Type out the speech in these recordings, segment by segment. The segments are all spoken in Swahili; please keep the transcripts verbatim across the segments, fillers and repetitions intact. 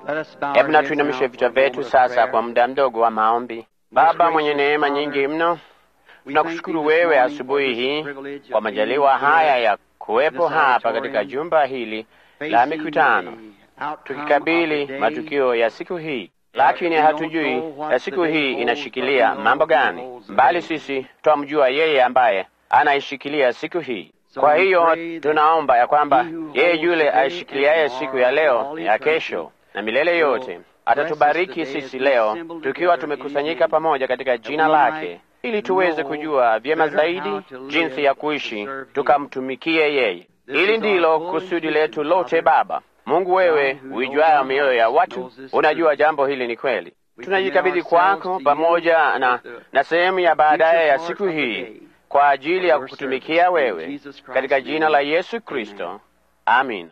Hebu na tuinamishe vichwa vyetu sasa kwa muda mdogo wa maombi. Baba mwenye neema nyingi mno, tunakushukuru wewe asubuhi hii kwa majaliwa haya ya kuwepo hapa katika jumba hili la mikutano, tukikabili matukio ya siku hii, lakini hatujui ya siku hii inashikilia mambo gani, bali sisi twamjua yeye ambaye anaishikilia siku hii. Kwa hiyo tunaomba ya kwamba yeye yule aishikiliaye siku ya leo, ya kesho na milele yote atatubariki sisi leo tukiwa tumekusanyika pamoja katika jina lake, ili tuweze kujua vyema zaidi jinsi ya kuishi tukamtumikie yeye. Hili ndilo kusudi letu lote. Baba Mungu, wewe uijuayo mioyo ya watu, unajua jambo hili ni kweli. Tunajikabidhi kwako pamoja na, na sehemu ya baadaye ya siku hii kwa ajili ya kukutumikia wewe katika jina la Yesu Kristo. Amin.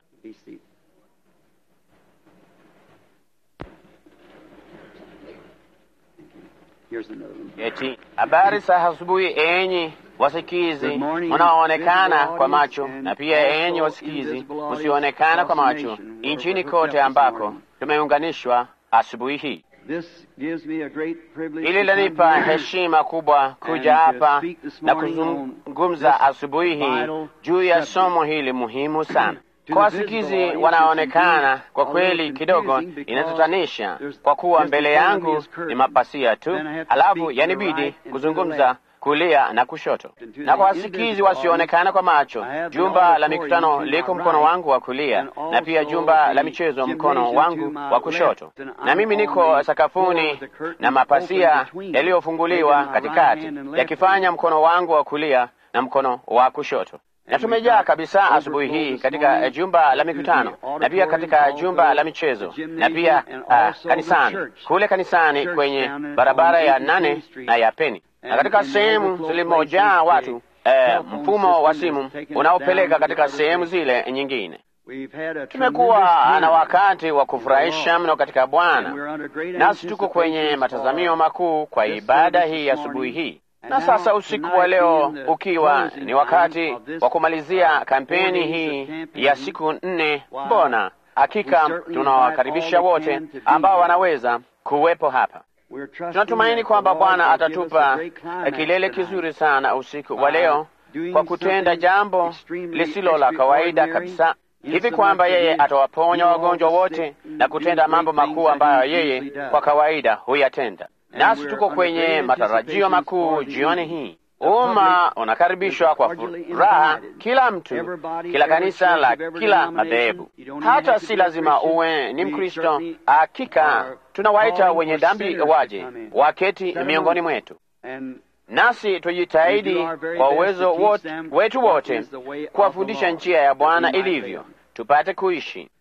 Eti habari za asubuhi, enyi wasikizi mnaoonekana kwa macho, na pia enyi wasikizi msioonekana kwa macho, nchini kote ambako tumeunganishwa asubuhi hii. Ili lanipa heshima kubwa kuja hapa na kuzungumza asubuhi hii juu ya somo hili muhimu sana. Kwa wasikizi wanaonekana kwa kweli kidogo inatatanisha, kwa kuwa mbele yangu ni mapasia tu, alafu yanibidi kuzungumza kulia na kushoto. Na kwa wasikizi wasioonekana kwa macho, jumba la mikutano liko mkono wangu wa kulia, na pia jumba la michezo mkono wangu wa kushoto, na mimi niko sakafuni na mapasia yaliyofunguliwa katikati yakifanya mkono wangu wa kulia na mkono wa kushoto. Na tumejaa kabisa asubuhi hii katika jumba la mikutano, na pia katika jumba la michezo, na pia uh, kanisani, kule kanisani kwenye barabara ya nane na ya Peni, na katika sehemu zilimojaa watu, uh, mfumo wa simu unaopeleka katika sehemu zile nyingine. Tumekuwa na wakati wa kufurahisha mno katika Bwana, nasi tuko kwenye matazamio makuu kwa ibada hii asubuhi hii. Na sasa usiku wa leo ukiwa ni wakati wa kumalizia kampeni hii ya siku nne, mbona hakika tunawakaribisha wote ambao wanaweza kuwepo hapa. Tunatumaini kwamba Bwana atatupa kilele kizuri sana usiku wa leo kwa kutenda jambo lisilo la kawaida kabisa, hivi kwamba yeye atawaponya wagonjwa wote na kutenda mambo makuu ambayo yeye kwa kawaida huyatenda. Nasi tuko kwenye matarajio makuu jioni hii. Umma unakaribishwa kwa furaha, kila mtu, kila kanisa la kila madhehebu. Hata si lazima uwe ni Mkristo. Hakika tunawaita wenye dhambi waje waketi miongoni mwetu, nasi tujitahidi kwa uwezo wote, wetu wote kuwafundisha njia ya Bwana ilivyo, tupate kuishi.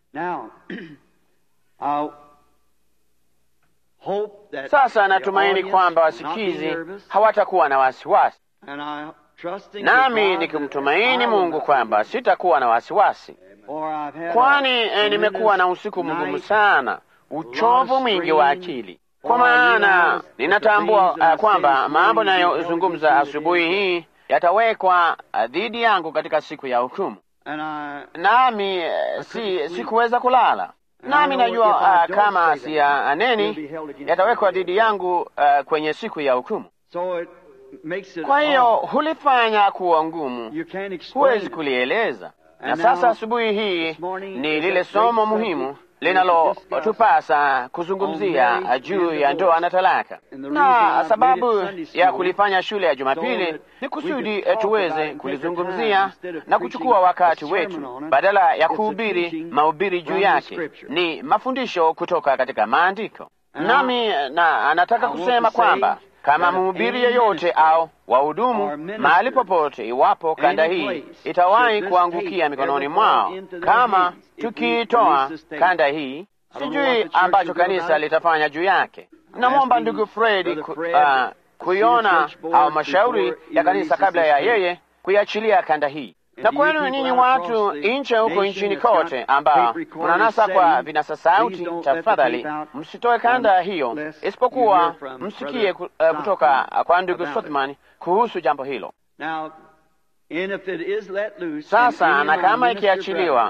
Sasa natumaini kwamba wasikizi hawatakuwa na wasiwasi, nami nikimtumaini Mungu kwamba sitakuwa na wasiwasi, kwani eh, nimekuwa na usiku mgumu sana, uchovu mwingi wa akili, kwa maana ninatambua uh, kwamba mambo ninayozungumza asubuhi hii yatawekwa uh, dhidi yangu katika siku ya hukumu, nami uh, si sikuweza kulala. Nami najua uh, kama si ya aneni yatawekwa dhidi yangu uh, kwenye siku ya hukumu. Kwa hiyo hulifanya kuwa ngumu, huwezi kulieleza. Na sasa asubuhi hii ni lile somo muhimu linalotupasa kuzungumzia juu ya ndoa na talaka, na sababu ya kulifanya shule ya Jumapili ni kusudi tuweze kulizungumzia na kuchukua wakati wetu, badala ya kuhubiri mahubiri juu yake, ni mafundisho kutoka katika Maandiko. Nami na anataka kusema kwamba kama mhubiri yeyote au wahudumu mahali popote, iwapo kanda hii itawahi kuangukia mikononi mwao, kama tukiitoa kanda hii, sijui ambacho kanisa litafanya juu yake. Namwomba ndugu Fred ku, uh, kuiona au mashauri ya kanisa kabla ya yeye kuiachilia kanda hii. Na kwenu ninyi watu nje huko nchini kote ambao mnanasa kwa vinasa sauti, tafadhali msitoe kanda hiyo, isipokuwa msikie kutoka kwa ndugu Sothman kuhusu jambo hilo. Sasa na kama ikiachiliwa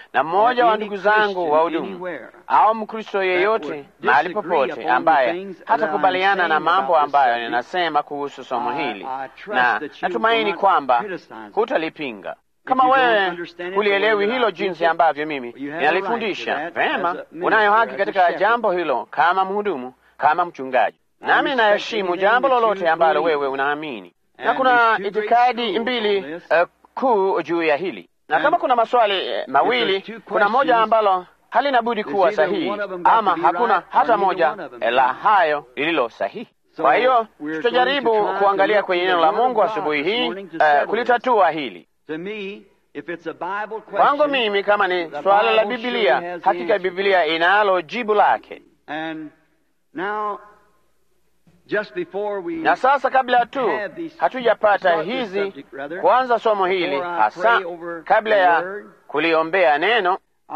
na mmoja wa ndugu zangu wa hudumu au Mkristo yeyote mahali popote ambaye hatakubaliana na mambo ambayo ninasema kuhusu somo hili, na natumaini kwamba hutalipinga. Kama wewe hulielewi hilo jinsi ambavyo mimi ninalifundisha, vema, unayo haki katika jambo hilo kama mhudumu, kama mchungaji. Nami naheshimu jambo lolote ambalo wewe unaamini, na kuna itikadi mbili uh, kuu juu ya hili. Na kama kuna maswali uh, mawili, kuna moja ambalo halina budi kuwa sahihi, ama hakuna hata moja la hayo lililo sahihi. Kwa hiyo tutajaribu kuangalia kwenye neno la Mungu asubuhi hii uh, kulitatua hili. Kwangu mimi, kama ni swala la Biblia, hakika Biblia inalo jibu lake. Na sasa, kabla tu hatujapata hizi kuanza somo hili hasa, kabla ya kuliombea neno,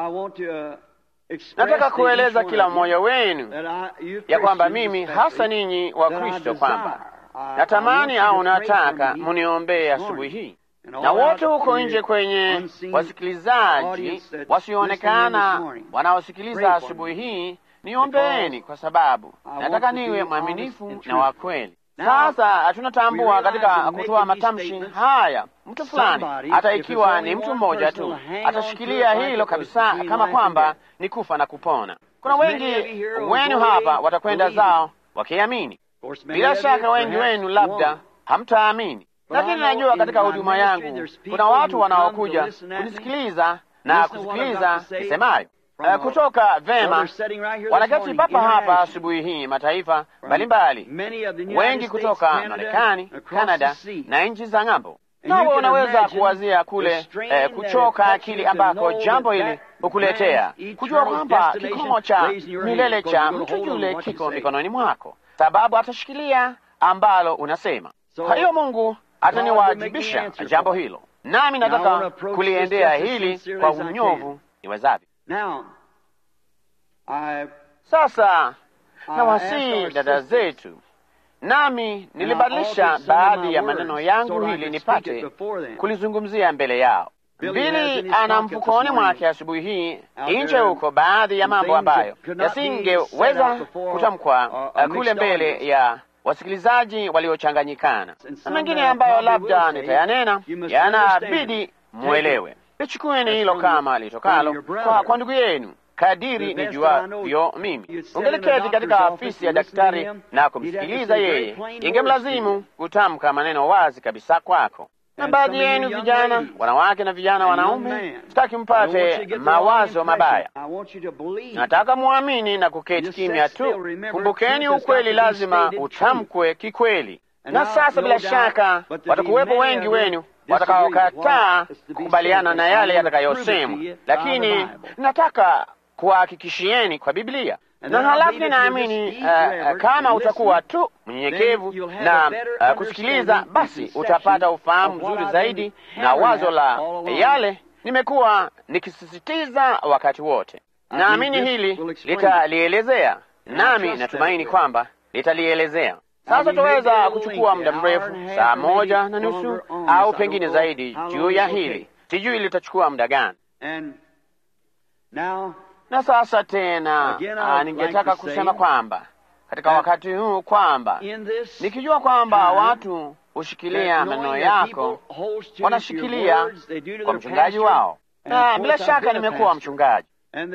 nataka kueleza kila mmoja wenu ya kwamba mimi, hasa ninyi wa Kristo, kwamba natamani au nataka muniombee asubuhi hii, na wote huko nje kwenye wasikilizaji wasioonekana wanaosikiliza asubuhi hii, niombeeni, kwa sababu nataka niwe mwaminifu na wa kweli. Sasa tunatambua katika kutoa matamshi haya, mtu fulani, hata ikiwa ni mtu mmoja tu, atashikilia hilo kabisa kama kwamba ni kufa na kupona. Kuna wengi wenu hapa watakwenda zao wakiamini. Bila shaka wengi wenu labda hamtaamini, lakini najua katika huduma yangu kuna watu wanaokuja kunisikiliza na kusikiliza nisemayo. Uh, kutoka vema, wanakati papa hapa asubuhi hii mataifa mbalimbali, wengi kutoka Marekani, Kanada na nchi za ng'ambo. Nawe unaweza kuwazia kule eh, kuchoka akili ambako jambo hili hukuletea, kujua kwamba kikomo cha milele cha mtu yule kiko mikononi mwako, sababu atashikilia ambalo unasema. Kwa hiyo Mungu ataniwajibisha jambo hilo, nami nataka kuliendea hili kwa unyovu niwezavyo. Now, I, sasa na wasii dada zetu, nami nilibadilisha baadhi ya maneno yangu ili nipate kulizungumzia mbele yao. Bili ana mfukoni mwake asubuhi hii nje huko baadhi ya mambo ambayo yasingeweza kutamkwa kule mbele ya wasikilizaji waliochanganyikana, na mengine ambayo labda nitayanena yanabidi mwelewe. Lichukueni hilo kama litokalo kwa, kwa ndugu yenu kadiri nijuavyo mimi. Ungeliketi katika afisi ya daktari na kumsikiliza yeye, ingemlazimu kutamka maneno wazi kabisa kwako. Na baadhi yenu vijana wanawake na vijana wanaume, sitaki mpate mawazo mabaya. Nataka muamini na kuketi kimya tu. Kumbukeni, ukweli lazima utamkwe kikweli. Na sasa bila shaka watakuwepo wengi wenu watakaokataa kukubaliana na yale yatakayosemwa, lakini nataka kuhakikishieni kwa Biblia. Na halafu ninaamini uh, kama utakuwa tu mnyenyekevu na uh, kusikiliza, basi utapata ufahamu mzuri zaidi na wazo la yale nimekuwa nikisisitiza wakati wote. Naamini hili litalielezea, nami natumaini kwamba litalielezea. Sasa tuweza kuchukua muda mrefu, saa moja na nusu au pengine zaidi, juu ya hili. Sijui litachukua muda gani. Na sasa tena ningetaka kusema kwamba katika wakati huu kwamba nikijua kwamba watu hushikilia maneno yako, wanashikilia kwa mchungaji wao, na bila shaka nimekuwa mchungaji,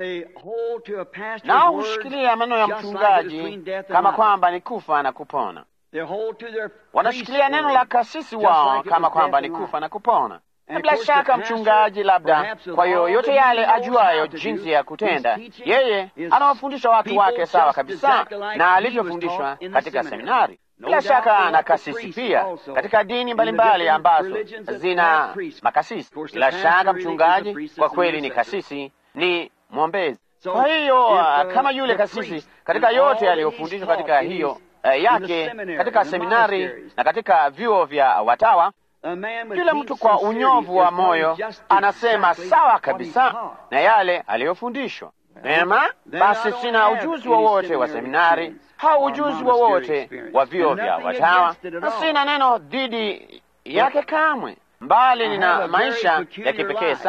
nao hushikilia maneno ya mchungaji kama kwamba ni kufa na kupona. Wanashikilia neno la kasisi wao kama kwamba ni kufa na kupona. Na bila shaka mchungaji, labda kwa yoyote yale ajuayo jinsi ya kutenda, yeye anawafundisha watu wake sawa kabisa na alivyofundishwa katika seminari. Bila shaka na kasisi pia katika dini mbalimbali ambazo zina makasisi. Bila shaka mchungaji kwa kweli ni kasisi, ni mwombezi. Kwa hiyo kama yule kasisi katika yote aliyofundishwa katika hiyo uh, yake katika seminari na katika vyuo vya watawa, yule mtu kwa unyovu wa moyo anasema sawa kabisa na yale aliyofundishwa. Mema, basi sina ujuzi wowote wa, wa seminari au ujuzi wowote wa, wa vyuo vya watawa, na sina neno dhidi yake kamwe, mbali nina maisha ya kipekee sana.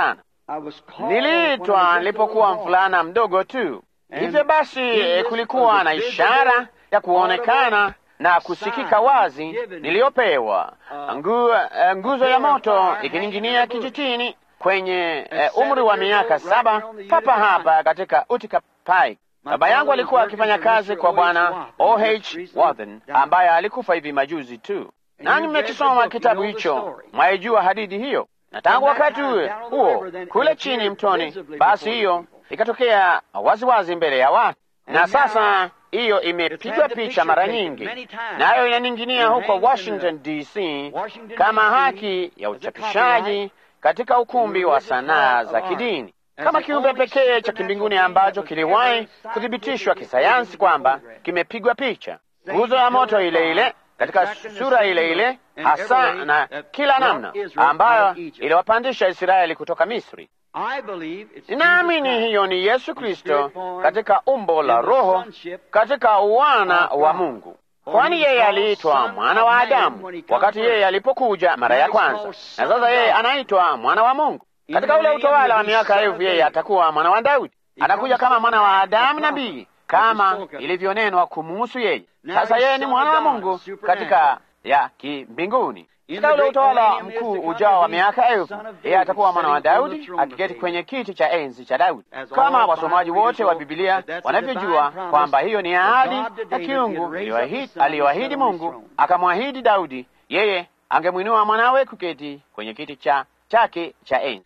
Niliitwa nilipokuwa mvulana mdogo tu. Hivyo basi kulikuwa na ishara ya kuonekana na kusikika wazi niliyopewa, ngu, nguzo ya moto ikining'inia kijitini kwenye uh, umri wa miaka saba, papa hapa katika Utica Pike. Baba yangu alikuwa akifanya kazi kwa Bwana O H Wathen ambaye alikufa hivi majuzi tu. Nani mmekisoma kitabu hicho, mwaijua hadithi hiyo. Na tangu wakati huo kule chini mtoni, basi hiyo ikatokea waziwazi mbele ya watu, na sasa hiyo imepigwa picha mara nyingi, nayo inaning'inia huko Washington D C kama haki ya uchapishaji katika ukumbi wa sanaa za kidini, kama kiumbe pekee cha kimbinguni ambacho kiliwahi kuthibitishwa kisayansi kwamba kimepigwa picha. Nguzo ya moto ile ile katika sura ile ile hasa na kila namna ambayo iliwapandisha Israeli kutoka Misri. Ninaamini hiyo ni Yesu Kristo katika umbo la Roho, katika uwana wa Mungu, kwani yeye aliitwa mwana wa Adamu wakati yeye alipokuja mara ya kwanza, na sasa yeye anaitwa mwana wa Mungu. Katika ule utawala wa miaka elfu yeye atakuwa mwana wa Daudi, anakuja kama mwana wa Adamu nabii, kama ilivyonenwa kumuhusu yeye. Sasa yeye ni mwana wa Mungu katika ya kimbinguni. Katika ule utawala mkuu ujao wa miaka elfu, yeye atakuwa mwana wa Daudi akiketi kwenye kiti cha enzi cha Daudi, kama wasomaji wote wa Biblia wanavyojua kwamba hiyo ni ahadi ya kiungu aliyoahidi Mungu, akamwahidi Daudi yeye angemwinua mwanawe kuketi kwenye kiti cha chake cha enzi.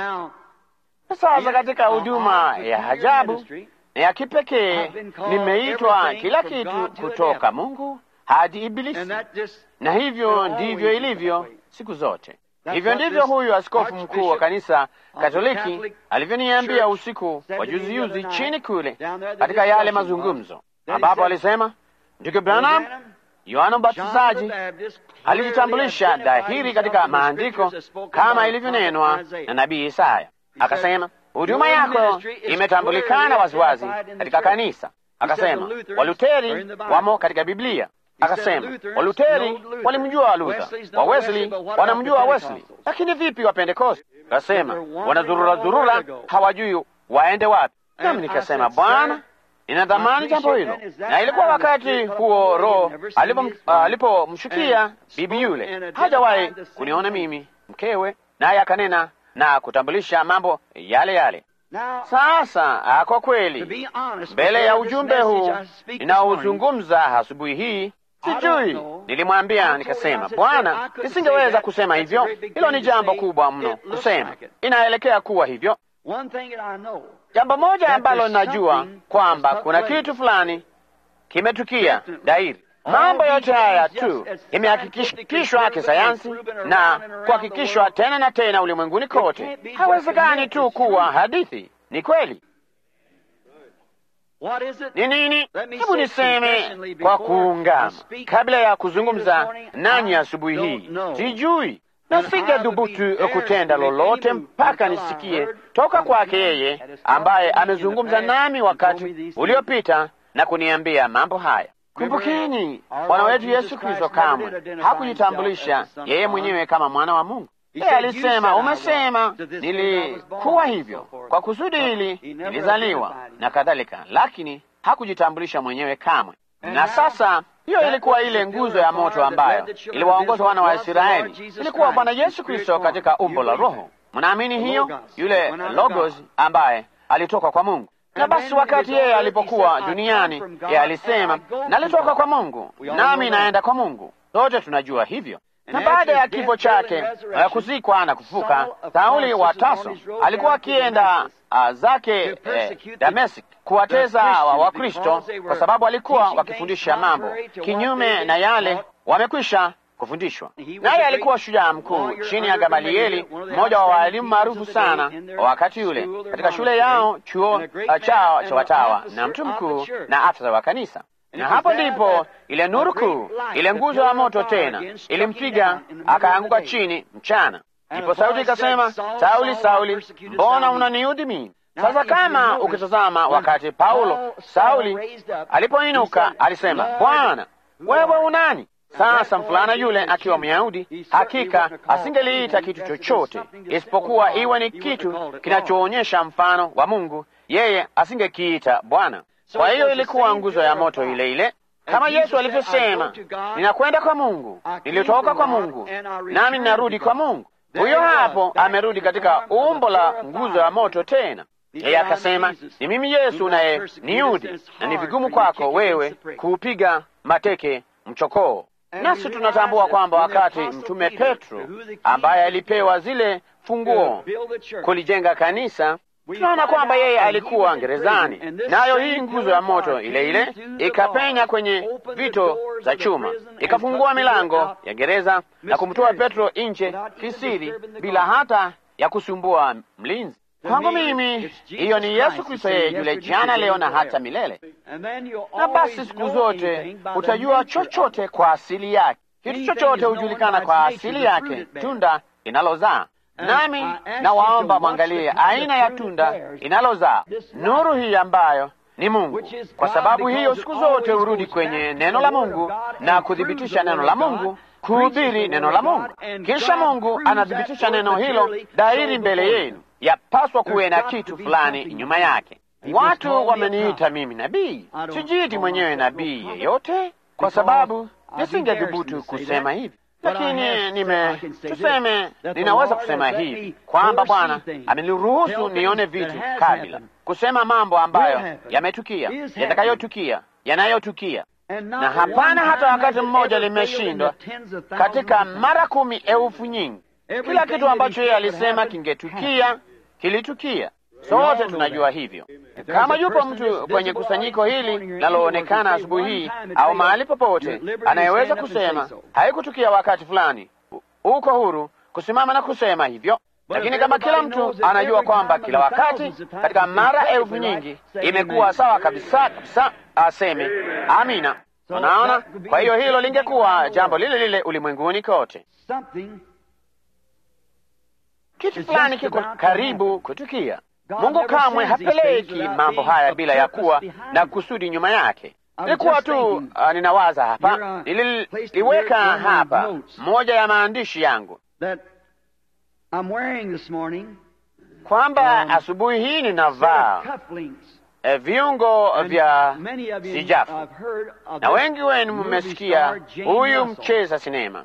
Sasa katika huduma ya ajabu na ya kipekee nimeitwa kila kitu kutoka Mungu hadi Ibilisi, na hivyo ndivyo ilivyo siku zote. Hivyo ndivyo huyu askofu mkuu wa kanisa Katoliki alivyoniambia usiku wa juzijuzi chini kule katika yale mazungumzo, ambapo alisema, ndugu Branham, Yohana Mbatizaji alijitambulisha dhahiri katika maandiko kama ilivyonenwa na nabii Isaya. Akasema, huduma yako imetambulikana waziwazi katika kanisa. Akasema, Waluteri wamo katika Biblia. Akasema, Waluteri walimjua Luther, wa Wesley wanamjua Wesley, lakini vipi wa Pentecost? Akasema, wanazurura zurura, hawajui waende wapi. Nami nikasema, Bwana, ninadhamani jambo hilo. Na ilikuwa wakati huo Roho alipomshukia uh, bibi yule, hajawahi kuniona mimi mkewe, naye akanena na kutambulisha mambo yale yale. Sasa kwa kweli, mbele ya ujumbe huu ninaozungumza asubuhi hii, sijui, nilimwambia nikasema, Bwana, nisingeweza kusema hivyo. Hilo ni jambo kubwa mno kusema, inaelekea kuwa hivyo. Jambo moja ambalo ninajua kwamba kuna kitu fulani kimetukia dairi. Mambo yote haya tu imehakikishwa kisayansi na kuhakikishwa tena na tena ulimwenguni kote. Hawezekani tu kuwa hadithi, ni kweli. Ni nini? Hebu niseme kwa kuungama kabla ya kuzungumza nanyi asubuhi hii. Sijui, na singethubutu kutenda lolote mpaka nisikie toka kwake yeye ambaye amezungumza nami wakati uliopita na kuniambia mambo haya. Kumbukeni, Bwana wetu Yesu Kristo kamwe hakujitambulisha yeye mwenyewe kama mwana wa Mungu. Yeye alisema, umesema nilikuwa hivyo, kwa kusudi hili nilizaliwa na kadhalika, lakini hakujitambulisha mwenyewe kamwe. Na sasa hiyo ilikuwa ile nguzo ya moto ambayo iliwaongoza wana wa Israeli. Ilikuwa Bwana Yesu Kristo katika umbo la Roho. Mnaamini hiyo? Yule Logos ambaye alitoka kwa Mungu. Na basi wakati yeye alipokuwa duniani, yeye alisema, nalitoka kwa Mungu nami naenda kwa Mungu. Sote tunajua hivyo. Na baada ya kifo chake uh, kuzikwa na kufuka, Sauli wa Tarso alikuwa akienda uh, zake eh, Dameski kuwateza wa Wakristo, kwa sababu alikuwa wakifundisha mambo kinyume na yale wamekwisha kufundishwa. Naye alikuwa shujaa mkuu chini ya Gamalieli, mmoja wa walimu maarufu sana wakati yule katika shule yao, chuo uh, chao cha watawa, na mtu mkuu na afisa wa kanisa. Na hapo ndipo ile nuru kuu, ile nguzo ya moto tena ilimpiga, akaanguka chini mchana. Ndipo sauti ikasema, Sauli, Sauli, mbona unaniudhi mimi? Sasa kama ukitazama, wakati Paulo Sauli alipoinuka alisema, Bwana, wewe unani? Sasa mfulana yule akiwa Myahudi, hakika asingeliita kitu chochote isipokuwa iwe ni kitu kinachoonyesha mfano wa Mungu, yeye asingekiita Bwana. Kwa hiyo ilikuwa nguzo ya moto ile ile, kama Yesu alivyosema, ninakwenda kwa Mungu, nilitoka kwa Mungu, nami ninarudi kwa Mungu. Huyo hapo amerudi katika umbo la nguzo ya moto tena. Yeye akasema, ni mimi Yesu naye ni Yudi, na ni vigumu kwako wewe kuupiga mateke mchokoo. Nasi tunatambua kwamba wakati Mtume Petro ambaye alipewa zile funguo kulijenga kanisa, tunaona kwamba yeye alikuwa gerezani, nayo hii nguzo ya moto ile ile ikapenya kwenye vito za chuma, ikafungua milango ya gereza na kumtoa Petro nje kisiri bila hata ya kusumbua mlinzi. Kwangu mimi hiyo ni Yesu Kristo, yeye yule jana, leo na hata milele. Na basi siku zote utajua chochote kwa asili yake. Kitu chochote hujulikana kwa asili yake, tunda inalozaa. Nami nawaomba mwangalie aina ya tunda inalozaa, nuru hii ambayo ni Mungu, kwa sababu hiyo siku zote hurudi kwenye neno la Mungu na kuthibitisha neno la Mungu, kuhubiri neno la Mungu, kisha Mungu anathibitisha neno hilo dairi mbele yenu. Yapaswa kuwe na kitu fulani nyuma yake. Watu wameniita mimi nabii. Sijiiti mwenyewe nabii yeyote, kwa sababu nisingethubutu kusema hivi, lakini nime tuseme, ninaweza kusema hivi kwamba Bwana ameniruhusu nione vitu kabla, kusema mambo ambayo yametukia, yatakayotukia, yanayotukia, na hapana hata wakati mmoja limeshindwa katika mara kumi elfu nyingi. Kila kitu ambacho yeye alisema kingetukia kilitukia. Sote tunajua hivyo. Kama yupo mtu kwenye kusanyiko hili linaloonekana asubuhi hii au mahali popote anayeweza kusema haikutukia wakati fulani, uko huru kusimama na kusema hivyo. Lakini kama kila mtu anajua kwamba kila wakati katika mara elfu nyingi imekuwa sawa kabisa kabisa, aseme amina. Unaona? Kwa hiyo hilo lingekuwa jambo lile lile ulimwenguni kote. Kitu fulani kiko karibu kutukia. Mungu kamwe hapeleki mambo haya bila ya kuwa na kusudi nyuma yake. Nilikuwa tu uh, ninawaza hapa, niliweka hapa moja ya maandishi yangu kwamba asubuhi hii ninavaa e, viungo vya sijafu, na wengi wenu mmesikia huyu mcheza sinema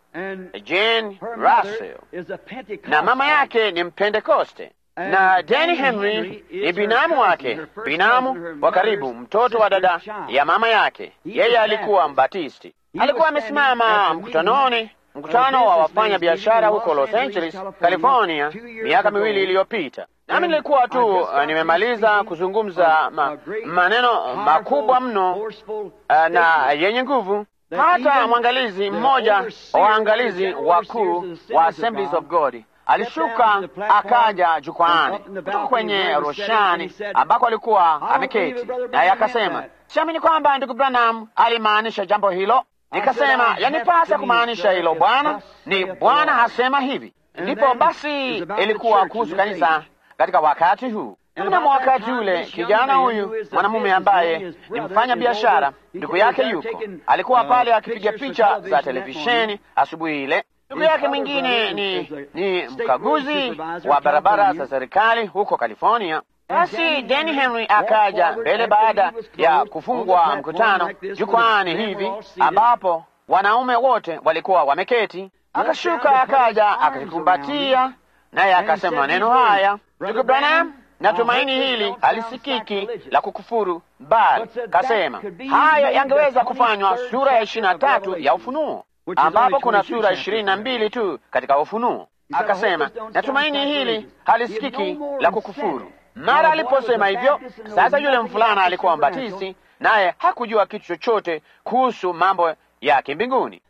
Jane Russell, na mama yake ni Mpentekoste, na Danny Henry ni binamu wake, binamu wa karibu, mtoto wa dada ya mama yake. Yeye alikuwa Mbatisti. Alikuwa amesimama mkutanoni, mkutano wa wafanya biashara huko Los Angeles, California, miaka miwili iliyopita. Nami nilikuwa tu uh, nimemaliza kuzungumza ma, maneno makubwa mno uh, na yenye nguvu. Hata mwangalizi mmoja wa waangalizi wakuu wa Assemblies of God alishuka akaja jukwaani kutoka kwenye roshani ambako alikuwa ameketi, naye akasema, siamini kwamba ndugu Branham alimaanisha jambo hilo. Nikasema, yanipasa kumaanisha hilo bwana, ni Bwana hasema hivi. Ndipo basi ilikuwa kuhusu kanisa katika wakati huu. Mnamo wakati ule, kijana huyu mwanamume ambaye ni mfanya biashara, ndugu yake yuko, alikuwa pale akipiga picha za televisheni asubuhi ile. Ndugu yake mwingine ni, ni mkaguzi wa barabara za serikali huko California. Basi Danny Henry akaja mbele baada ya kufungwa mkutano jukwani hivi ambapo wanaume wote walikuwa wameketi. Akashuka akaja akakikumbatia, naye akasema maneno haya, ndugu Branham, natumaini hili halisikiki la kukufuru, bali kasema haya yangeweza kufanywa sura ya ishirini na tatu ya Ufunuo, ambapo kuna sura ishirini na mbili tu katika Ufunuo. Akasema natumaini hili halisikiki la kukufuru. Mara aliposema hivyo, sasa yule mfulana alikuwa Mbatisti, naye hakujua kitu chochote kuhusu mambo ya kimbinguni.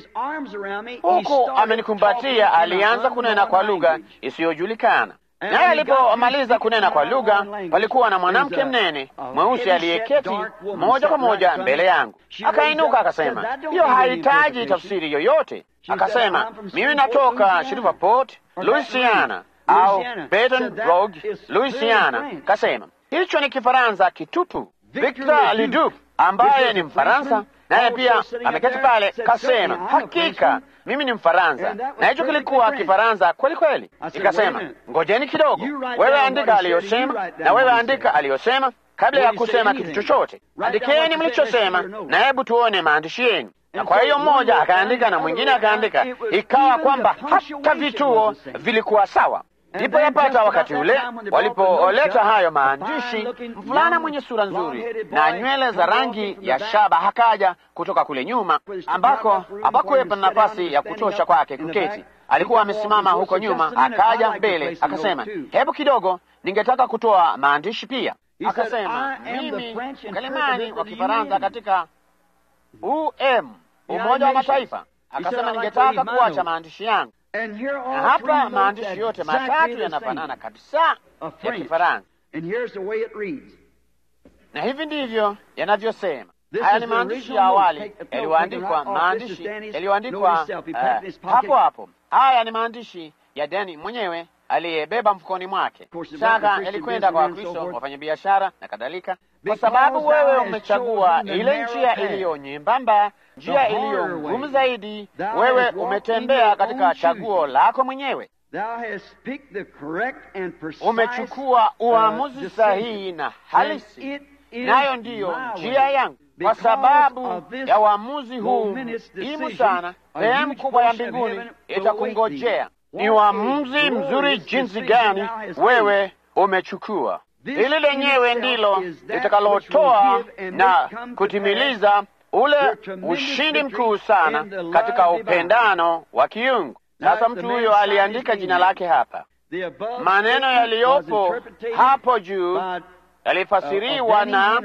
Huku amenikumbatia, alianza kunena kwa lugha isiyojulikana. Naye alipomaliza kunena kwa lugha, palikuwa na mwanamke mnene mweusi aliyeketi moja kwa moja mbele yangu. Akainuka akasema, hiyo hahitaji tafsiri yoyote. Akasema, mimi natoka Shreveport, Louisiana, au Baton Rouge, Louisiana. Kasema, hicho ni Kifaransa kitupu. Victor Leduc ambaye ni Mfaransa naye pia ameketi pale, kasema, hakika mimi ni Mfaransa, na hicho kilikuwa Kifaransa kweli kweli. Ikasema, ngojeni kidogo, wewe andika aliyosema, na wewe andika aliyosema kabla ya kusema kitu chochote. Andikeni mlichosema, na hebu tuone maandishi yenu. Na kwa hiyo mmoja akaandika na mwingine akaandika, ikawa kwamba hata vituo vilikuwa sawa. Ndipo yapata wakati ule walipoleta hayo maandishi, mvulana mwenye sura nzuri na nywele za rangi ya shaba hakaja kutoka kule nyuma, ambako hapakuwepo na nafasi ya kutosha kwake kuketi. Alikuwa amesimama huko nyuma, akaja mbele akasema, hebu kidogo, ningetaka kutoa maandishi pia. Akasema, mimi mkalimani wa Kifaransa katika U M, Umoja wa Mataifa. Akasema, ningetaka kuacha maandishi yangu. Na hapa maandishi yote matatu yanafanana kabisa ya Kifaransa, na hivi ndivyo yanavyosema. Haya ni maandishi ya awali yaliyoandikwa, maandishi yaliyoandikwa uh, hapo hapo. Haya ni maandishi ya Deni mwenyewe aliyebeba mfukoni mwake. Sasa yalikwenda kwa Wakristo, wafanyabiashara na kadhalika, kwa sababu wewe umechagua ile njia iliyo nyembamba, njia iliyo ngumu zaidi. Wewe umetembea katika chaguo lako mwenyewe. Umechukua uamuzi sahihi na halisi, nayo ndiyo njia yangu. Kwa sababu ya uamuzi huu muhimu sana, sehemu kubwa ya mbinguni itakungojea. Ni uamuzi mzuri jinsi gani wewe umechukua. Hili lenyewe ndilo litakalotoa na kutimiliza ule ushindi mkuu sana katika upendano wa kiungu. Sasa mtu huyo aliandika jina lake hapa. Maneno yaliyopo hapo juu yalifasiriwa na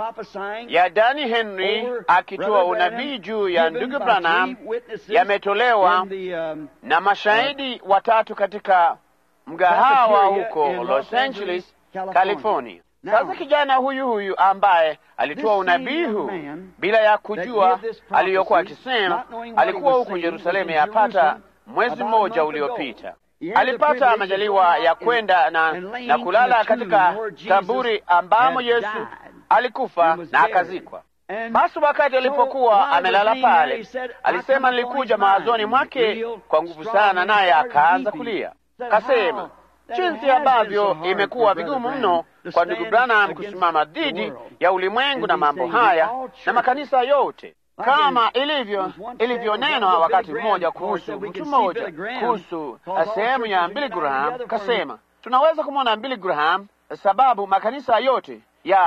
ya Danny Henry akitoa unabii juu ya ndugu Branham, yametolewa na mashahidi watatu katika mgahawa huko Los Angeles, California. Sasa kijana huyu huyu ambaye alitoa unabii huu bila ya kujua aliyokuwa akisema, alikuwa huko Yerusalemu yapata mwezi mmoja uliopita. Alipata majaliwa ya kwenda na, na kulala katika kaburi ambamo Yesu alikufa na akazikwa. Basi wakati alipokuwa amelala pale, alisema, nilikuja mawazoni mwake kwa nguvu sana, naye akaanza kulia. Kasema, jinsi ambavyo imekuwa vigumu mno kwa ndugu Branham kusimama dhidi ya ulimwengu na mambo haya na makanisa yote, kama ilivyo ilivyonenwa wakati mmoja kuhusu mtu mmoja, kuhusu sehemu ya Billy Graham. Kasema, tunaweza kumwona Billy Graham sababu makanisa yote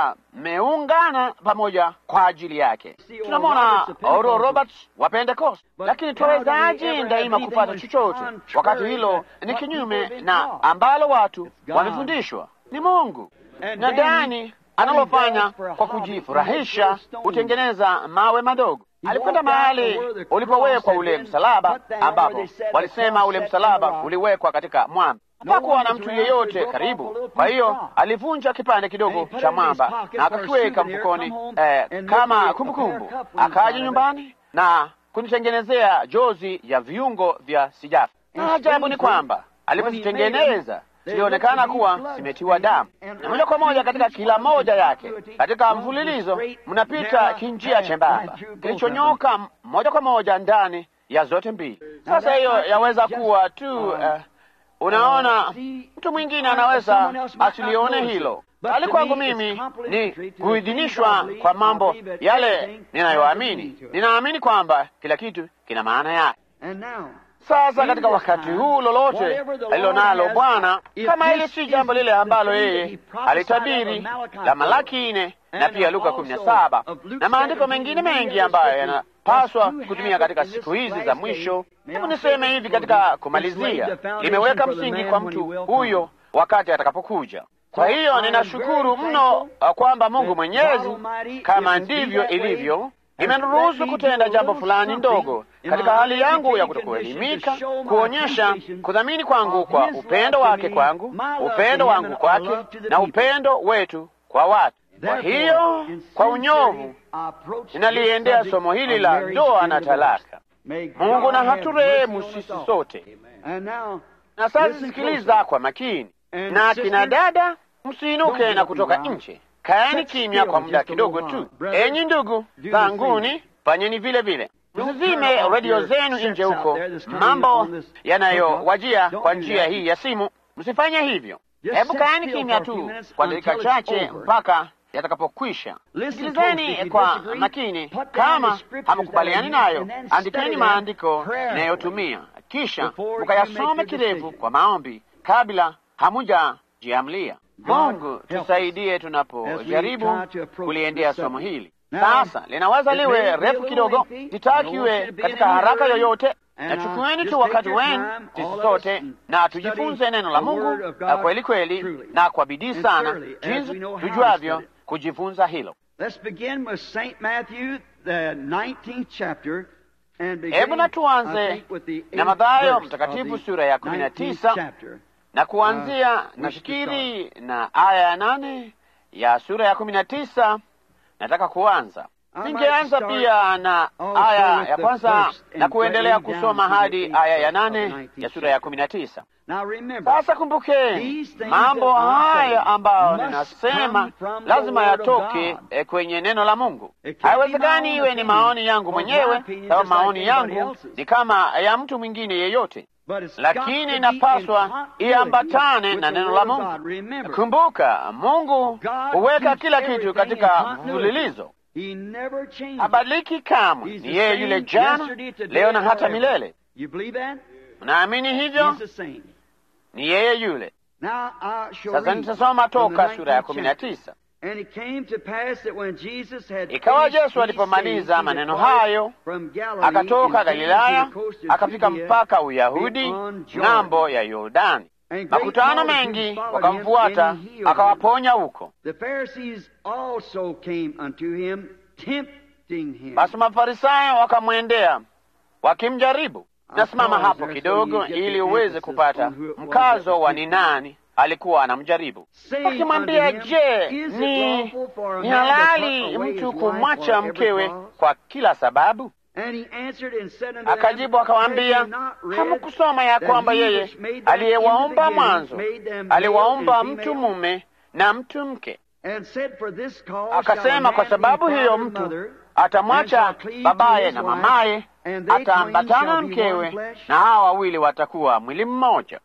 yameungana pamoja kwa ajili yake. Tunamwona Oral Roberts wa Pentecost, lakini tuwezaje daima kupata chochote wakati hilo ni kinyume na ambalo watu wamefundishwa? Ni Mungu. Na Dani analofanya kwa kujifurahisha, hutengeneza mawe madogo. Alikwenda mahali ulipowekwa ule msalaba, ambapo walisema ule msalaba uliwekwa katika mwamba. Hapakuwa na mtu yeyote karibu, kwa hiyo alivunja kipande kidogo cha mwamba na akakiweka mfukoni eh, kama kumbukumbu. Akaja nyumbani na kunitengenezea jozi ya viungo vya sijafu. Na ajabu ni kwamba alipozitengeneza zilionekana kuwa zimetiwa damu, na moja kwa moja katika kila moja yake, katika mfululizo mnapita kinjia chembamba kilichonyoka moja kwa moja ndani ya zote mbili. Sasa hiyo yaweza kuwa tu uh, unaona, mtu mwingine anaweza asilione hilo, bali kwangu mimi ni kuidhinishwa kwa mambo yale ninayoamini. Ninaamini kwamba kila kitu kina maana yake. Sasa katika wakati huu, lolote alilonalo Bwana, kama hili si jambo lile ambalo yeye alitabiri la Malaki nne na pia Luka kumi na saba na maandiko mengine mengi ambayo yanapaswa kutumia katika siku hizi za mwisho. Hebu niseme hivi katika kumalizia, limeweka msingi kwa mtu huyo wakati atakapokuja. Kwa hiyo ninashukuru mno kwamba Mungu Mwenyezi, kama ndivyo ilivyo, imeniruhusu kutenda jambo fulani ndogo katika hali yangu ya kutokuelimika, kuonyesha kudhamini kwangu kwa upendo wake kwangu, upendo wangu kwake, na upendo wetu kwa watu. Kwa hiyo kwa unyovu ninaliendea somo hili la ndoa na talaka. Mungu na haturehemu sisi sote. Na sasa sikiliza kwa makini, na kina dada, msiinuke na kutoka nje. Kaeni kimya kwa muda kidogo tu. Enyi ndugu zanguni, fanyeni vile vile. Msizime redio zenu nje huko, mambo yanayowajia kwa njia hii ya simu. Msifanye hivyo. Hebu kaeni kimya tu kwa dakika chache mpaka yatakapokwisha. Sikilizeni kwa makini. Kama hamkubaliani nayo, andikeni maandiko nayotumia, kisha mkayasome kirefu kwa maombi kabla hamujajiamlia. Mungu tusaidie tunapojaribu kuliendea somo hili. Sasa linaweza liwe refu kidogo, sitaki iwe katika haraka yoyote. Na chukueni tu wakati wenu sisi sote na tujifunze neno la Mungu na kweli kweli na kwa bidii sana, jinsi tujuavyo kujifunza hilo. Hebu na tuanze na Mathayo mtakatifu sura ya kumi na tisa na kuanzia nafikiri na aya ya nane ya sura ya kumi na tisa. Nataka kuanza, ningeanza pia na aya ya kwanza na kuendelea kusoma hadi aya ya nane ya sura ya kumi na tisa. Sasa kumbukeni, mambo haya ambayo ninasema lazima yatoke e, kwenye neno la Mungu. Haiwezekani iwe ni maoni yangu mwenyewe, sababu maoni yangu ni kama ya mtu mwingine yeyote, lakini inapaswa iambatane na neno la Mungu. Kumbuka, Mungu huweka kila kitu katika mfululizo. Habadiliki kamwe. Ni yeye yule jana, leo na hata milele. Unaamini hivyo? Ni yeye yule. Sasa nitasoma toka sura ya kumi na tisa. Ikawa Yesu alipomaliza maneno hayo, akatoka Galilaya akafika mpaka Uyahudi ng'ambo ya Yordani. Makutano mengi wakamfuata, akawaponya huko. Basi Mafarisayo wakamwendea wakimjaribu. Nasimama hapo kidogo ili uweze kupata mkazo wa ni nani alikuwa anamjaribu. Wakimwambia, je, ni ni halali mtu kumwacha mkewe kwa kila sababu? Akajibu akawaambia, hamkusoma ya kwamba yeye aliyewaumba mwanzo aliwaumba mtu mume na mtu mke? Akasema, kwa sababu hiyo mtu atamwacha babaye na mamaye, ataambatana na mkewe, na hawa wawili watakuwa mwili mmoja.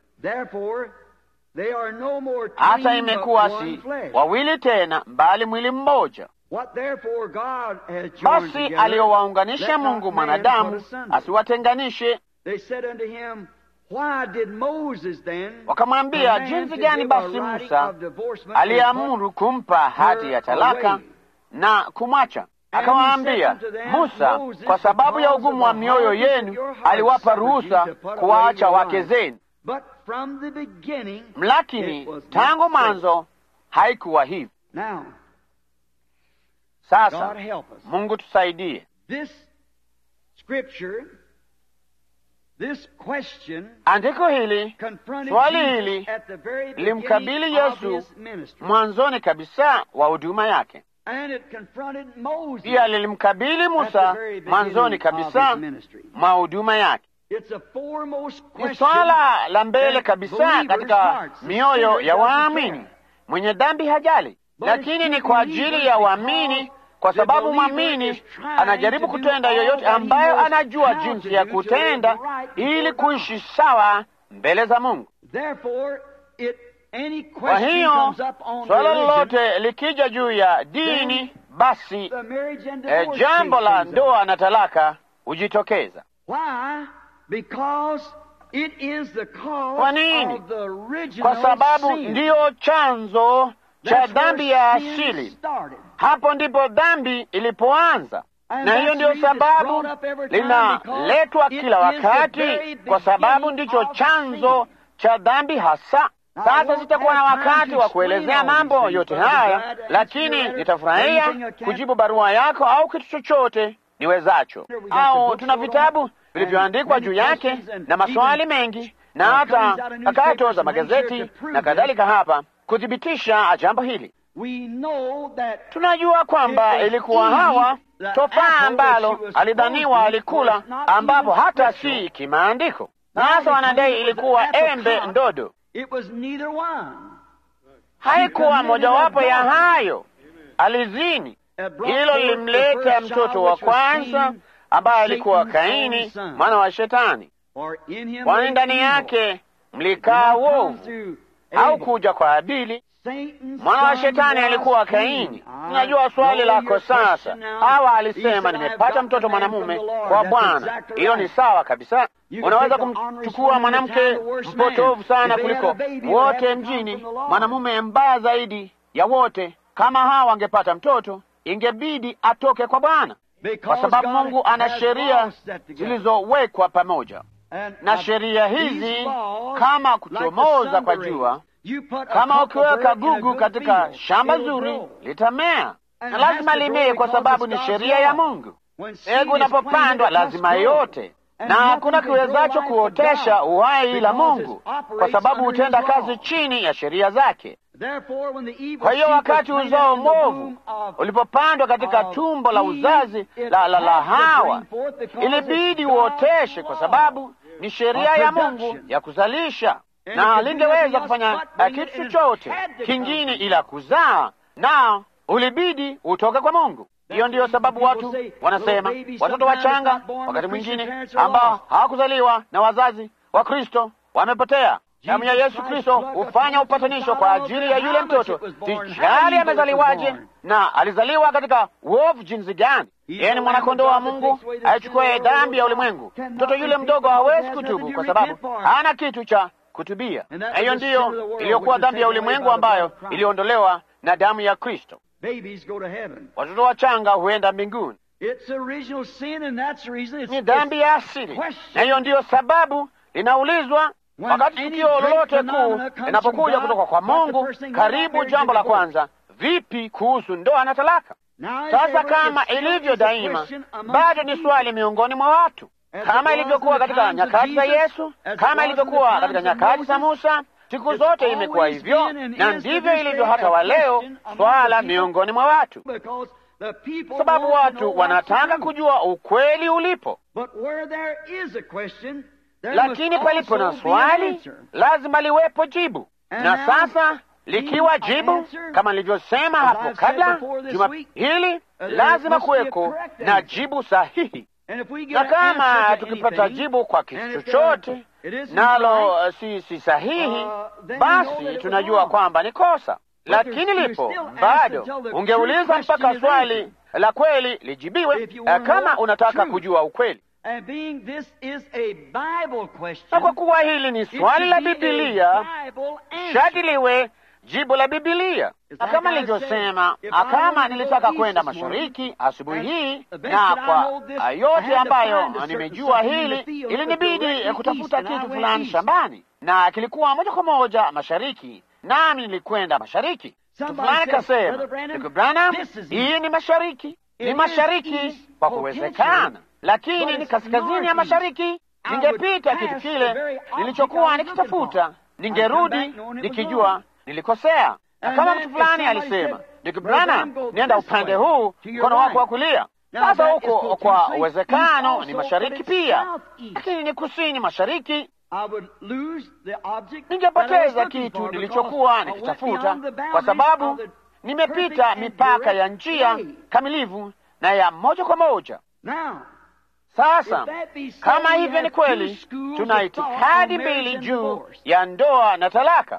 Hata imekuwa si wawili tena, bali mwili mmoja. Basi aliyowaunganisha Mungu mwanadamu asiwatenganishe. Wakamwambia, jinsi gani basi Musa aliamuru kumpa hati ya talaka na kumwacha? Akawaambia, Musa, kwa sababu ya ugumu wa mioyo yenu, aliwapa ruhusa kuwaacha wake zenu, mlakini tangu mwanzo haikuwa hivi. Sasa Mungu tusaidie. Andiko hili, swali hili limkabili Yesu mwanzoni kabisa wa huduma yake. Pia lilimkabili Musa mwanzoni kabisa mwa huduma yake. Ni swala la mbele kabisa katika mioyo ya waamini. Mwenye dhambi hajali, lakini ni kwa ajili ya waamini, kwa sababu mwamini anajaribu kutenda yoyote ambayo anajua jinsi ya kutenda ili kuishi sawa mbele za Mungu. Kwa hiyo swala lolote likija juu ya dini, basi eh, jambo la ndoa na talaka hujitokeza. Kwa nini? Kwa sababu ndiyo chanzo cha dhambi ya asili. Hapo ndipo dhambi ilipoanza, na hiyo ndiyo sababu linaletwa kila wakati, kwa sababu ndicho chanzo cha dhambi hasa. Sasa sitakuwa na wakati wa kuelezea mambo yote haya, lakini nitafurahia kujibu barua yako au kitu chochote niwezacho. Au tuna vitabu vilivyoandikwa juu yake na maswali mengi, na hata kakato za magazeti na kadhalika hapa kuthibitisha jambo hili. Tunajua kwamba ilikuwa Hawa, tofaa ambalo alidhaniwa alikula, ambapo hata si kimaandiko. Sasa wanadai ilikuwa embe ndodo. Haikuwa mojawapo ya hayo. Alizini. Hilo lilimleta mtoto wa kwanza ambaye alikuwa Kaini, mwana wa Shetani, kwani ndani yake mlikaa uovu, au kuja kwa Habili. Mwana wa Shetani alikuwa Kaini. Unajua swali lako sasa, Hawa alisema nimepata mtoto mwanamume kwa Bwana. Hiyo ni sawa kabisa. Unaweza kumchukua mwanamke mpotovu sana kuliko wote mjini, mwanamume mbaya zaidi ya wote. Kama Hawa angepata mtoto, ingebidi atoke kwa Bwana, kwa sababu Mungu ana sheria zilizowekwa pamoja, na sheria hizi kama kuchomoza kwa jua. Kama ukiweka gugu katika shamba zuri, litamea, na lazima limee, kwa sababu ni sheria ya Mungu. Mbegu inapopandwa lazima yote, na hakuna kiwezacho kuotesha uhai ila Mungu, kwa sababu hutenda kazi chini ya sheria zake. Kwa hiyo wakati uzao mwovu ulipopandwa katika tumbo la uzazi la, la, la Hawa, ilibidi uoteshe, kwa sababu ni sheria ya Mungu ya kuzalisha, na halingeweza kufanya kitu chochote kingine ila kuzaa, na ulibidi utoke kwa Mungu. Hiyo ndiyo sababu watu wanasema watoto wachanga wakati mwingine ambao hawakuzaliwa na wazazi wa Kristo wamepotea. Damu ya Yesu Kristo hufanya upatanisho kwa ajili ya yule mtoto, sijali amezaliwaje na alizaliwa katika uovu jinsi gani. Yeye ni mwanakondoo wa Mungu aichukue dhambi ya ulimwengu. Mtoto yule mdogo hawezi kutubu kwa sababu hana kitu cha kutubia. Hiyo ndiyo iliyokuwa dhambi ya ulimwengu ambayo iliondolewa na damu ya Kristo. Watoto wachanga huenda mbinguni. Ni dhambi ya asili, na hiyo ndiyo sababu linaulizwa wakati tukio lolote kuu linapokuja kutoka kwa Mungu. Karibu jambo la kwanza, vipi kuhusu ndoa na talaka? Sasa kama ilivyo daima, bado ni swali miongoni mwa watu, kama ilivyokuwa katika nyakati za Yesu, kama ilivyokuwa katika nyakati za Musa. Siku zote imekuwa hivyo, na ndivyo ilivyo hata wa leo, swala miongoni mwa watu, sababu watu wanataka kujua ukweli ulipo. Lakini palipo na swali, lazima liwepo jibu. Na sasa likiwa jibu, kama nilivyosema hapo kabla, juma hili lazima kuweko na jibu sahihi. Na kama tukipata jibu kwa kitu chochote nalo si, si sahihi, basi tunajua kwamba ni kosa. Lakini lipo bado, ungeuliza mpaka swali la kweli lijibiwe, kama unataka kujua ukweli. Na kwa kuwa hili ni swali la Biblia, shati liwe jibu la Biblia. Na kama nilivyosema, kama nilitaka kwenda mashariki asubuhi hii, na kwa yote ambayo nimejua hili, ilinibidi kutafuta kitu fulani shambani, na kilikuwa moja kwa moja mashariki, nami nilikwenda mashariki. Mtu fulani kasema, ndugu Branham, hii ni mashariki. Ni mashariki kwa kuwezekana, lakini ni kaskazini ya mashariki. Ningepita kitu kile nilichokuwa nikitafuta, ningerudi nikijua nilikosea. Na kama mtu fulani alisema, ndugu Branham, nenda upande huu, mkono wako wa kulia. Sasa huko kwa uwezekano ni mashariki pia, lakini ni kusini mashariki. Ningepoteza kitu nilichokuwa nikitafuta, kwa sababu nimepita mipaka ya njia kamilifu na ya moja kwa moja. Sasa kama hivyo ni kweli, tuna itikadi mbili juu ya ndoa na talaka.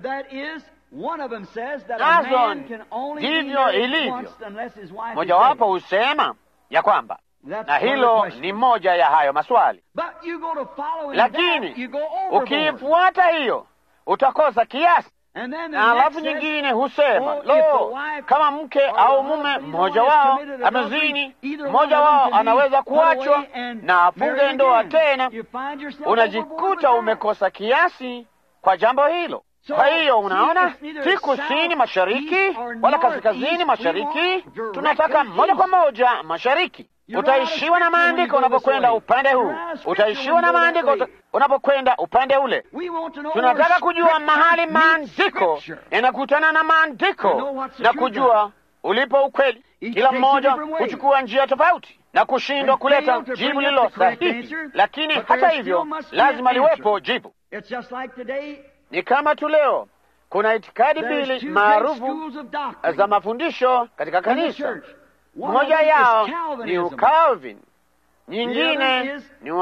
Nazo ndivyo ilivyo. Mojawapo husema ya kwamba, na hilo ni moja ya hayo maswali, lakini ukiifuata hiyo utakosa kiasi. Na alafu nyingine husema, lo, kama mke au mume mmoja wao amezini, mmoja wao anaweza kuachwa na afunge ndoa tena. Unajikuta umekosa kiasi kwa jambo hilo. Kwa hiyo unaona, si kusini mashariki wala kaskazini mashariki, tunataka moja kwa moja mashariki. Utaishiwa na maandiko unapokwenda upande huu, utaishiwa na maandiko unapokwenda upande ule. Tunataka kujua mahali maandiko yanakutana na maandiko na kujua ulipo ukweli. Kila mmoja huchukua njia tofauti na kushindwa kuleta jibu lilo sahihi, lakini hata hivyo lazima liwepo jibu. Ni kama tu leo kuna itikadi mbili maarufu za mafundisho katika kanisa. Moja yao ni Ukalvin, nyingine ni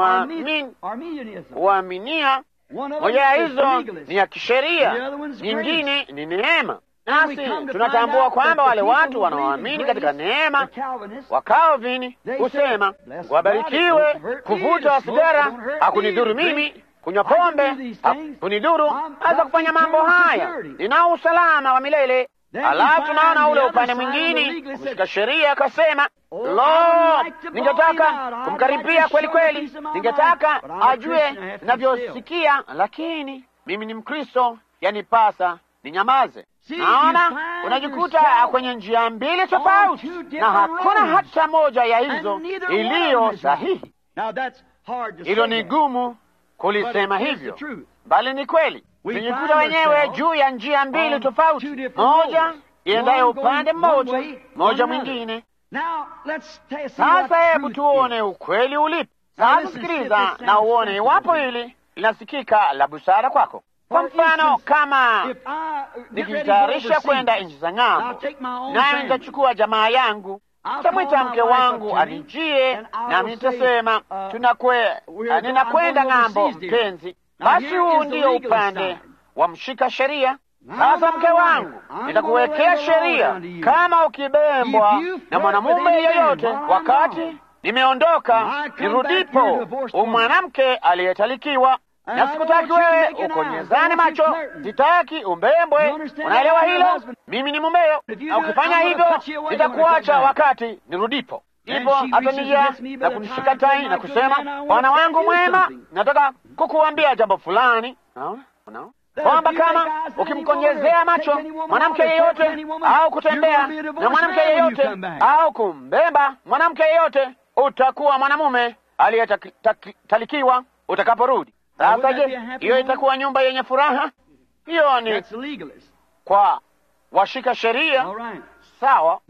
Uaminia. Moja ya hizo ni ya kisheria, nyingine ni neema. Nasi tunatambua kwamba wale watu wanaoamini katika neema wa Calvin husema, wabarikiwe, kuvuta sigara hakunidhuru mimi, kunywa pombe hakunidhuru, hata kufanya mambo haya ninao usalama wa milele. Alafu tunaona ule upande mwingine kushika sheria, akasema, lo, ningetaka kumkaribia kweli kweli, ningetaka ajue ninavyosikia, lakini mimi ni Mkristo, yanipasa ninyamaze. Naona unajikuta kwenye njia mbili tofauti, na hakuna hata moja ya hizo iliyo sahihi. Hilo ni gumu kulisema hivyo, bali ni kweli. Tunajikuta wenyewe juu ya njia mbili tofauti, moja iendayo upande mmoja, moja mwingine. Sasa hebu tuone ukweli ulipo. Sasa sikiliza na uone iwapo hili linasikika la busara kwako. Kwa mfano, kama nikitayarisha kwenda nchi za ng'ambo, naye nitachukua jamaa yangu, nitamwita mke wangu anijie, na nitasema tunakwe ninakwenda ng'ambo mpenzi, basi huu ndio upande wa mshika sheria. Sasa mke wangu, nitakuwekea sheria, kama ukibembwa na mwanamume yeyote wakati nimeondoka, nirudipo, umwanamke aliyetalikiwa, na sikutaki wewe ukonyezane macho, sitaki umbembwe. Unaelewa hilo? Mimi ni mumeo, na ukifanya hivyo nitakuacha wakati nirudipo. Ndipo atanijia na kunishika tai na kusema, bwana wangu mwema, nataka kukuambia jambo fulani. Unaona? Unaona? Kwamba kama ukimkonyezea macho mwanamke yeyote, au kutembea na mwanamke yeyote, au kumbemba mwanamke yeyote, utakuwa mwanamume aliyetalikiwa utakaporudi. Sasa je, hiyo itakuwa nyumba yenye furaha? Hiyo ni kwa washika sheria. Sawa.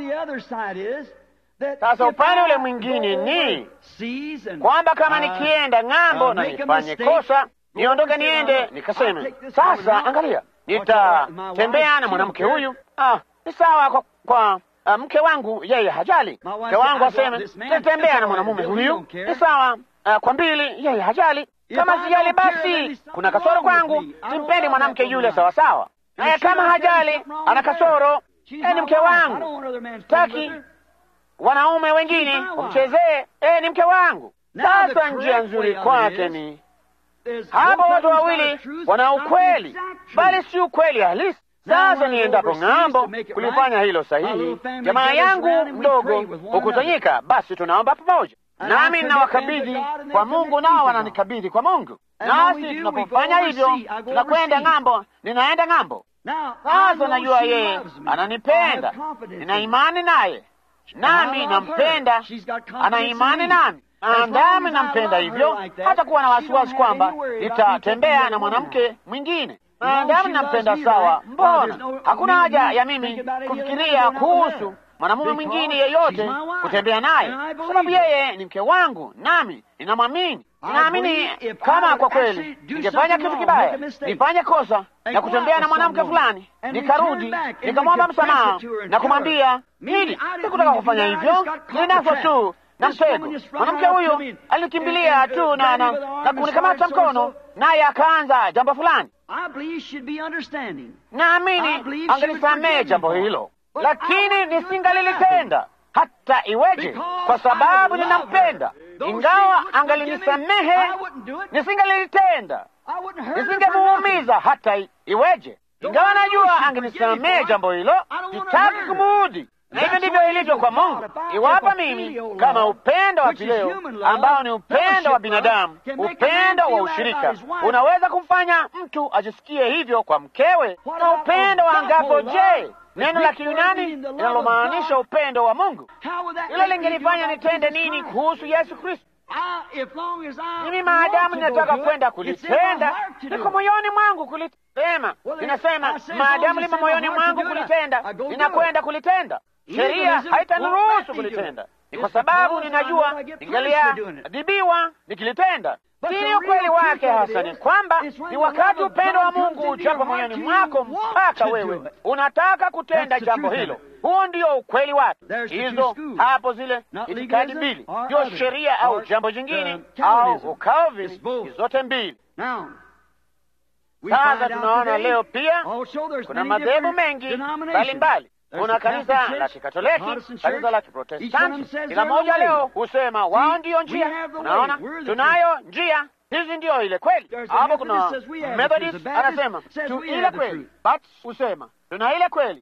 Sasa upande ule mwingine ni kwamba kama nikienda ng'ambo na nifanye kosa, niondoke niende nikaseme, sasa angalia, nitatembea na mwanamke huyu, ah, ni sawa kwa, kwa uh, mke wangu yeye hajali. Mke wangu aseme, nitatembea na mwanamume huyu, ni sawa uh, kwa mbili, yeye hajali. Kama sijali, basi kuna kasoro kwangu, simpendi mwanamke yule sawa sawa. Naye kama hajali, ana kasoro, eh, ni mke wangu, taki wanaume wengine umchezee, eh, ni mke wangu. Sasa njia nzuri kwake ni hapo watu wawili wana ukweli, bali si ukweli halisi. Sasa niendapo ng'ambo kulifanya hilo sahihi, jamaa yangu mdogo hukusanyika, basi tunaomba pamoja, nami ninawakabidhi kwa Mungu, nao wananikabidhi kwa Mungu. Nasi tunapofanya hivyo, tunakwenda ng'ambo, ninaenda ng'ambo. Sasa najua yeye ananipenda, nina imani naye, nami nampenda, ana imani nami, andami nampenda, hivyo hata kuwa na wasiwasi kwamba nitatembea na mwanamke mwingine. Andami nampenda sawa, mbona hakuna haja ya mimi kufikiria kuhusu mwanamume mwingine yeyote kutembea naye, sababu yeye ni mke wangu, nami ninamwamini. Naamini kama kwa kweli ningefanya kitu kibaya, nifanye kosa na kutembea na mwanamke fulani, nikarudi nikamwomba msamaha na kumwambia, hili sikutaka kufanya hivyo, ninaswa tu na mtego. Mwanamke huyu alikimbilia tu na, na, na kunikamata mkono, naye akaanza jambo fulani. Naamini angenisamehe jambo hilo, lakini nisingalilitenda hata iweje, kwa sababu ninampenda. Ingawa angalinisamehe, nisingalilitenda, nisingemuumiza hata iweje. Ingawa najua angenisamehe jambo hilo, sitaki kumuudhi. Na hivyo ndivyo ilivyo kwa Mungu. Iwapo mimi kama upendo wa kileo ambao ni upendo wa binadamu, upendo wa ushirika, unaweza kumfanya mtu ajisikie hivyo kwa mkewe, na upendo wa angapo, je, neno la Kiyunani linalomaanisha upendo wa Mungu, ile lingenifanya nitende nini kuhusu Yesu Kristo? Mimi maadamu ninataka kwenda kulitenda, niko moyoni mwangu kulitenda. Ninasema maadamu limo moyoni mwangu kulitenda, ninakwenda kulitenda. Sheria haitaniruhusu kulitenda. ni kwa sababu ninajua ningeliadhibiwa nikilitenda. Lakini ukweli wake hasa ni kwamba ni wakati upendo wa Mungu ujapo moyoni mwako mpaka wewe unataka kutenda jambo hilo. Huo ndio ukweli wake. Hizo hapo zile itikadi mbili, sio sheria au jambo jingine au ukavi, zote mbili. Sasa tunaona leo pia kuna madhehebu mengi mbalimbali. Kuna kanisa la Kikatoliki, kanisa la Kiprotestanti. Kila moja leo husema wao ndiyo njia. Unaona, tunayo njia, hizi ndiyo ile kweli. Hapo kuna Methodist anasema tu ile kweli, but husema tuna ile kweli.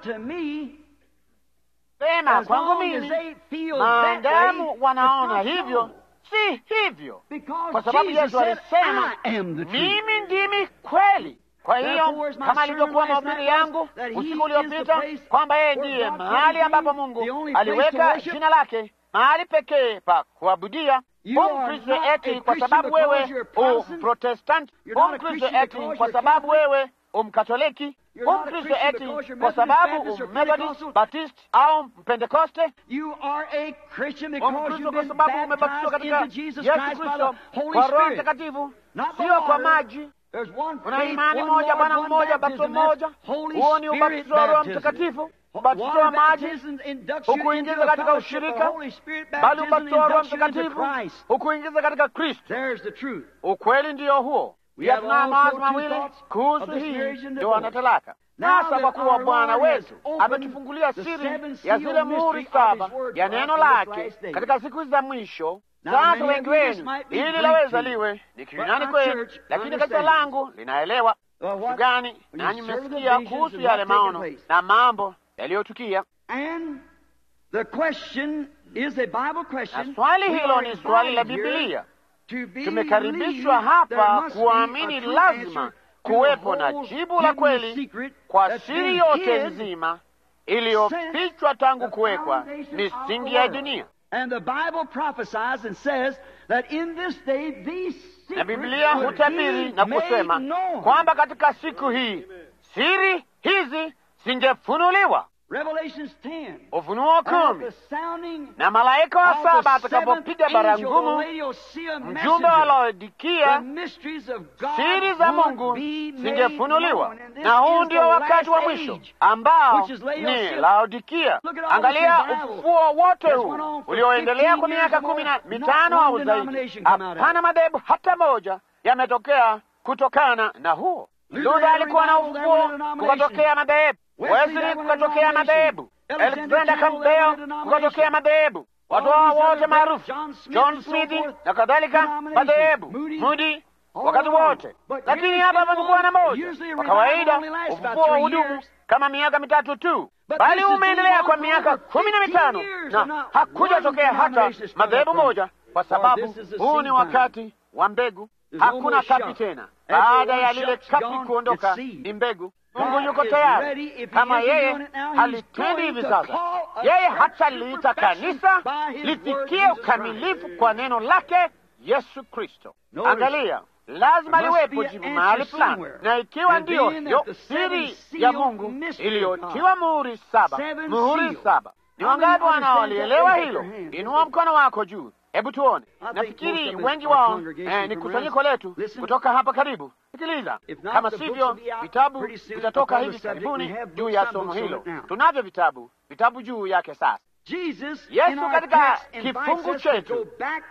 Sema kwangu mimi, maadamu wanaona hivyo, si hivyo, kwa sababu Yesu alisema mimi ndimi kweli. Kwa hiyo kama ilivyokuwa mahubiri yangu usiku uliopita kwamba yeye ndiye mahali ambapo Mungu aliweka jina lake, mahali pekee pa kuabudia. Umkristo eti kwa sababu wewe Umprotestanti, Umkristo eti kwa sababu wewe Umkatoliki, Umkristo eti kwa sababu Ummethodist, Baptist au Mpentekoste. Umkristo kwa sababu umebatizwa katika Yesu Kristo kwa Roho Mtakatifu, sio kwa maji. Kuna imani moja, Bwana mmoja, batizo mmoja. Huo ni ubatizo wa Roho Mtakatifu. Ubatizo wa maji hukuingiza katika ushirika, bali ubatizo wa Roho Mtakatifu hukuingiza katika Kristo. Ukweli ndiyo huo. Pia tuna mawazo mawili kuhusu hii ndoa talaka. Sasa kwa kuwa Bwana wetu ametufungulia siri ya zile muhuri saba ya neno lake katika siku za mwisho, sasa wengi wenu, ili laweza liwe ni Kiyunani kwenu, lakini kanisa langu linaelewa kitu gani, nanyi mmesikia kuhusu yale maono na mambo yaliyotukia. Na swali hilo ni swali la Biblia. Tumekaribishwa hapa kuamini lazima kuwepo na jibu la kweli kwa siri yote nzima iliyofichwa tangu kuwekwa misingi ya dunia. Na Biblia hutabiri na kusema kwamba katika siku hii siri hizi zingefunuliwa. Ufunuo kumi, na malaika wa saba atakapopiga baragumu, mjumbe wa Laodikia, siri za Mungu zingefunuliwa. Na huu ndio wakati wa mwisho ambao ni Laodikia. Angalia ufufuo wote huu ulioendelea kwa miaka kumi na mitano au zaidi. Hapana madhehebu hata moja yametokea kutokana na huo. Luther alikuwa na ufufuo, kukatokea madhehebu. Wesley kukatokea madhehebu. Alexander Campbell kukatokea madhehebu. Watu hao wote maarufu, John Smith na kadhalika, madhehebu. Moody wakati wote. Lakini hapa palikuwa na moja. Kwa kawaida ufufuo wa hudumu kama miaka mitatu tu, bali umeendelea kwa miaka kumi na mitano na hakuja tokea hata madhehebu moja, kwa sababu huu ni wakati wa mbegu. Hakuna kapi tena. Baada ya lile kapi kuondoka, ni mbegu. Mungu yuko tayari. Kama yeye halitendi hivi sasa, yeye hataliita kanisa lifikie ukamilifu kwa neno lake Yesu Kristo. Angalia, lazima liwepo jibu mahali fulani, na ikiwa ndiyo hiyo siri ya Mungu iliyotiwa muhuri saba, muhuri saba. Ni wangapi wanaolielewa hilo? Inua mkono wako juu. Hebu tuone. Nafikiri wengi wao eh, ni kusanyiko letu kutoka hapa karibu. Sikiliza, kama sivyo vitabu vitatoka hivi karibuni juu ya somo hilo. Tunavyo vitabu, vitabu juu yake sasa. Yesu katika kifungu chetu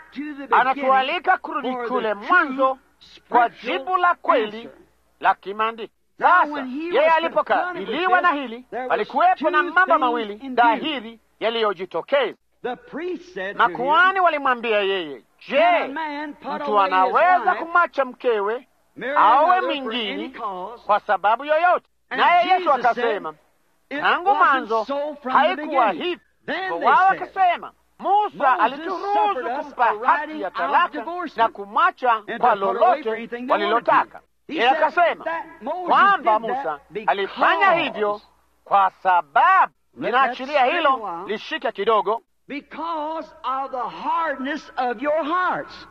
anatualika kurudi kule mwanzo kwa jibu la kweli la kimaandiko. Sasa yeye alipokabiliwa na hili, alikuwepo na mambo mawili dhahiri yaliyojitokeza. Makuhani walimwambia yeye, je, mtu anaweza kumwacha mkewe awe mwingine kwa sababu yoyote? Naye Yesu akasema, tangu mwanzo haikuwa hivi. Wao wakasema, Musa alituruhusu kumpa haki ya talaka na kumwacha kwa lolote walilotaka. Yeye akasema kwamba Musa alifanya hivyo kwa sababu, ninaachilia hilo lishike kidogo, because of the hardness of your hearts.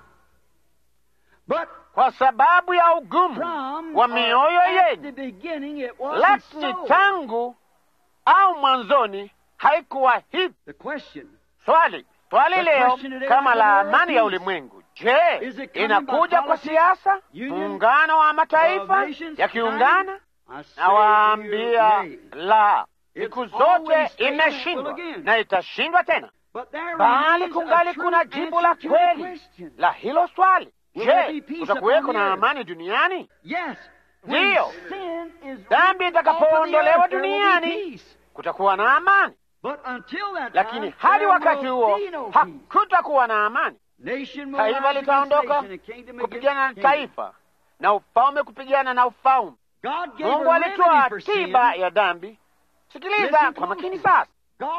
But kwa sababu ya ugumu wa mioyo yenu. Lakini tangu au mwanzoni haikuwa hivi. Swali, Swali leo kama la amani ya ulimwengu, je, inakuja kwa siasa, muungano wa mataifa yakiungana? Nawaambia la, siku zote imeshindwa na itashindwa tena. Bali kungali kuna jibu la kweli la hilo swali. Je, kutakuweko na amani duniani? Ndiyo, dhambi itakapoondolewa duniani kutakuwa na amani. Lakini hadi wakati huo hakutakuwa na amani. Taifa litaondoka kupigana na taifa na ufalme kupigana na ufalme. Mungu alitoa tiba ya dhambi. Sikiliza kwa makini sasa.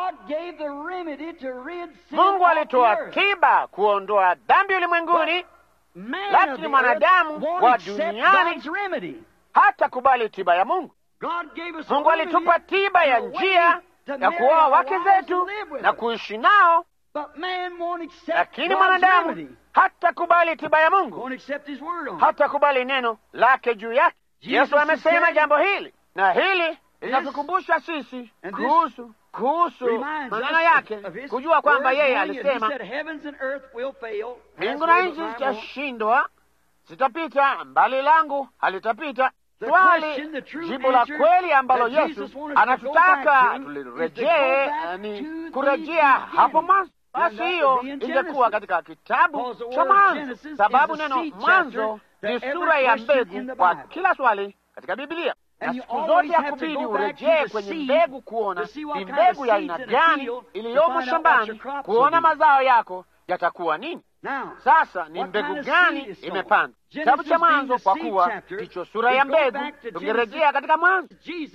Mungu alitoa tiba kuondoa dhambi ulimwenguni, lakini mwanadamu wa duniani hata kubali tiba ya Mungu. Mungu alitupa tiba ya njia ya kuoa wake zetu na kuishi nao, lakini mwanadamu hata kubali tiba ya Mungu, hata kubali neno lake juu yake. Yesu amesema jambo hili, na hili linatukumbusha sisi kuhusu kuhusu maneno yake, kujua kwamba yeye alisema mbingu na nchi zitashindwa, zitapita, mbali langu halitapita. Swali, jibu la kweli ambalo Yesu anatutaka tulirejee ni kurejea hapo mwanzo. Basi hiyo ingekuwa katika kitabu cha Mwanzo, sababu neno mwanzo ni sura ya mbegu kwa kila swali katika Biblia. Na siku zote yakubidi urejee kwenye mbegu kuona ni mbegu ya aina gani iliyomo shambani, kuona mazao yako yatakuwa nini. Sasa ni mbegu gani imepandwa? Kitabu cha Mwanzo, kwa kuwa ndicho sura ya mbegu. Tungerejea katika Mwanzo.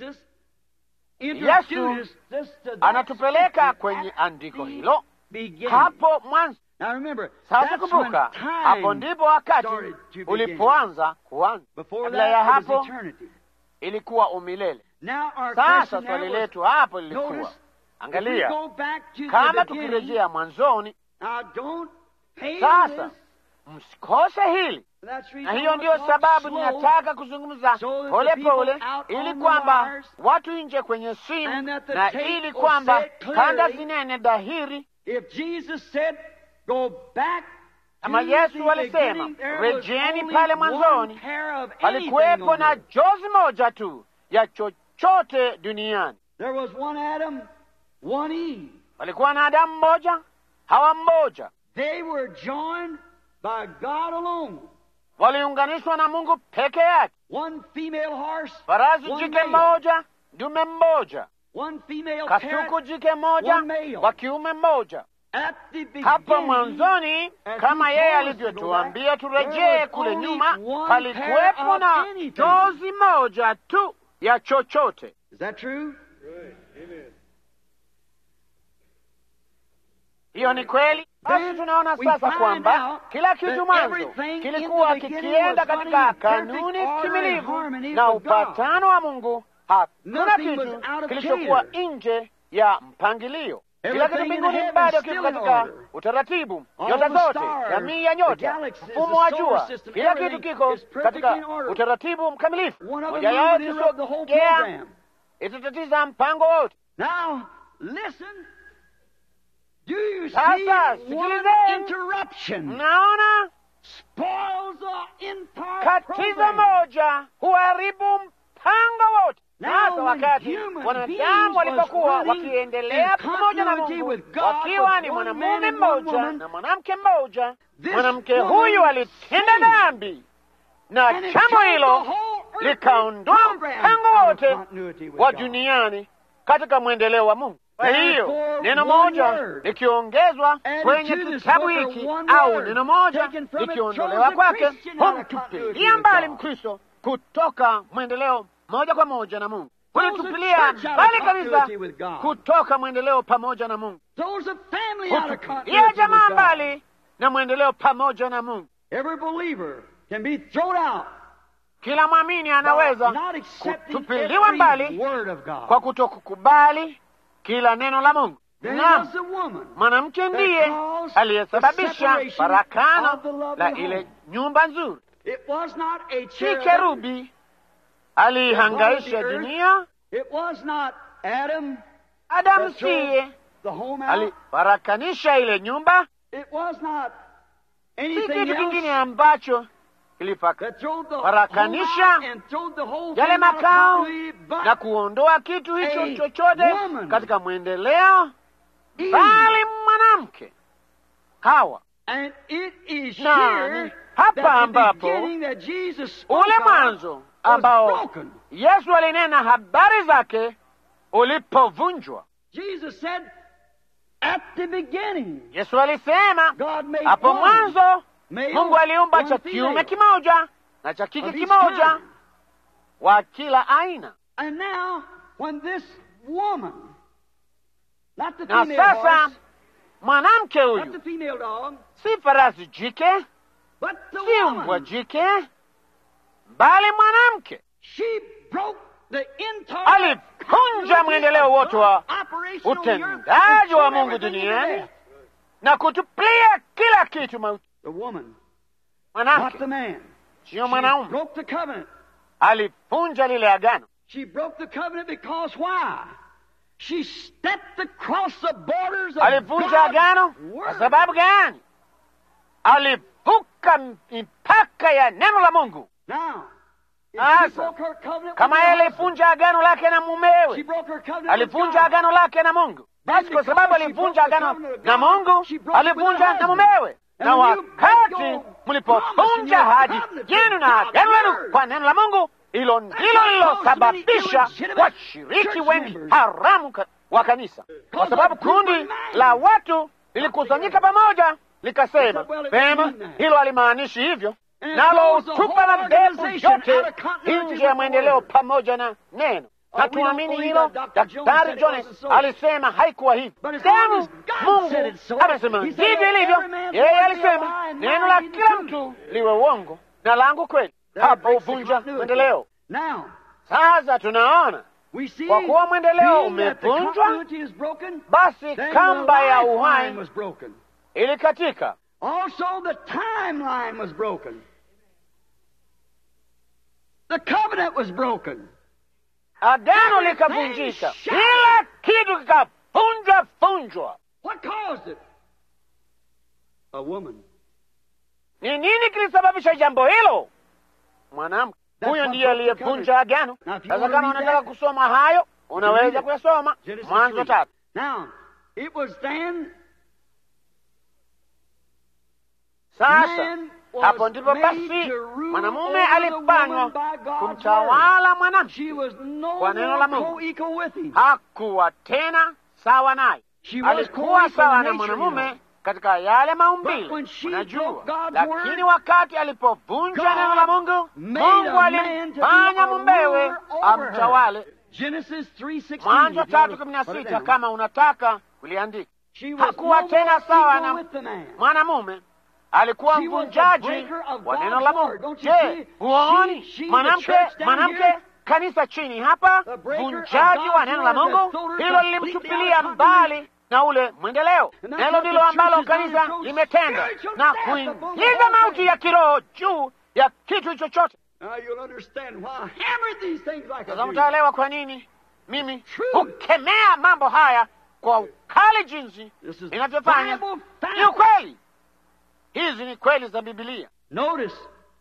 Yesu anatupeleka kwenye andiko hilo hapo mwanzo. Sasa kumbuka, hapo ndipo wakati ulipoanza kuanza. Kabla ya hapo ilikuwa umilele. Sasa swali letu hapo lilikuwa, angalia, kama tukirejea mwanzoni. Sasa msikose hili, na hiyo ndiyo sababu ninataka kuzungumza pole pole, ili kwamba watu nje kwenye simu, na ili kwamba kanda zinene dhahiri. Kama Yesu alisema, rejeni pale mwanzoni, palikuwepo na jozi moja tu ya chochote duniani. Palikuwa na Adamu mmoja, Hawa mmoja. Waliunganishwa na Mungu peke yake. Farasi jike mmoja, dume mmoja. Kasuku jike mmoja, wa kiume mmoja. Hapo mwanzoni, kama yeye alivyotuambia turejee kule nyuma, palikuwepo na jozi moja tu ya chochote. Hiyo ni kweli. Basi tunaona sasa kwamba kila kitu mwanzo kilikuwa kikienda katika kanuni timilivu na upatano wa Mungu. Hakuna kitu kilichokuwa nje ya mpangilio. Kila kitu mbinguni bado kiko katika utaratibu. Nyota zote, jamii ya nyota, mfumo wa jua, kila kitu kiko katika utaratibu mkamilifu. Moja yao kisogea itatatiza mpango wote. Sasa sikilizeni, mnaona katizo moja huharibu mpango wote. Sasa wakati wanadamu walipokuwa wakiendelea pamoja na Mungu, wakiwa ni mwanamume mmoja na mwanamke mmoja, mwanamke huyu alitenda dhambi, na jambo hilo likaondoa mpango wote wa duniani katika mwendeleo wa Mungu. Kwa hiyo neno moja likiongezwa kwenye kitabu hiki au neno moja likiondolewa kwake, humtupilia mbali Mkristo kutoka mwendeleo moja kwa moja na Mungu, kulitupilia mbali kabisa kutoka mwendeleo pamoja na Mungu, kutupilia jamaa mbali na mwendeleo pamoja na Mungu. Kila mwamini anaweza kutupiliwa mbali kwa kutokukubali kila neno la Mungu. Naam, mwanamke ndiye aliyesababisha farakano la ile nyumba nzuri. Si kerubi alihangaisha dunia. Adamu siye the home out. alifarakanisha ile nyumba. It was not Si anything kitu kingine else ambacho that threw the home kilifakanisha out and threw the whole yale thing out of makao continuity, but na kuondoa kitu hicho a chochote woman. katika mwendeleo, Eve. bali mwanamke Hawa. And it is Na here ni hapa that the ambapo beginning that Jesus spoke ule of mwanzo was ambao broken. Yesu alinena habari zake ulipovunjwa. Jesus said, at the beginning, Yesu alisema God made hapo one, mwanzo male, Mungu aliumba one cha female, kiume kimoja na cha kike of each kimoja kind. wa kila aina. And now, when this woman, not the Na female sasa horse, mwanamke not huyu the female dog, si farasi jike, but the si mbwa woman, jike, bali mwanamke she broke the entire alivunja mwendeleo wote wa utendaji wa Mungu duniani na kutuplia kila kitu mauti. The woman, not Mwanamke the man. sio She mwanaume, broke the covenant. alivunja lile agano. She broke the covenant because why? She stepped across the borders of Alivunja agano God's kwa word. sababu gani? Alivuka mipaka ya neno la Mungu. Now, if she Sasa, broke her covenant kama with yeye her husband, alivunja agano lake na she mumewe, broke her covenant with alivunja God. agano lake na Mungu, basi kwa sababu alivunja agano na Mungu, alivunja na mumewe. Na wakati mlipovunja ahadi yenu na agano lenu kwa neno la Mungu, hilo ndilo lilosababisha washiriki wengi haramu ka- wa kanisa, kwa sababu kundi la watu lilikusanyika pamoja likasema, pema, hilo halimaanishi hivyo, nalo utupa madhehebu yote nje ya mwendeleo pamoja na neno. Hatuamini hilo. Daktari Jones alisema haikuwa hivyo. Tena Mungu amesema ndivyo ilivyo. Yeye alisema neno la kila mtu liwe uongo na langu kweli. Hapo uvunja mwendeleo. Now, Sasa tunaona we see, kwa kuwa mwendeleo being that the umevunjwa, continuity is broken, basi then the kamba ya lifeline uhai was broken. ilikatika. Also, the timeline was broken. The covenant was broken. Agano likavunjika, kila kitu kikavunjwa vunjwa. What caused it? A woman. Ni nini kilisababisha jambo hilo? Mwanamke. That's Huyo what ndiye broke the aliyevunja agano. Now, if you Sasa wanna kama read unataka that, kusoma hayo, unaweza read it. kuyasoma Genesis Mwanzo three. tatu. Now, it was then Sasa man was hapo ndipo made basi to rule mwanamume over the alifanywa woman by God's kumtawala word. mwanamke. She was no Kwa neno more la Mungu. co-equal with him. Hakuwa tena sawa naye, She was alikuwa co-equal sawa in na nature, mwanamume you know. katika yale But maumbile, when she unajua. broke God's Lakini word, wakati alipovunja God neno la Mungu, made Mungu a man to be alimfanya a mumewe ruler over amtawale. her. Genesis three sixteen. Mwanzo tatu kumi na sita kama unataka kuliandika. She was Hakuwa no tena more sawa equal na with the man. mwanamume, alikuwa She was the mvunjaji breaker of wa God's neno la word. Mungu. Don't you Je, see? huoni She- she, the mwanamke church down mwanamke here, kanisa chini hapa, the breaker of mvunjaji wa God's neno la word Mungu, that threw her hilo completely lilimtupilia out of mbali na ule mwendeleo. And that's Nalo what ndilo the ambalo church has kanisa done, so limetenda spiritual na death upon the kuingiza whole mauti thing. ya kiroho juu ya kitu chochote. Now you'll understand why I hammered these things like I Sasa do. mtaelewa kwa nini mimi True. hukemea mambo haya kwa ukali jinsi This is inavyofanya. Bible fact. Ni ukweli, hizi ni kweli za Biblia. Notice.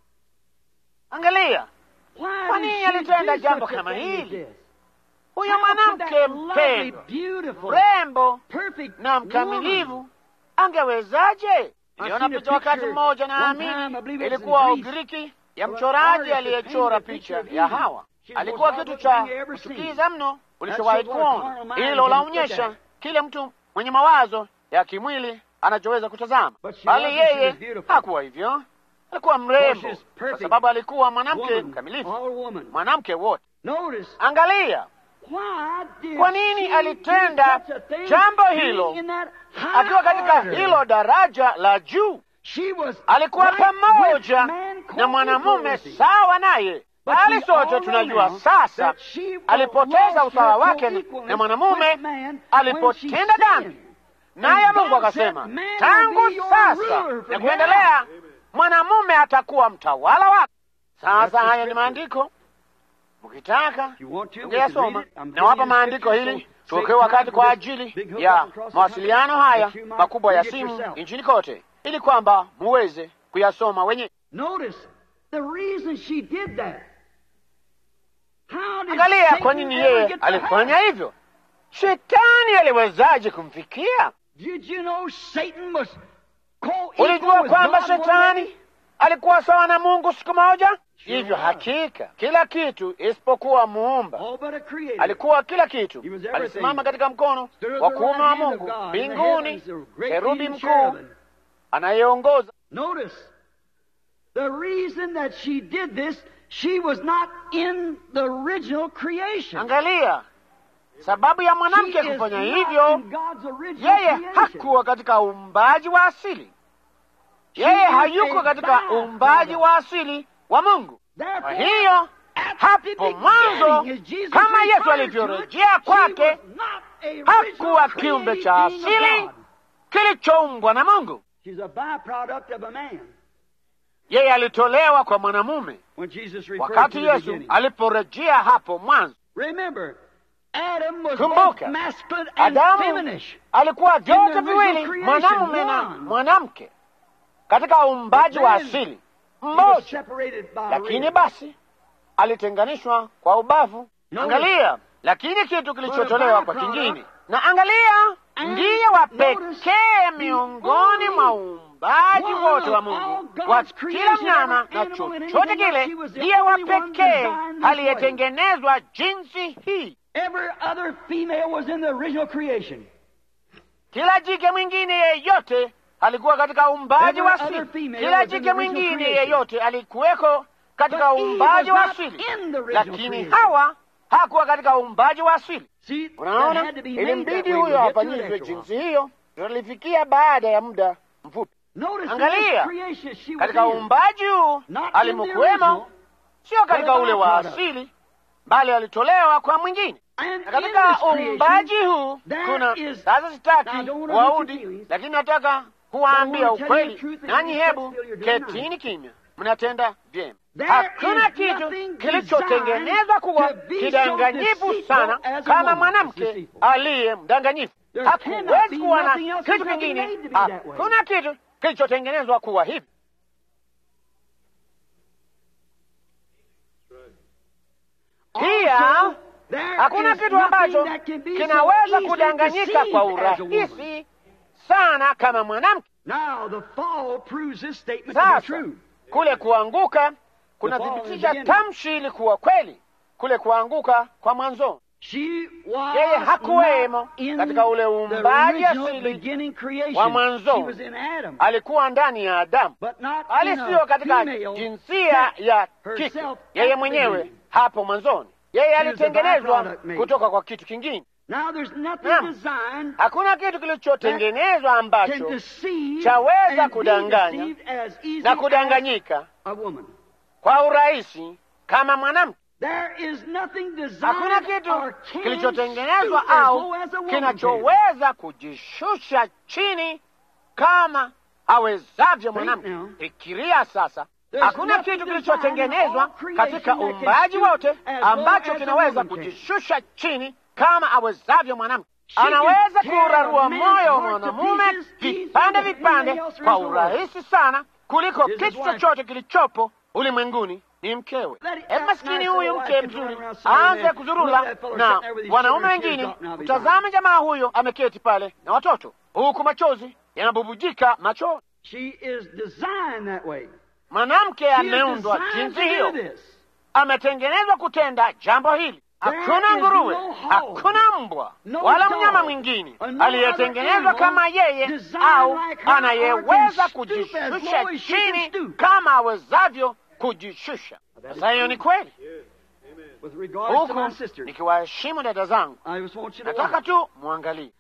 Angalia, Why Kwa did nini she alitenda do jambo such a kama thing as hili? this? Huyo How could mwanamke that lovely, mpendwa, beautiful, mrembo perfect na woman. mkamilifu angewezaje? Niliona seen a picha wakati picture mmoja, one time, I naamini believe it was in ilikuwa Greece, Ugiriki, ya of an mchoraji artist that aliyechora painted a picha picture ya of Eve. Hawa. She was Alikuwa the kitu most cha lovely you ever seen. kuchukiza mno ulichowahi That's what kuona. carnal mind Hilo can laonyesha look kile mtu mwenye mawazo ya kimwili anachoweza kutazama, But she bali wasn't. She yeye was beautiful. hakuwa hivyo. Alikuwa mrembo she's kwa perfect sababu alikuwa mwanamke woman, mkamilifu, all woman. mwanamke wote. Notice, Angalia, why did kwa nini she alitenda do such a thing, jambo being hilo in that high akiwa katika order? hilo daraja la juu? She was Alikuwa right pamoja with man, na co-equal mwanamume with him. sawa naye, But bali we sote all tunajua know sasa that she alipoteza lost usawa her wake co-equalness na mwanamume with man when she alipotenda dhambi. sinned. Naye And Mungu God akasema, said, "Man will tangu be your sasa ruler na from kuendelea now." mwanamume atakuwa mtawala wako. Sasa That's the haya ni scripture. maandiko, mkitaka You want to, we can ungeyasoma. read it. I'm giving Nawapa you the maandiko scripture hili so- tuweke wakati kwa ajili ya mawasiliano haya makubwa ya simu nchini kote, ili kwamba muweze kuyasoma wenyewe. Angalia kwa nini yeye alifanya hivyo. Shetani aliwezaje kumfikia? Ulijua kwamba Shetani alikuwa sawa na Mungu siku moja? Hivyo hakika kila kitu isipokuwa muumba. Alikuwa kila kitu. Alisimama katika mkono wa kuume wa Mungu mbinguni, kerubi mkuu anayeongoza. The reason that she did this, she was not in the original creation. Angalia, sababu ya mwanamke kufanya hivyo, yeye hakuwa katika uumbaji wa asili. Yeye hayuko katika uumbaji wa asili wa Mungu. Kwa hiyo hapo mwanzo, kama Yesu alivyorejea kwake, hakuwa kiumbe cha asili kilichoumbwa na Mungu. Yeye alitolewa kwa mwanamume wakati Yesu aliporejea hapo mwanzo. Kumbuka, Adamu alikuwa vyote viwili, mwanamume na mwanamke, katika uumbaji wa asili mmoja, lakini basi alitenganishwa kwa ubavu. Angalia, lakini kitu kilichotolewa kwa kingine. Na angalia, ndiye wa pekee miongoni mwa uumbaji wote wa Mungu, kwa kila mnyama na chochote kile, ndiye wa pekee aliyetengenezwa jinsi hii. Every other female was in the original creation. Kila jike mwingine yeyote alikuwa katika uumbaji wa asili. Kila jike mwingine yeyote alikuweko katika uumbaji wa asili, lakini Hawa hakuwa katika uumbaji wa asili. Unaona, ilimbidi huyo afanyizwe jinsi hiyo. Tulifikia baada ya muda mfupi. Angalia, katika uumbaji huu alimkuwemo, sio katika ule wa asili, bali alitolewa kwa mwingine. Na katika uumbaji huu kuna, sasa sitaki waudi, lakini nataka kuwaambia ukweli, nanyi hebu ketini kimya, mnatenda vyema. Hakuna kitu kilichotengenezwa kuwa kidanganyifu sana kama mwanamke aliye mdanganyifu. Hakuwezi kuwa na kitu kingine. Hakuna kitu kilichotengenezwa kuwa hivi. Pia hakuna kitu ambacho kinaweza kudanganyika kwa urahisi sana kama mwanamke. Sasa kule kuanguka kunathibitisha tamshi ili kuwa kweli. Kule kuanguka kwa mwanzo, yeye hakuwemo katika ule uumbaji asili wa mwanzo. Alikuwa ndani ya Adamu, bali sio katika jinsia ya kike. Yeye mwenyewe hapo mwanzoni, yeye alitengenezwa kutoka kwa kitu kingine. Hakuna kitu kilichotengenezwa ambacho chaweza kudanganya na kudanganyika kwa urahisi kama mwanamke. Hakuna kitu kilichotengenezwa au kinachoweza kujishusha chini kama awezavyo mwanamke. Fikiria sasa, hakuna kitu kilichotengenezwa katika uumbaji wote ambacho kinaweza kujishusha chini kama awezavyo mwanamke. Anaweza kurarua moyo wa mwanamume vipande vipande kwa urahisi sana kuliko kitu chochote kilichopo ulimwenguni. Ni mkewe. Hebu maskini huyu mke mzuri aanze kuzurula na wanaume wengine. Mtazame jamaa huyo ameketi pale na watoto, huku machozi yanabubujika machoni. Mwanamke ameundwa jinsi hiyo, ametengenezwa kutenda jambo hili. Hakuna nguruwe, hakuna mbwa wala mnyama mwingine aliyetengenezwa kama yeye au anayeweza kujishusha chini kama awezavyo kujishusha. Sasa hiyo ni kweli. Huku nikiwaheshimu dada zangu, nataka tu muangalie,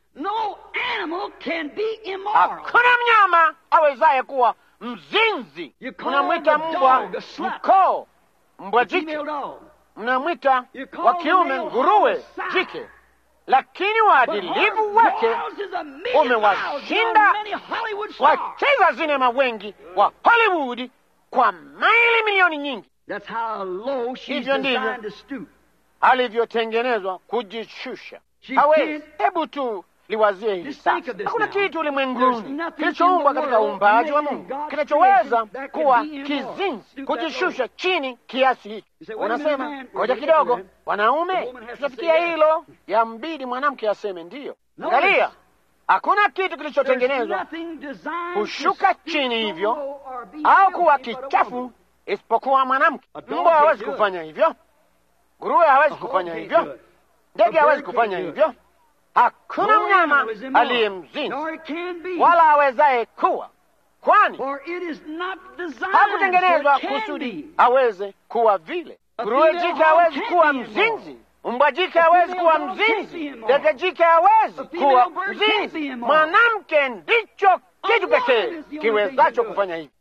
hakuna mnyama awezaye kuwa mzinzi. Mnamwita mbwa mkoo, mbwa jike, mnamwita wa kiume nguruwe jike, lakini uadilifu wake umewashinda wacheza sinema wengi wa Hollywood kwa maili milioni nyingi. Hivyo ndivyo alivyotengenezwa kujishusha. hawezi. Hebu tu liwazie hili sasa. Hakuna kitu ulimwenguni kilichoumbwa katika uumbaji wa Mungu kinachoweza kuwa kizinzi, kujishusha chini kiasi hicho. Unasema ngoja kidogo, wanaume tutafikia hilo, yambidi mwanamke aseme ndiyo. Angalia, hakuna kitu kilichotengenezwa kushuka chini hivyo au kuwa kichafu isipokuwa mwanamke. Mbwa hawezi kufanya hivyo, nguruwe hawezi kufanya hivyo, ndege hawezi kufanya hivyo. Hakuna mnyama aliye mzinzi wala awezaye kuwa, kwani hakutengenezwa kusudi aweze kuwa vile. Nguruwe jike hawezi kuwa mzinzi, mbwa jike hawezi kuwa mzinzi, ndege jike hawezi kuwa mzinzi. Mwanamke ndicho kitu pekee kiwezacho kufanya hivi.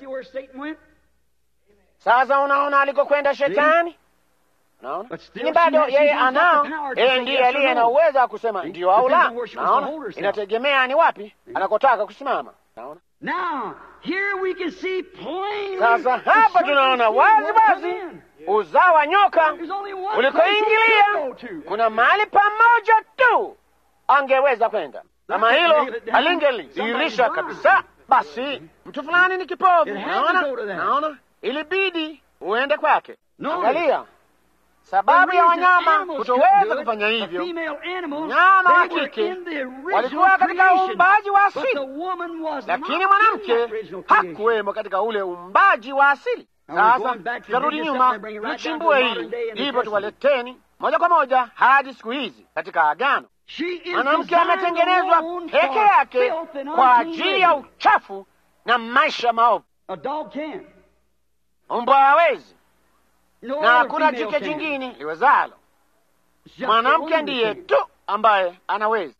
Sasa unaona alikokwenda Shetani? Naona lakini bado yeye anao, yeye ndiye aliye na uwezo wa kusema ndio au la. Naona inategemea ni wapi anakotaka kusimama. Naona sasa hapa tunaona wazi wazi uzao wa nyoka ulikoingilia. Kuna mahali pamoja tu angeweza kwenda, kama hilo alingelidhihirisha kabisa, basi mtu fulani ni kipofu. Naona naona ilibidi uende kwake. Angalia sababu ya wanyama kutoweza kufanya hivyo. Nyama wa kike walikuwa katika uumbaji wa asili, lakini mwanamke hakuwemo katika ule uumbaji wa asili. Sasa tutarudi nyuma, tuchimbue hili, ndipo tuwaleteni moja kwa moja hadi siku hizi katika Agano. Mwanamke ametengenezwa peke yake kwa ajili ya uchafu na maisha maovu. Mbwa hawezi, na hakuna jike jingine liwezalo. Mwanamke ndiye tu ambaye anaweza.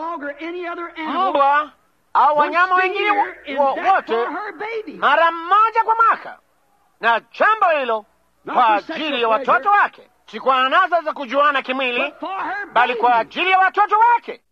Mbwa au wanyama wengine wote mara mmoja kwa mwaka, na jambo hilo kwa ajili ya watoto wake, si kwa anasa za kujuana kimwili, bali kwa ajili ya watoto wake.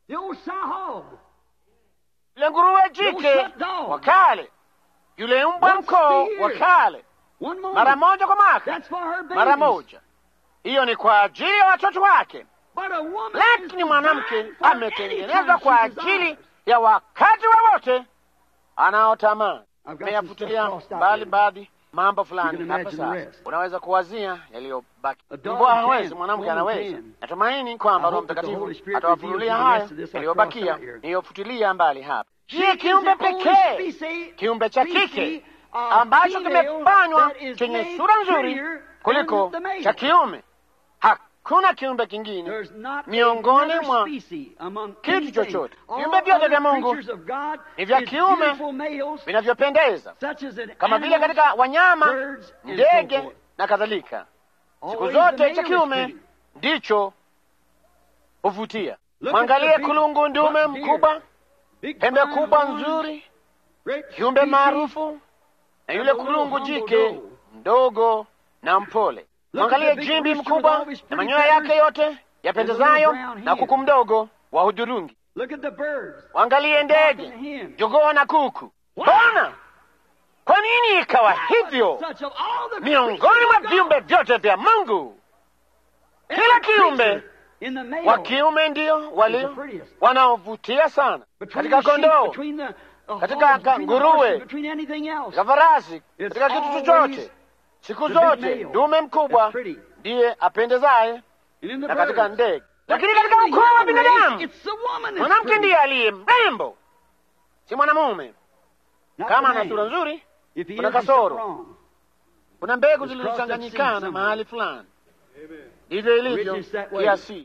Yule nguruwe jike wa kale, yule mbwa mkoo wa kale, mara moja kwa mwaka, mara moja. Hiyo ni kwa ajili ya watoto wake. Lakini mwanamke ametengenezwa kwa ajili ya wakati wowote wa anaotamani. Nimeyafutilia mbali baadhi mambo fulani hapa sasa. Unaweza kuwazia yaliyobaki. Mbwa hawezi, mwanamke anaweza. Natumaini kwamba Roho Mtakatifu atawafunulia haya yaliyobakia niliyofutilia mbali hapa. Ni kiumbe pekee, kiumbe cha kike ambacho kimefanywa chenye sura nzuri kuliko cha kiume. Hakuna kiumbe kingine miongoni mwa kitu chochote. Viumbe vyote vya Mungu ni vya kiume vinavyopendeza, kama vile katika wanyama, ndege na kadhalika. Siku zote cha kiume ndicho huvutia. Mwangalie kulungu ndume mkubwa, pembe kubwa nzuri, kiumbe maarufu, na yule kulungu jike mdogo na mpole. Mwangalie jimbi mkubwa na manyoya yake yote yapendezayo, na kuku mdogo wa hudhurungi. Wangalie ndege, jogoo na kuku. Bwana, kwa nini ikawa hivyo miongoni mwa viumbe vyote vya Mungu? Kila kiumbe wa kiume ndio walio wanaovutia sana. Katika kondoo, katika nguruwe, katika farasi, katika kitu chochote, siku zote ndume mkubwa ndiye apendezaye, na katika ndege. Lakini katika ukoo wa binadamu, mwanamke ndiye aliye mrembo, si mwanamume. Kama ana sura nzuri, kuna kasoro, kuna mbegu zilizochanganyikana mahali fulani. Ndivyo ilivyo kiasi.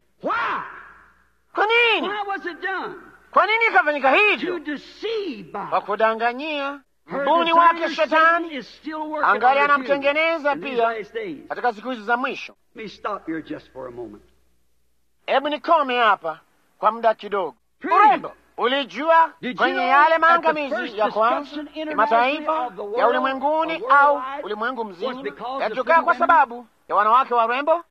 Kwa nini? Kwa nini ikafanyika hivyo? Kwa kudanganyia. Mbuni wake Shetani angali anamtengeneza pia katika siku hizi za mwisho. Hebu nikome hapa kwa muda kidogo. Urembo, ulijua kwenye yale maangamizi ya kwanza ya mataifa ya ulimwenguni au ulimwengu mzima yalitokea kwa sababu ya wanawake warembo?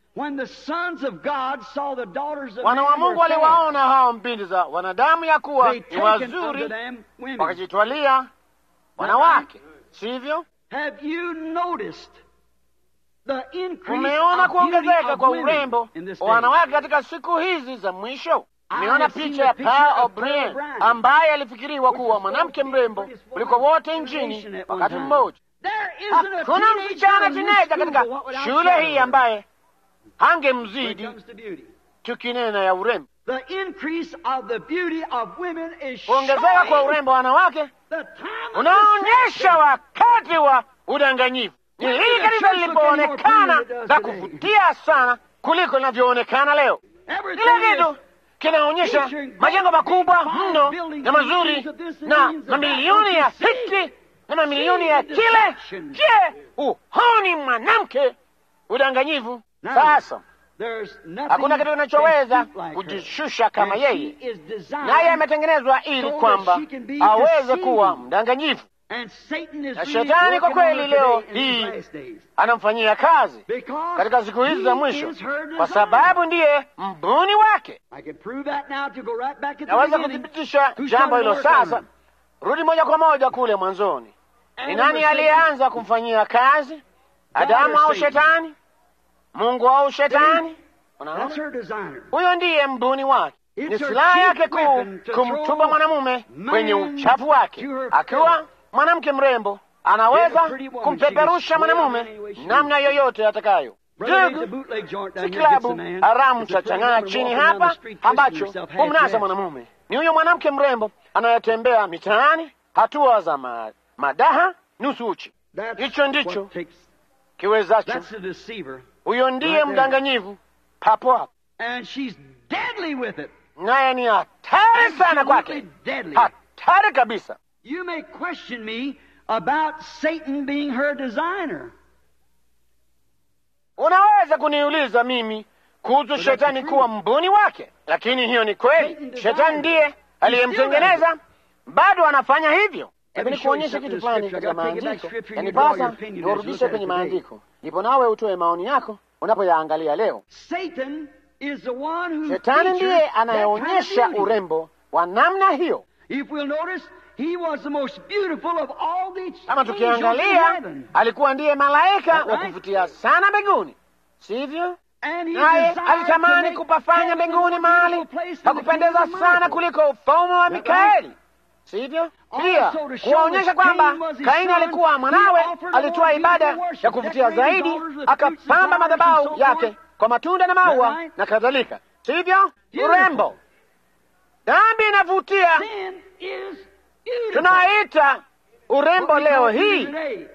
Wana wa Mungu waliwaona hao mbindi za wanadamu ya kuwa ni wazuri, wakajitwalia wanawake, sivyo? Umeona kuongezeka kwa urembo wa wanawake katika siku hizi za mwisho. Umeona picha ya Pearl O'Brien ambaye alifikiriwa kuwa mwanamke mrembo kuliko wote nchini wakati mmoja. Hakuna msichana tineja katika shule hii ambaye hangemzidi tukinena ya urembo. Kuongezeka kwa urembo wa wanawake unaonyesha wakati wa udanganyifu. Ni hili kanisa lilipoonekana la kuvutia sana kuliko linavyoonekana leo. Kila kitu kinaonyesha majengo makubwa mno na mazuri na mamilioni ya hiki na mamilioni ya kile. Je, uhoni mwanamke udanganyifu? Sasa hakuna kitu kinachoweza kujishusha kama yeye, naye ametengenezwa ili kwamba aweze kuwa mdanganyifu. Na Shetani kwa kweli leo hii anamfanyia kazi katika siku hizi za mwisho, kwa sababu ndiye mbuni wake. Naweza kuthibitisha jambo hilo sasa. Rudi moja kwa moja kule mwanzoni. Ni nani aliyeanza kumfanyia kazi? Adamu au Shetani? Mungu au Shetani? Unaona, huyo ndiye mbuni wake. Ni silaha yake kuu kumtupa mwanamume kwenye uchafu wake. Akiwa mwanamke mrembo, anaweza kumpeperusha mwanamume namna yoyote atakayo. Ndugu, si kilabu haramu cha chang'aa chini hapa ambacho humnasa mwanamume. Ni huyo mwanamke mrembo anayetembea mitaani, hatua za ma, madaha, nusu uchi. Hicho ndicho kiwezacho. Huyo ndiye mdanganyivu papo hapo, naye ni hatari sana kwake, hatari kabisa. You may question me about Satan being her designer. Unaweza kuniuliza mimi kuhusu Shetani kuwa mbuni wake, lakini hiyo ni kweli. Shetani ndiye aliyemtengeneza, bado anafanya hivyo. Hebu nikuonyeshe kitu fulani katika maandiko. Yanipasa niwarudishe kwenye maandiko, ndipo nawe utoe maoni yako unapoyaangalia leo. Shetani ndiye anayeonyesha urembo wa namna hiyo. Kama tukiangalia, alikuwa ndiye malaika wa kuvutia sana mbinguni, sivyo? Naye alitamani kupafanya mbinguni mahali pa kupendeza sana kuliko ufalme wa Mikaeli, sivyo? Pia kuwaonyesha kwamba Kaini alikuwa mwanawe, alitoa ibada ya kuvutia zaidi, akapamba madhabahu yake kwa matunda na maua na kadhalika, sivyo? Urembo, dhambi inavutia. Tunaita urembo leo hii,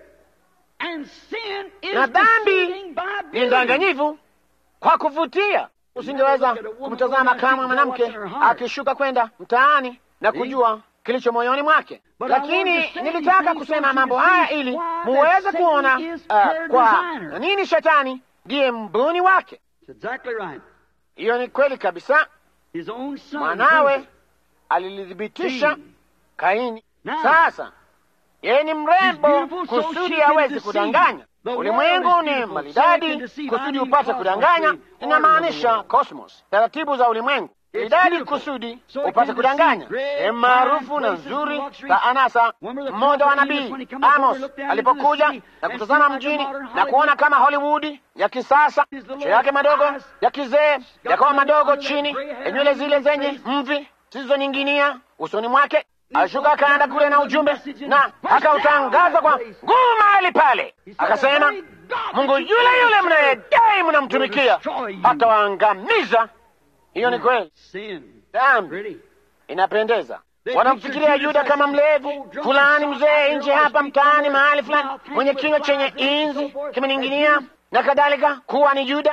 na dhambi ni udanganyifu kwa kuvutia. Usingeweza kumtazama kama mwanamke akishuka kwenda mtaani na kujua kilicho moyoni mwake, lakini nilitaka kusema mambo haya ili muweze kuona uh, kwa nini Shetani ndiye mbuni wake. Hiyo ni kweli kabisa. Mwanawe alilithibitisha Kaini. Sasa yeye ni mrembo kusudi hawezi kudanganya. Ulimwengu ni maridadi kusudi upate kudanganya. Inamaanisha cosmos, taratibu za ulimwengu. Maridadi kusudi upate kudanganya. Ni maarufu na nzuri za anasa. Mmoja wa nabii Amos alipokuja na kutazama mjini na kuona kama Hollywood ya kisasa, macho yake madogo ya kizee yakawa madogo chini ya nywele zile zenye mvi zilizoning'inia usoni mwake, alishuka akaenda kule na ujumbe na akautangaza kwa nguvu mahali pale. Akasema, Mungu yule yule mnayedai mnamtumikia atawaangamiza. Hiyo ni kweli. Dhambi inapendeza. Wanamfikiria Yuda kama mlevi fulani mzee nje hapa mtaani mahali fulani, mwenye kinywa chenye inzi kimening'inia na kadhalika, kuwa ni Yuda.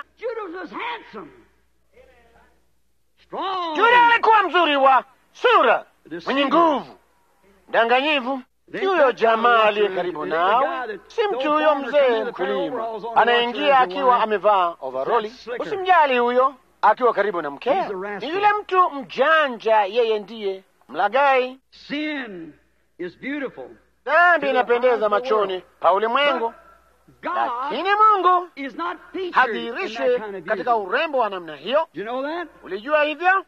Yuda alikuwa mzuri wa sura, mwenye nguvu. Mdanganyivu si huyo jamaa aliye karibu nao, si mtu huyo mzee mkulima anaingia akiwa amevaa overoli. Usimjali huyo akiwa karibu na mkeo. Ni yule mtu mjanja, yeye ndiye mlagai. Dhambi inapendeza machoni pa ulimwengu, lakini Mungu hadhihirishwe katika urembo wa namna hiyo. Ulijua hivyo?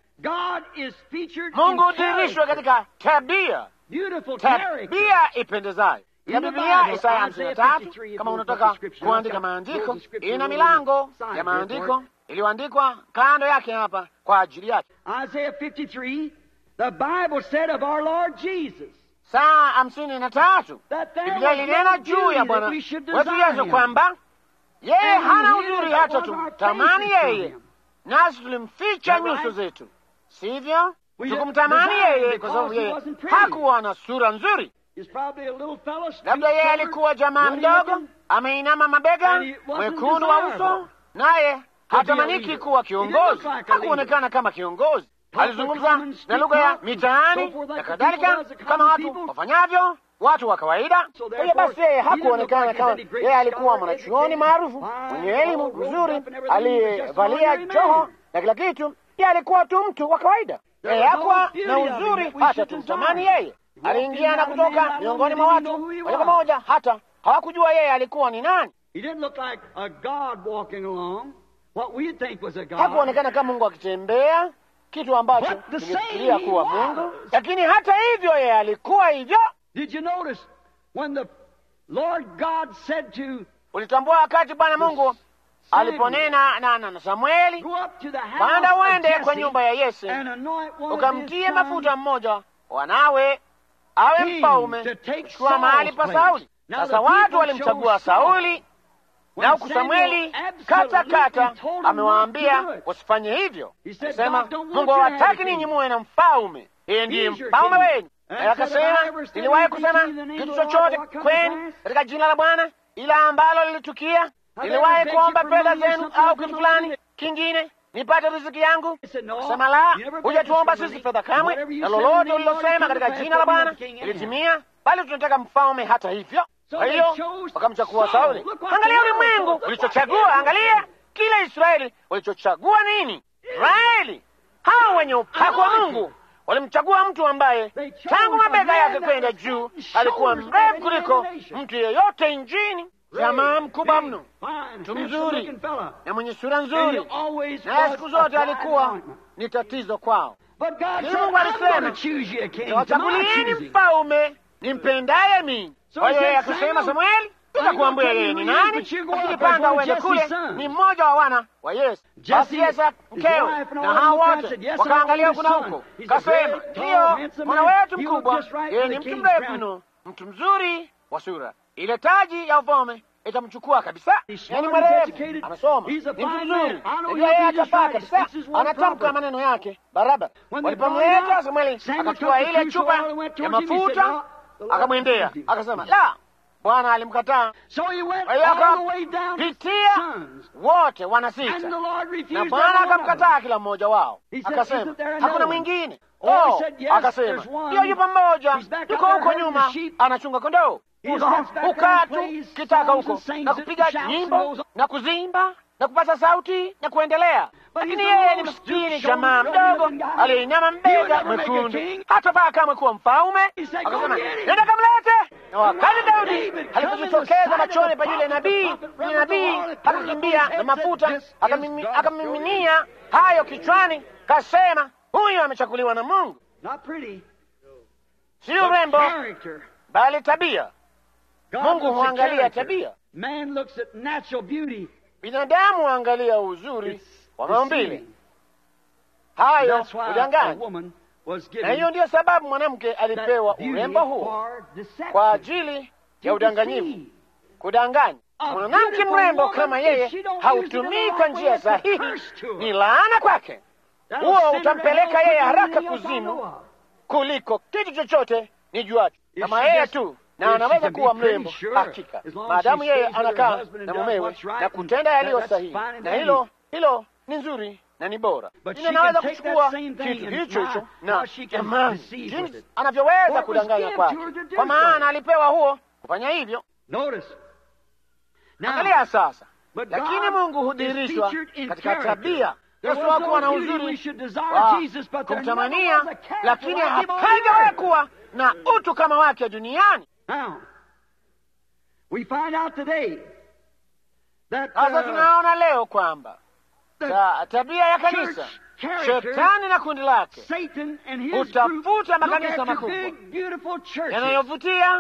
Mungu hudhihirishwe katika tabia, tabia ipendezayo. ya Biblia, Isaya hamsini na tatu. Kama unataka kuandika maandiko, ina milango ya maandiko iliyoandikwa kando yake hapa kwa ajili yake. Isaiah fifty-three, the Bible said of our Lord Jesus. Saa hamsini na tatu Biblia ilinena juu ya Bwana wetu Yesu kwamba yeye hana uzuri hata tumtamani yeye, nasi tulimficha nyuso zetu, sivyo? Tukumtamani yeye kwa sababu yeye hakuwa na sura nzuri. Labda yeye alikuwa jamaa mdogo, ameinama mabega, mwekundu wa uso, naye hatamaniki kuwa kiongozi. Hakuonekana kama kiongozi. Alizungumza na lugha ya mitaani na kadhalika, kama watu wafanyavyo, watu wa kawaida. Kwa hiyo basi yeye hakuonekana kama yeye alikuwa mwanachuoni maarufu mwenye elimu mzuri, aliyevalia joho na kila kitu. Yeye alikuwa tu mtu wa kawaida. Yeye hakuwa na uzuri hata tumtamani yeye. Aliingia na kutoka miongoni mwa watu moja kwa moja, hata hawakujua yeye alikuwa ni nani. Hakuonekana kama Mungu akitembea, kitu ambacho tungefikiria kuwa Mungu, lakini hata hivyo yeye alikuwa hivyo. Did you notice when the Lord God said to, ulitambua wakati Bwana Mungu aliponena na na Samueli, panda uende kwa nyumba ya Yese ukamtie mafuta mmoja wanawe awe mfalme kuchukua mahali pa Sauli. Sasa watu walimchagua Sauli, na huku Samueli kata kata amewaambia wasifanye hivyo. Sema, Mungu hawataki ninyi muwe na mfalme, yeye ndiye mfalme wenu. Na akasema, niliwahi kusema kitu chochote kwenu katika jina la Bwana ila ambalo lilitukia? Niliwahi kuomba fedha zenu au kitu fulani kingine nipate riziki yangu? Sema, la, hujatuomba sisi fedha kamwe, na lolote ulilosema katika jina la Bwana ilitimia, bali tunataka mfalme hata hivyo. Kwa hiyo wakamchagua Sauli. Angalia ulimwengu ulichochagua, angalia kila Israeli walichochagua nini. Israeli hao wenye upako wa Mungu walimchagua mtu ambaye tangu mabega yake kwenda juu alikuwa mrefu kuliko mtu yeyote nchini. Jamaa mkubwa mno, mtu mzuri na mwenye sura nzuri, na siku zote alikuwa ni tatizo kwao. Lakini Mungu alisema, tawachagulieni mfalme nimpendaye mimi. Kwa hiyo yeye akasema, Samueli, tutakuambia yeye ni nani, lakini panda uende kule, ni mmoja wa wana wa Yese. Basi Yese mkeo na hao wote wakaangalia huku na huko, kasema, ndiyo, mwana wetu mkubwa, yeye ni mtu mrefu mno, mtu mzuri wa sura, ile taji ya ufalme itamchukua kabisa. Yaani mwerevu, amesoma, ni mtu mzuri, ndio yeye atafaa kabisa, anatamka maneno yake barabara. Walipomleta Samueli, akachukua ile chupa ya mafuta akamwendea, akasema, la, Bwana alimkataa. Kwa hiyo akapitia wote wana sita, na Bwana akamkataa kila mmoja wao, akasema, hakuna mwingine. Oh, akasema, hiyo yupo mmoja, yuko huko nyuma anachunga kondoo. Ukatu kitaka huko na kupiga nyimbo na kuzimba na kupata sauti na kuendelea, lakini yeye ni maskini jamaa mdogo aliyeinama mbega mwekundu, hata baa kama kuwa mfalme. Akasema, nenda kamlete. Na wakati Daudi alipojitokeza machoni pa yule nabii, yule nabii akakimbia na mafuta akamiminia hayo kichwani, kasema, huyu amechaguliwa na Mungu. Si urembo bali tabia. Mungu huangalia tabia. Binadamu huangalia uzuri wa maumbile. Hayo udanganya. Na hiyo ndiyo sababu mwanamke alipewa urembo huo, kwa ajili ya udanganyifu, kudanganya. Mwanamke mrembo kama yeye hautumii kwa njia sahihi, ni laana kwake. Huo utampeleka yeye haraka kuzimu kuliko kitu chochote ni juacho. Kama yeye tu na anaweza kuwa mrembo hakika, maadamu yeye anakaa na mumewe na kutenda yaliyo sahihi, na hilo hilo ni nzuri na ni bora. Ina naweza kuchukua kitu hicho hicho na jamani, jinsi anavyoweza kudanganya kwake, kwa maana alipewa huo kufanya hivyo. Angalia sasa, lakini Mungu hudhihirishwa katika tabia. Yesu hakuwa na uzuri wa kumtamania, lakini hapajawahi kuwa na utu kama wake duniani. Sasa tunaona leo kwamba tabia ya kanisa, Shetani na kundi lake hutafuta makanisa makubwa yanayovutia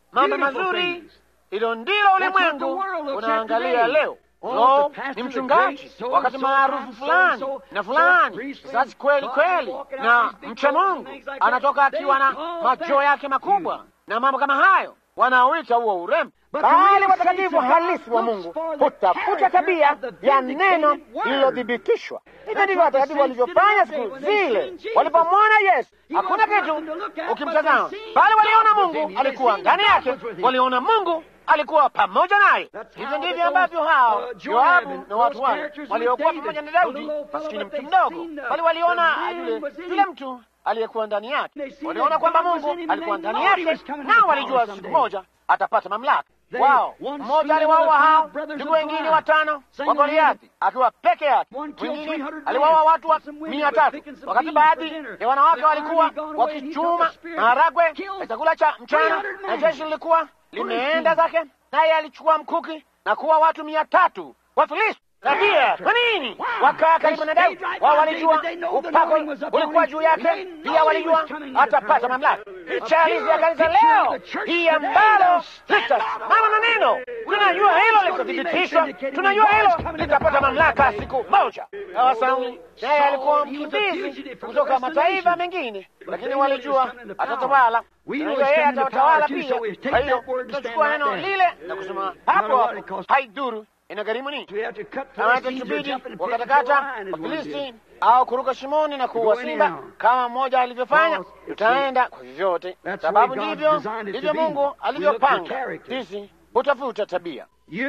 mambo mazuri. Hilo ndilo ulimwengu unaangalia leo. No, ni mchungaji wakati maarufu fulani na fulani, sasa kweli kweli na mcha Mungu, anatoka akiwa na macho yake makubwa na mambo kama hayo, wanaoita huo urembo. Bali watakatifu halisi wa Mungu hutafuta tabia ya neno lililothibitishwa. Hivyo ndivyo watakatifu walivyofanya siku zile walipomwona Yesu. Hakuna kitu ukimtazama, bali waliona Mungu alikuwa ndani yake, waliona Mungu alikuwa pamoja naye. Hivyo ndivyo ambavyo hao Yoabu na watu wale waliokuwa pamoja na Daudi, maskini mtu mdogo, bali waliona yule yule mtu aliyekuwa ndani yake, waliona kwamba Mungu alikuwa ndani yake, nao walijua siku moja atapata mamlaka. Wao mmoja aliwaua hao ndugu wengine watano wa Goliathi akiwa peke yake, mwingine aliwaua watu wa mia tatu wakati baadhi ya wanawake walikuwa wakichuma maharagwe ya chakula cha mchana, na jeshi lilikuwa limeenda zake, naye alichukua mkuki na kuwa watu mia tatu Wafilisti. Na pia kwa nini wakaa karibu na Daudi? Wao walijua upako ulikuwa juu yake, pia walijua atapata mamlaka. Ichalizi ya kanisa leo hii ambalo litasimama na neno, tunajua hilo litathibitishwa, tunajua hilo litapata mamlaka siku moja. Na Sauli naye alikuwa mkimbizi kutoka mataifa mengine, lakini walijua atatawala, tunajua yeye atatawala pia. Kwa hiyo tutachukua neno lile na kusema hapo hapo, haidhuru inagharimu nini. Kama itatubidi wakatakata Wafilisti au kuruka shimoni na kuua simba kama mmoja alivyofanya, tutaenda kwa vyovyote, sababu ndivyo ndivyo Mungu alivyopanga. Sisi hutafuta tabia.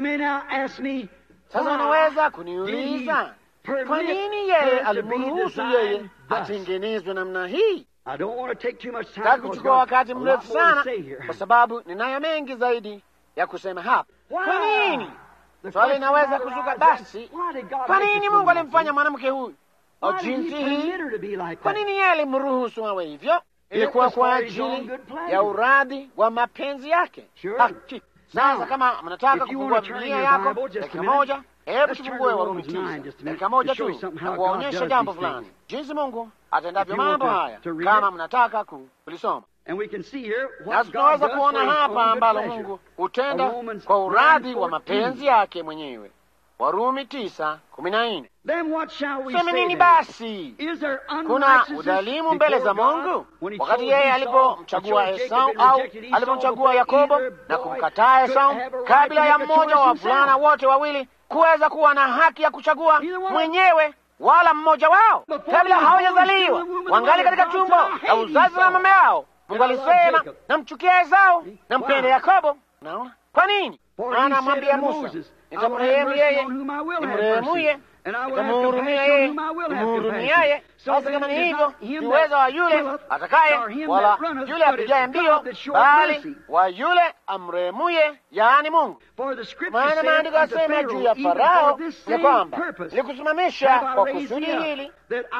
Sasa unaweza kuniuliza kwa nini yeye alimruhusu yeye atengenezwe namna hii? Sitaki kuchukua wakati mrefu sana, kwa sababu ninayo mengi zaidi ya kusema hapa. Kwa nini? Swali inaweza kuzuka basi, kwa nini Mungu alimfanya mwanamke huyu au jinsi hii? Kwa nini yeye alimruhusu awe hivyo? Ilikuwa kwa ajili ya uradhi wa mapenzi yake. Haki. Sasa kama mnataka kufungua Biblia yako dakika moja, hebu tufungue Warumi tisa dakika moja tu na kuwaonyesha jambo fulani, jinsi Mungu atendavyo mambo haya, kama mnataka kulisoma. Na tunaweza kuona hapa ambalo Mungu hutenda kwa uradhi wa mapenzi yake mwenyewe. Warumi tisa kumi na nne. Sema nini basi? Kuna udhalimu mbele za Mungu? Wakati yeye alipomchagua Esau au alipomchagua Yakobo na kumkataa Esau, kabla ya mmoja wa wavulana wote wawili kuweza kuwa na haki ya kuchagua mwenyewe, wala mmoja wao kabla hawajazaliwa, wangali katika tumbo la uzazi wa mama yao, Mungu alisema namchukia Esau na mpende Yakobo. Naona kwa nini? Anamwambia Musa, nitamrehemu yeye nimrehemuye, nitamhurumia yeye nimhurumiaye. Sasa kama ni hivyo, ni uwezo wa yule atakaye, wala yule apigaye mbio, bali wa yule amrehemuye, yaani Mungu. Maana maandiko yasema juu ya Farao ya kwamba nilikusimamisha kwa kusudi hili,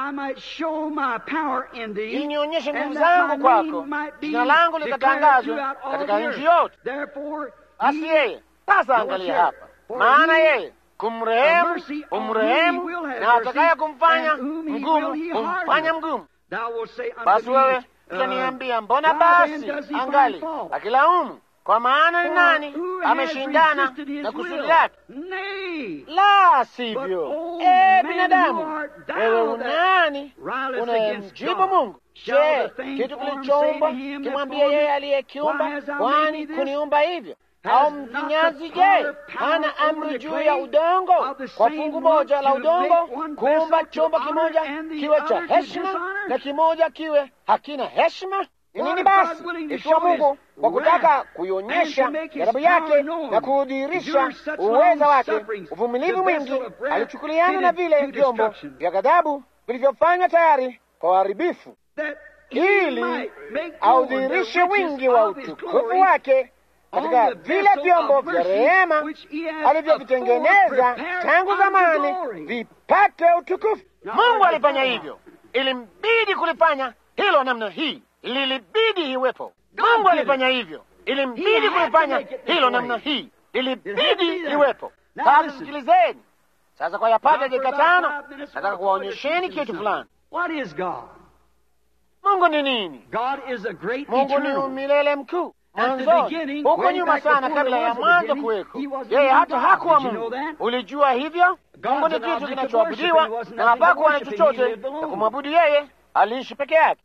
ili nionyeshe nguvu zangu kwako, jina langu likatangazwa katika nchi yote. Basi yeye sasa, angalia hapa, maana yeye kumrehemu umrehemu, na atakaye kumfanya mgumu kumfanya mgumu. Basi wewe utaniambia, mbona basi angali akilaumu? Kwa maana ni nani ameshindana na kusudi lake? La sivyo, e binadamu, wewe unani unayemjibu Mungu? Je, kitu kilichoumbwa kimwambia yeye aliyekiumba, kwani kuniumba hivyo? Au mfinyanzi, je, hana amri juu ya udongo, kwa fungu moja la udongo kuumba chombo kimoja kiwe cha heshima na kimoja kiwe hakina heshima? Ni nini basi, ikiwa Mungu kwa kutaka kuionyesha ghadhabu yake na kudhihirisha uweza wake, uvumilivu mwingi, alichukuliana na vile vyombo vya ghadhabu vilivyofanywa tayari kwa uharibifu, ili audhihirishe wingi wa utukufu wake katika vile vyombo vya rehema alivyovitengeneza tangu zamani vipate utukufu. Mungu alifanya hivyo, ilimbidi kulifanya hilo namna hii, lilibidi iwepo. Mungu alifanya hivyo, ilimbidi kulifanya hilo namna hii, ilibidi iwepo. Sasa sikilizeni sasa, kwa yapata dakika tano nataka kuwaonyesheni kitu fulani. Mungu ni nini? Mungu ni umilele mkuu. mwanzoni, huko nyuma sana, kabla ya mwanzo kuweko, yeye hata hakuwa Mungu. Ulijua hivyo? Mungu ni kitu kinachoabudiwa na hapakuwa na chochote na kumwabudu yeye. Aliishi peke yake,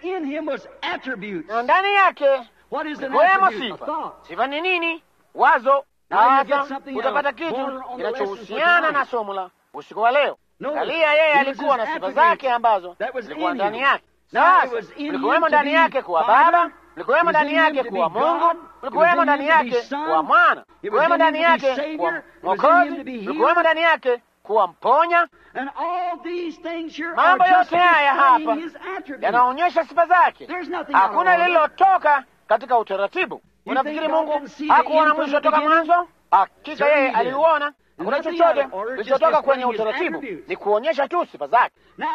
na ndani yake kuwemo sifa. Sifa ni nini? Wazo. Na sasa utapata kitu kinachohusiana na somo la usiku wa leo. Angalia, yeye alikuwa na sifa zake ambazo zilikuwa ndani yake. Sasa ulikuwemo ndani yake kuwa Baba, ulikuwemo ndani yake kuwa Mungu, ulikuwemo ndani yake kuwa Mwana, ulikuwemo ndani yake kuwa Mwokozi, ulikuwemo ndani yake kuwa mponya. Mambo yote haya hapa yanaonyesha sifa zake. Hakuna lililotoka katika utaratibu. Unafikiri Mungu hakuwa na mwisho toka mwanzo? Hakika yeye aliuona. Kuna chochote kilichotoka kwenye utaratibu, ni kuonyesha tu sifa zake.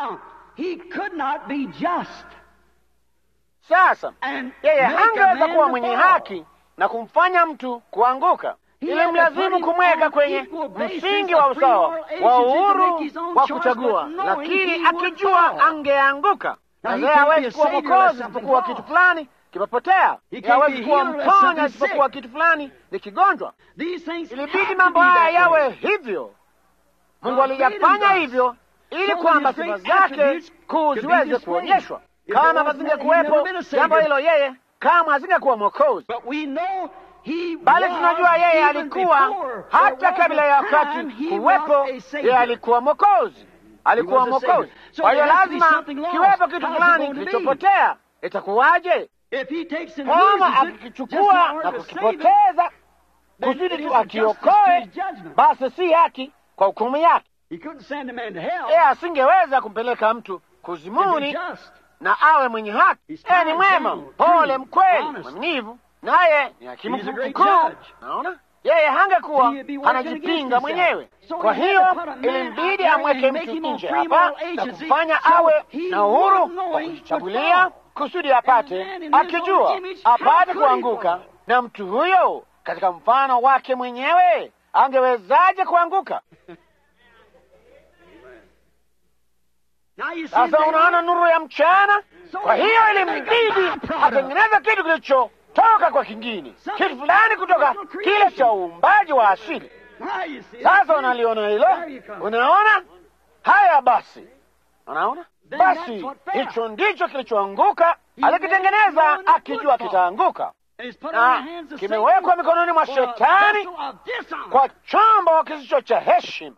Sasa yeye hangeweza kuwa mwenye haki na kumfanya mtu kuanguka. Ili mlazimu kumweka kwenye msingi wa usawa wa uhuru wa kuchagua, lakini akijua angeanguka. Naye hawezi kuwa mwokozi isipokuwa kitu fulani kimepotea. Hawezi kuwa mponya isipokuwa kitu fulani ni kigonjwa. Ilibidi mambo haya yawe hivyo. Mungu aliyafanya hivyo ili kwamba sifa zake kuu ziweze kuonyeshwa. Kama hazingekuwepo jambo hilo, yeye kama asingekuwa mwokozi. Bali tunajua yeye alikuwa, hata kabla ya wakati kuwepo, yeye alikuwa mwokozi. Alikuwa mwokozi. Kwa hiyo lazima kiwepo kitu fulani kilichopotea. Itakuwaje kama akikichukua na kukipoteza kusudi tu akiokoe? Basi si haki kwa hukumu yake. Yeye asingeweza kumpeleka mtu kuzimuni na awe mwenye haki. Yeye ni mwema, pole, mkweli, mwaminifu, naye ni hakimu mkuu. Naona yeye hangekuwa anajipinga mwenyewe. Kwa hiyo ilimbidi amweke mtu nje hapa na kufanya awe na uhuru wa kujichagulia kusudi apate, akijua apate kuanguka. Na mtu huyo katika mfano wake mwenyewe angewezaje kuanguka? Sasa unaona nuru ya mchana. Kwa hiyo ilimbidi atengeneza kitu kilichotoka kwa kingine, kitu fulani kutoka kile cha uumbaji wa asili. Sasa unaliona hilo? Unaona haya? Basi unaona, basi hicho ndicho kilichoanguka. Alikitengeneza akijua kitaanguka, na kimewekwa mikononi mwa Shetani kwa chombo kisicho cha heshima.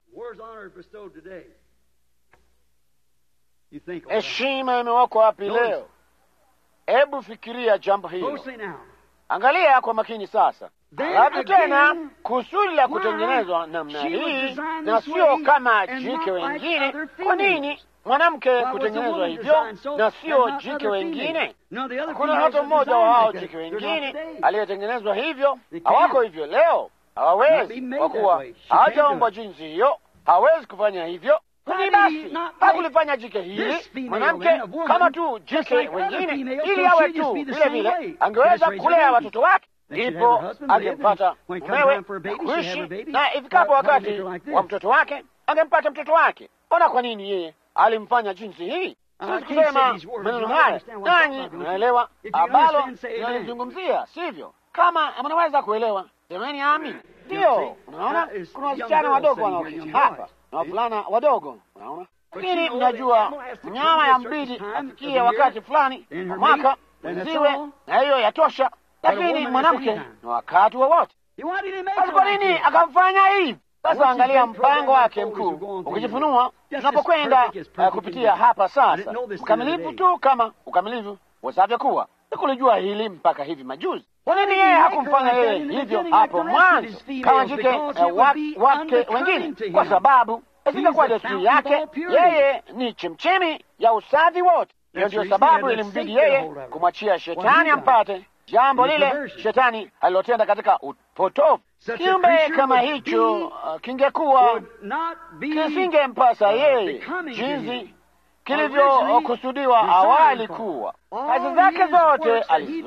Heshima imewekwa wapi leo? Hebu fikiria jambo hilo, angalia kwa makini sasa. Halafu tena kusudi la kutengenezwa namna hii na sio kama jike wengine. Kwa nini mwanamke kutengenezwa hivyo na sio jike wengine? Kuna hata mmoja wa hao jike wengine aliyetengenezwa hivyo. Hawako hivyo leo, hawawezi, kwa kuwa hawajaumbwa jinsi hiyo. Hawezi kufanya hivyo. Ni basi hakulifanya jike hili mwanamke kama tu jike wengine, ili awe tu vile vile angeweza kulea watoto wake. Ndipo angempata mumewe na kuishi, na ifikapo wakati wa mtoto wake angempata mtoto wake. Ona kwa nini yeye alimfanya jinsi hii. Sisi kusema maneno haya, nanyi mnaelewa ambalo tunalizungumzia, sivyo? Kama mnaweza kuelewa, semeni amini. Ndio, unaona kuna wasichana wadogo wanaoketi hapa na wavulana wadogo, unaona. Lakini mnajua mnyama ya mbidi afikie wakati fulani wa mwaka wenziwe, na hiyo yatosha. Lakini mwanamke ni wakati wowote. Basi kwa nini akamfanya hivi? Sasa angalia mpango wake mkuu ukijifunua tunapokwenda uh, kupitia hapa sasa, mkamilifu tu kama ukamilifu wazavyo kuwa. Sikulijua hili mpaka hivi majuzi. Kwa nini yeye hakumfanya yeye hivyo hapo mwanzo kama jike uh, wake wengine? Kwa sababu isingekuwa desturi yake. Yeye ni chemchemi ya usafi wote. Hiyo ndiyo sababu ilimbidi yeye kumwachia Shetani ampate jambo lile Shetani alilotenda katika upotofu. Kiumbe kama hicho uh, kingekuwa kisingempasa yeye jinsi kilivyokusudiwa awali kuwa. Kazi zake zote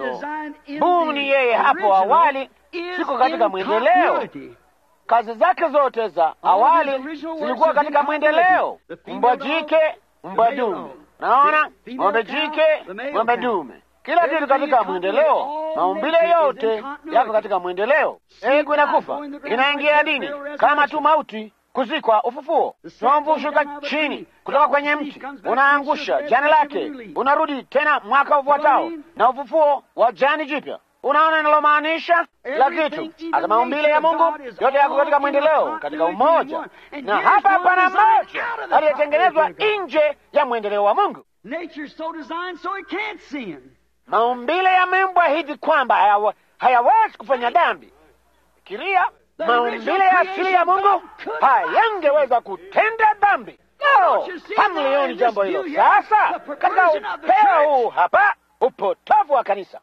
alizobuni yeye hapo awali ziko katika mwendeleo. Kazi zake zote za awali zilikuwa katika mwendeleo. Mbwa jike, mbwa dume. Naona ng'ombe jike, ng'ombe dume. Kila kitu katika mwendeleo, maumbile yote yako katika mwendeleo. Ego inakufa, inaingia dini kama tu mauti, kuzikwa, ufufuo. Chomvu hushuka chini kutoka kwenye mti, unaangusha jani lake, unarudi tena mwaka ufuatao na ufufuo wa jani jipya. Unaona ninalomaanisha? La kitu, hata maumbile ya Mungu yote yako katika mwendeleo, katika umoja. Na hapa hapana mmoja aliyetengenezwa nje ya mwendeleo wa Mungu. Maumbile yameumbwa hivi kwamba hayawa, hayawezi kufanya dhambi. Fikiria, maumbile ya asili ya Mungu hayangeweza kutenda dhambi. No, hamlioni jambo hilo sasa katika upeo huu hapa, upotovu wa kanisa.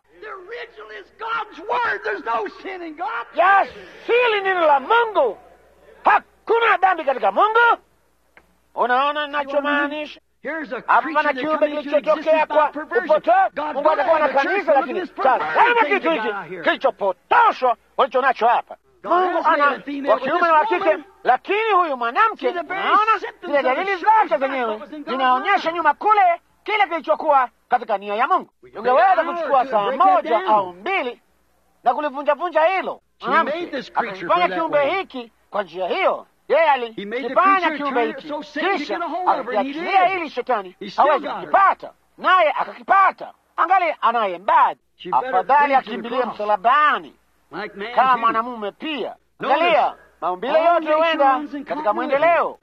Ya asili neno la Mungu, hakuna dhambi katika Mungu. Unaona ninachomaanisha? Hapa pana kiumbe kilichotokea kwa upotovu. Mungu atakuwa na kanisa, lakini tazama kitu hiki kilichopotoshwa walicho nacho hapa. Mungu ana wa kiume na wa kike, lakini huyu mwanamke, unaona zile dalili zake zenyewe zinaonyesha nyuma kule kile kilichokuwa katika nia ya Mungu. Ungeweza kuchukua saa moja au mbili na kulivunjavunja hilo. Akakifanya kiumbe hiki kwa njia hiyo. Yeye alikifanya kiumbe hiki, kisha akakiachilia ili shetani hawezi kukipata, naye akakipata. Angalia, anaye mbadi, afadhali akimbilie msalabani kama mwanamume pia. Angalia, maumbile yote huenda katika mwendeleo.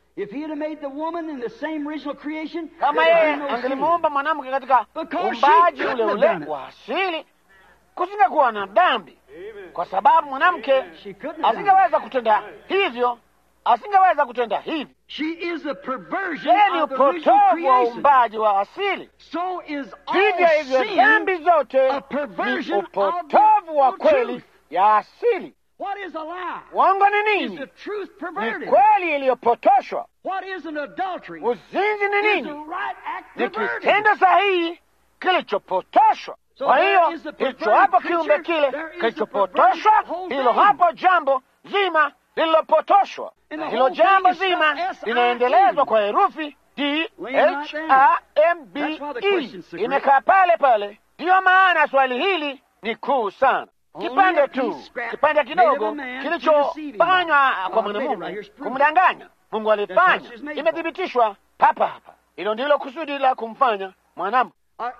Kama yeye angelimuumba mwanamke katika umbaji ule ule wa asili, kusingekuwa na dhambi, kwa sababu mwanamke asingeweza kutenda hivyo, asingeweza kutenda hivi. Yeye ni upotovu wa umbaji wa asili. Hivyo hivyo dhambi zote ni upotovu wa kweli ya asili. Uongo ni nini? Ni kweli iliyopotoshwa. Uzinzi ni nini? Ni kitendo sahihi kilichopotoshwa. Kwa hiyo hicho hapo kiumbe kile kilichopotoshwa, hilo hapo jambo zima lililopotoshwa, na hilo jambo zima linaendelezwa kwa herufi D H A M B E, imekaa pale pale. Ndiyo maana swali hili ni kuu sana. Kipande tu, kipande kidogo kilichofanywa kwa mwanamume kumdanganya. Mungu alifanya, imethibitishwa papa hapa. Hilo ndilo kusudi la kumfanya mwanamke.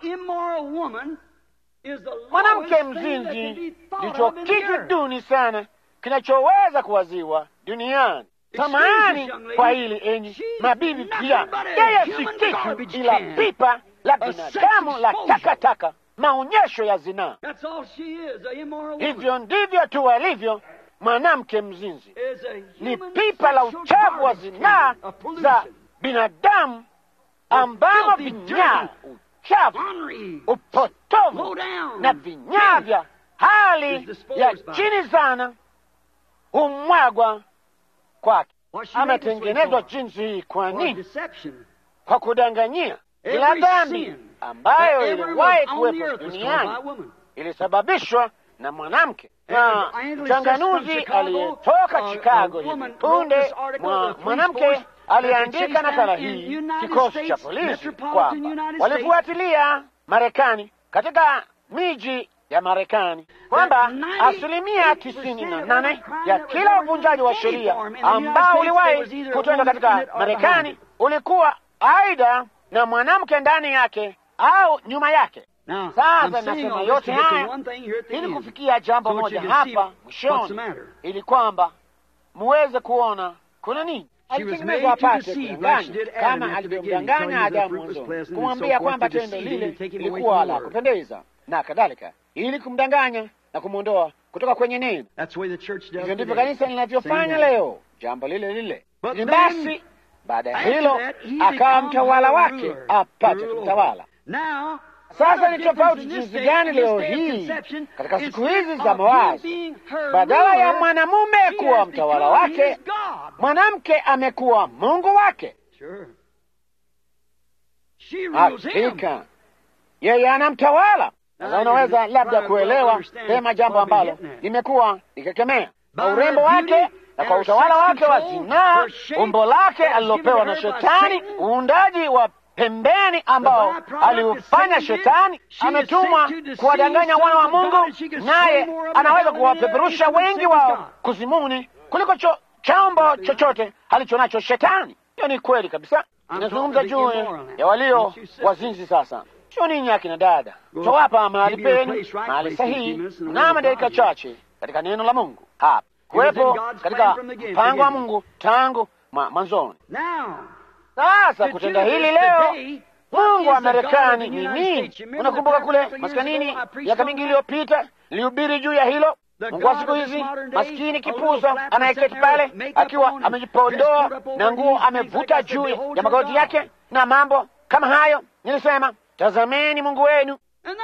Mwanamke mzinzi ndicho kitu duni sana kinachoweza kuwaziwa duniani. Samahani kwa hili, enyi mabibi pia, yeye si kitu ila pipa la binadamu la takataka, maonyesho ya zinaa. Hivyo ndivyo tu alivyo mwanamke mzinzi, ni pipa la uchafu wa zinaa za binadamu, ambamo vinyaa uchafu, upotovu na vinyaa vya hali ya chini sana humwagwa kwake. Ametengenezwa jinsi hii kwa nini? Kwa kudanganyia. Kila dhambi ambayo iliwahi kuwepo duniani ilisababishwa na mwanamke. Na mchanganuzi aliyetoka Chicago hivi punde, mwanamke aliandika nakala hii kikosi cha polisi kwamba walifuatilia Marekani, katika miji ya Marekani, kwamba asilimia tisini na nane ya kila uvunjaji wa sheria ambao uliwahi kutenda katika Marekani ulikuwa aidha na mwanamke ndani yake au nyuma yake. Sasa nasema yote haya ili kufikia jambo moja hapa mwishoni, ili kwamba muweze kuona kuna nini. Alitengenezwa apate kudanganya kama alivyomdanganya Adamu mwanzoni, kumwambia kwamba tendo lile lilikuwa la kupendeza na kadhalika, ili kumdanganya na kumwondoa kutoka kwenye neno. Hivyo ndivyo kanisa linavyofanya leo, jambo lile lile. Ni basi baada ya hilo akawa mtawala wake apate kumtawala. Sasa ni tofauti jinsi gani leo hii katika siku hizi za mawazo. Badala ya mwanamume kuwa mtawala wake, mwanamke amekuwa Mungu wake. Hakika yeye anamtawala. Sasa unaweza labda kuelewa pema jambo ambalo nimekuwa nikikemea, kwa urembo wake na kwa utawala wake wa zinaa, umbo lake alilopewa na Shetani, uundaji wa pembeni ambao aliufanya Shetani. Ametumwa kuwadanganya wana wa Mungu, naye anaweza kuwapeperusha wengi wao kuzimuni kuliko cho, chombo chochote alicho nacho Shetani. Hiyo ni kweli kabisa. Ninazungumza juu ya walio wazinzi sasa. Sio ninyi akina dada. Tawapa mahali penu, mahali sahihi, na dakika chache katika neno la Mungu. Hapa kuwepo katika mpango wa Mungu tangu mwanzoni. Sasa kutenda hili leo, Mungu wa Marekani ni nini? Unakumbuka kule maskanini miaka mingi iliyopita nilihubiri juu ya hilo. Mungu wa siku hizi, maskini kipuza anayeketi pale akiwa amejipodoa na nguo amevuta juu ya magoti yake na mambo kama hayo. Nilisema, tazameni Mungu wenu.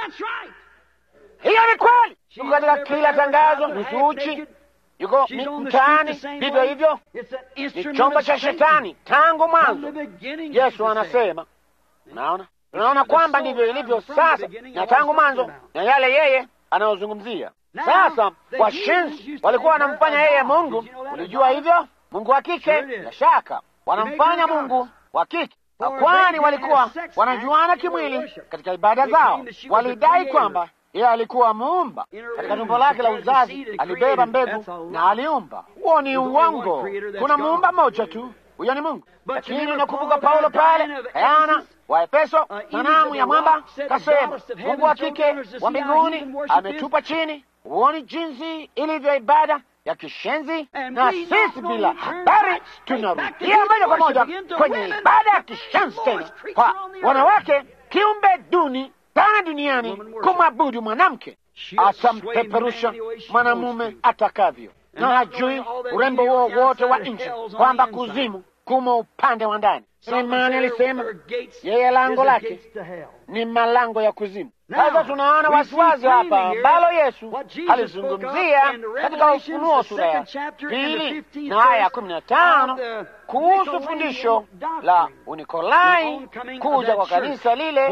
Hiyo ni kweli. Yuko katika kila tangazo, nusu uchi, yuko mtaani, vivyo hivyo. Ni chombo cha Shetani tangu mwanzo. Yesu anasema, unaona, tunaona kwamba ndivyo ilivyo sasa na tangu mwanzo, na yale yeye anayozungumzia sasa. Washenzi walikuwa wanamfanya yeye Mungu. Ulijua hivyo? Mungu wa kike, bila shaka wanamfanya Mungu wa kike, kwani walikuwa wanajuana kimwili katika ibada zao. Walidai kwamba yeye alikuwa muumba. Katika tumbo lake la uzazi alibeba mbegu na aliumba. Huo ni uongo. Kuna muumba mmoja tu, huyo ni Mungu. Lakini unakumbuka Paulo pale Ayana wa Efeso, sanamu ya mwamba, kasema Mungu wa kike wa mbinguni ametupa chini. Huoni jinsi ilivyo ibada ya kishenzi? Na sisi bila habari tunarudia moja kwa moja kwenye ibada ya kishenzi tena, kwa wanawake, kiumbe duni sana duniani, kumwabudu mwanamke. Atampeperusha mwanamume atakavyo, na hajui urembo huo wote wa nje, kwamba kuzimu kuma upande wa ndani. Sulemani alisema yeye lango lake ni malango ya kuzimu. Sasa tunaona wasiwazi hapa ambalo Yesu alizungumzia katika Ufunuo sura ya pili na aya ya kumi na tano kuhusu fundisho la Unikolai, kuja kwa kanisa lile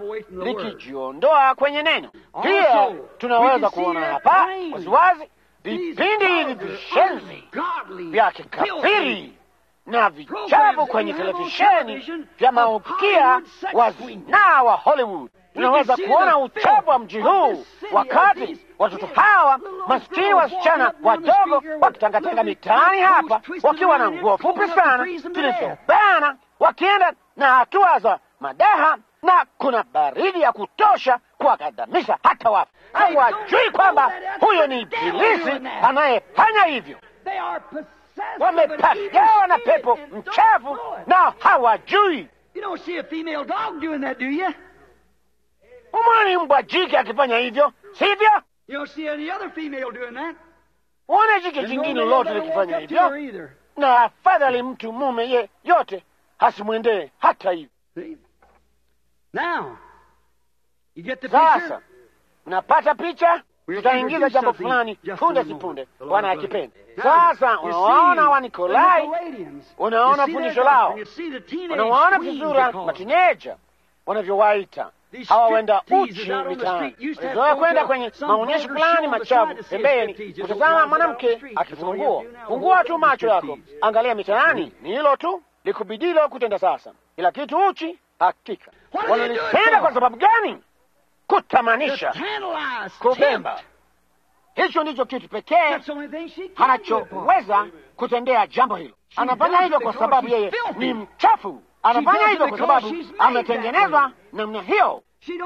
likijiondoa kwenye neno. Pia tunaweza kuona hapa wasiwazi vipindi hivi vishenzi vya kikafiri na vichafu kwenye televisheni vya maukia wa zinaa wa Hollywood. Tunaweza kuona uchafu wa mji huu wakati watoto hawa maskini wasichana wadogo wakitangatanga mitaani hapa wakiwa na nguo fupi sana zilizobana, wakienda na hatua za madaha, na kuna baridi ya kutosha kuwakadamisha hata wafu. Hawajui kwamba huyo ni Ibilisi anayefanya hivyo. Wamepagawa na pepo mchafu na hawajui. Umwani mbwa jike akifanya hivyo, sivyo? Uone jike jingine lote likifanya hivyo, na afadhali mtu mume ye yote hasimwendee hata hivyo. Sasa mnapata picha? Tutaingiza jambo fulani punde si punde, Bwana akipenda. Sasa unawaona wa Nikolai, unaona fundisho lao, unawaona vizuri matineja wanavyowaita hawa wenda uchi mitaani. Walizoea kwenda kwenye maonyesho fulani machafu pembeni, kutazama mwanamke akifungua. Fungua tu macho yako, angalia mitaani, ni hilo tu likubidilo kutenda sasa. Kila kitu uchi. Hakika wanalipenda kwa sababu gani? Kutamanisha, kubemba. Hicho ndicho kitu pekee anachoweza kutendea jambo hilo. Anafanya hivyo kwa sababu yeye ni mchafu. Anafanya hivyo kwa sababu ametengenezwa namna hiyo.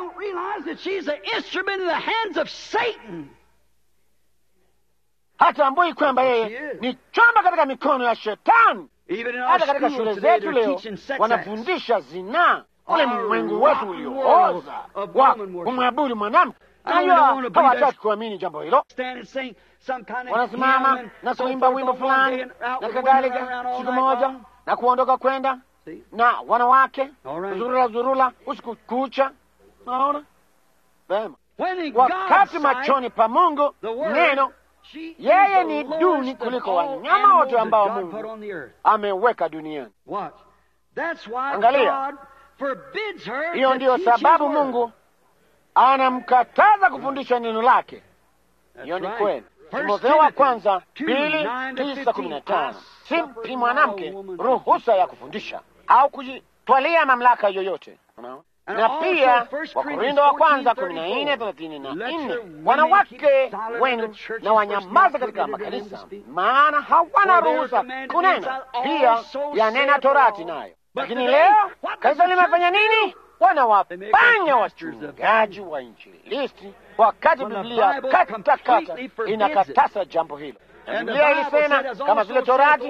Hatambui kwamba yeye ni chombo katika mikono ya Shetani. Hata katika shule zetu leo wanafundisha zinaa, ule mwengu wetu uliooza wa kumwabudu mwanamke. Najua hawataki kuamini jambo hilo. Wanasimama na kuimba wimbo fulani na kadhalika siku moja na kuondoka kwenda na wanawake zurula zurula usiku kucha. Naona vema, wakati machoni pa Mungu neno yeye ni duni kuliko wanyama wote ambao Mungu ameweka duniani. Angalia, hiyo ndiyo sababu Mungu anamkataza kufundisha neno lake. Hiyo ni kweli. Timotheo wa kwanza pili tisa kumi na tano. Simpi mwanamke ruhusa ya kufundisha au kutwalia mamlaka yoyote. Unaona? Na pia Wakorintho wa kwanza kumi na nne thelathini na nne, wanawake wenu na wanyamaza katika makanisa, maana hawana ruhusa kunena, pia yanena Torati nayo. Lakini leo kanisa limefanya nini? Wanawafanya wachungaji wa injilisti, wakati Biblia kata kata inakatasa jambo hilo. Biblia ilisema kama vile Torati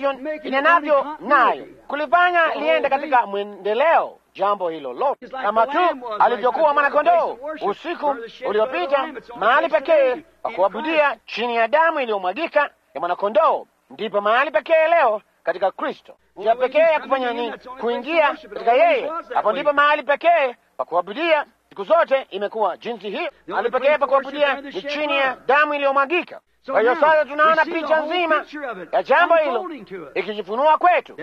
inavyo nayo kulifanya liende katika mwendeleo jambo hilo lote, kama tu alivyokuwa mwanakondoo usiku uliopita, mahali pekee pa kuabudia chini ya damu iliyomwagika ya mwanakondoo, ndipo mahali pekee leo katika Kristo. Njia pekee ya kufanya ni kuingia katika yeye. Hapo ndipo mahali pekee pa kuabudia siku zote imekuwa jinsi hii. Mahali pekee pa kuabudia ni chini ya damu iliyomwagika. Kwa hiyo sasa tunaona picha nzima ya jambo hilo ikijifunua kwetu.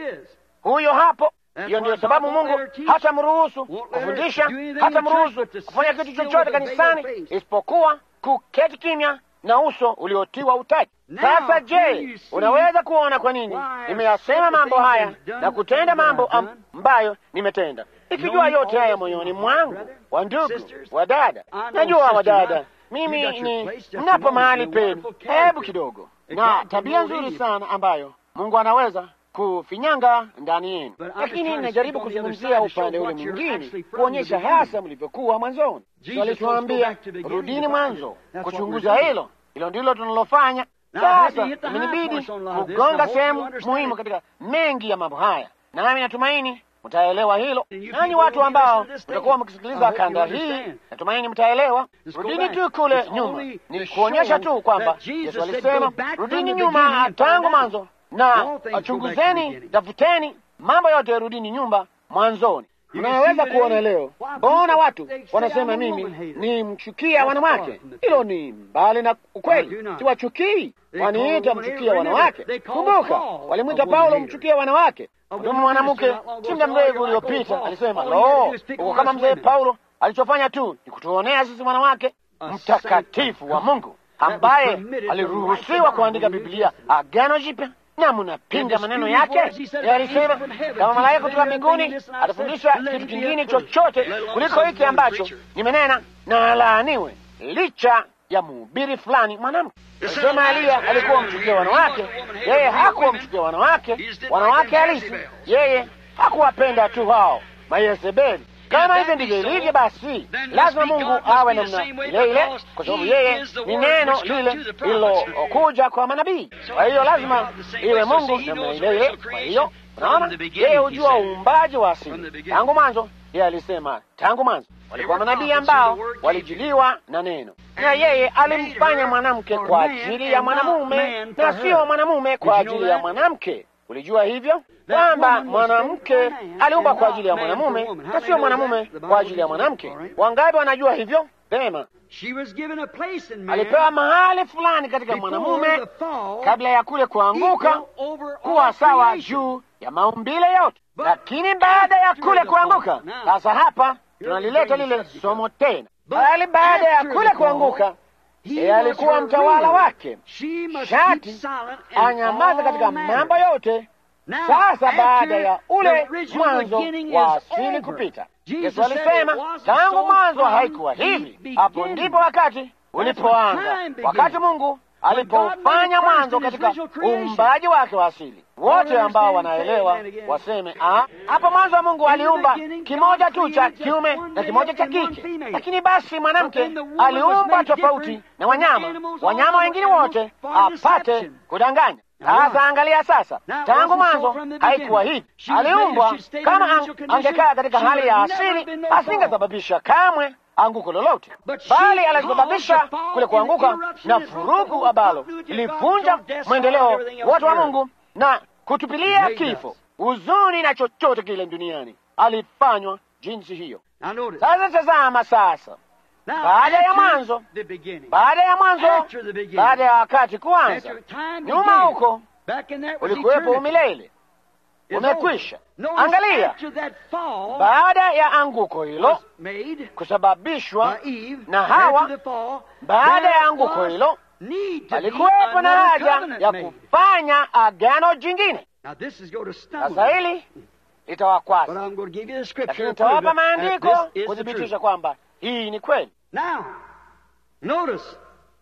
Huyo hapo. Hiyo ndiyo sababu Mungu hata mruhusu kufundisha, hata mruhusu kufanya kitu chochote kanisani isipokuwa kuketi kimya na uso uliotiwa utaji. Sasa je, unaweza kuona kwa nini nimeyasema mambo haya na kutenda mambo ambayo nimetenda, ikijua yote haya moyoni mwangu? Wa ndugu, wa dada, najua wa dada, mimi ni mnapo mahali penu, hebu kidogo, na tabia nzuri sana ambayo Mungu anaweza kufinyanga ndani yenu, lakini najaribu kuzungumzia upande ule mwingine, kuonyesha hasa mlivyokuwa mwanzoni. Walituambia rudini mwanzo, kuchunguza hilo. Hilo ndilo tunalofanya sasa. Imenibidi kugonga sehemu muhimu katika mengi ya mambo haya, nami natumaini mtaelewa hilo. Nanyi watu ambao mtakuwa mkisikiliza kanda hii, natumaini mtaelewa. Rudini tu kule nyuma, ni kuonyesha tu kwamba Yesu alisema rudini nyuma tangu mwanzo, na chunguzeni, tafuteni mambo yote, rudini nyumba mwanzoni. Unaweza kuona leo, mbona watu wanasema mimi ni mchukia wanawake? Hilo ni mbali na ukweli. Siwachukii, waniita mchukia wanawake. Kumbuka, walimwita Paulo mchukia wanawake. Mtume mwanamke si muda mrefu uliopita alisema, lo, uko kama mzee Paulo. Alichofanya tu ni kutuonea sisi wanawake. Mtakatifu wa Mungu ambaye aliruhusiwa kuandika Biblia, Agano Jipya, na mnapinga maneno yake. Yeye alisema kama malaika kutoka mbinguni atafundisha kitu kingine chochote kuliko hiki ambacho nimenena, na alaaniwe, licha ya mhubiri fulani mwanamke. Sema Elia alikuwa mchukia wanawake. Yeye hakuwa mchukia wanawake, wanawake halisi. Yeye hakuwapenda tu hao Mayezebeli. Kama hivyo ndivyo ilivyo, basi lazima Mungu awe namna ile ile, kwa sababu yeye ni neno lile lililokuja kwa manabii. Kwa hiyo lazima iwe Mungu namna ile ile. Kwa hiyo unaona, yeye hujua uumbaji wa asili tangu mwanzo. Yeye alisema tangu mwanzo walikuwa manabii ambao walijiliwa na neno, na yeye alimfanya mwanamke kwa ajili ya mwanamume na sio mwanamume kwa ajili ya mwanamke. Ulijua hivyo kwamba mwanamke aliumba kwa ajili ya mwanamume na sio mwanamume kwa ajili ya mwanamke? Wangapi wanajua hivyo? Vema, alipewa mahali fulani katika mwanamume kabla ya kule kuanguka kuwa sawa juu ya maumbile yote, lakini baada ya kule kuanguka, sasa hapa tunalileta lile somo tena, bali baada ya kule kuanguka yeye alikuwa mtawala wake, shati anyamaza katika mambo yote. Sasa baada ya ule mwanzo wa asili kupita, Yesu alisema tangu mwanzo haikuwa hivi. Hapo ndipo wakati ulipoanza, wakati Mungu alipofanya mwanzo katika uumbaji wake wa asili. Wote ambao wanaelewa waseme ah, hapo mwanzo Mungu aliumba kimoja tu cha kiume na kimoja cha kike, lakini basi mwanamke aliumba tofauti na wanyama wanyama wengine wote apate kudanganya. Sasa angalia sasa, tangu mwanzo haikuwa hivi. Aliumbwa kama angekaa katika hali ya asili, asingesababisha kamwe anguko lolote, bali alisababisha kule kuanguka na furugu ambalo ilivunja mwendeleo wote wa Mungu na kutupilia kifo, huzuni na chochote kile duniani. Alifanywa jinsi hiyo. Sasa tazama sasa, baada ya mwanzo, baada ya mwanzo, baada ya wakati kuanza, nyuma huko ulikuwepo umilele, umekwisha. Angalia, baada ya anguko hilo kusababishwa na Hawa, baada ya anguko hilo alikuwepo na haja ya kufanya agano jingine. Sasa hili litawakwaza. But I'm going to give you the scripture Lakini to prove nitawapa that maandiko this is the kuthibitisha truth. kwamba hii ni kweli. Now, notice,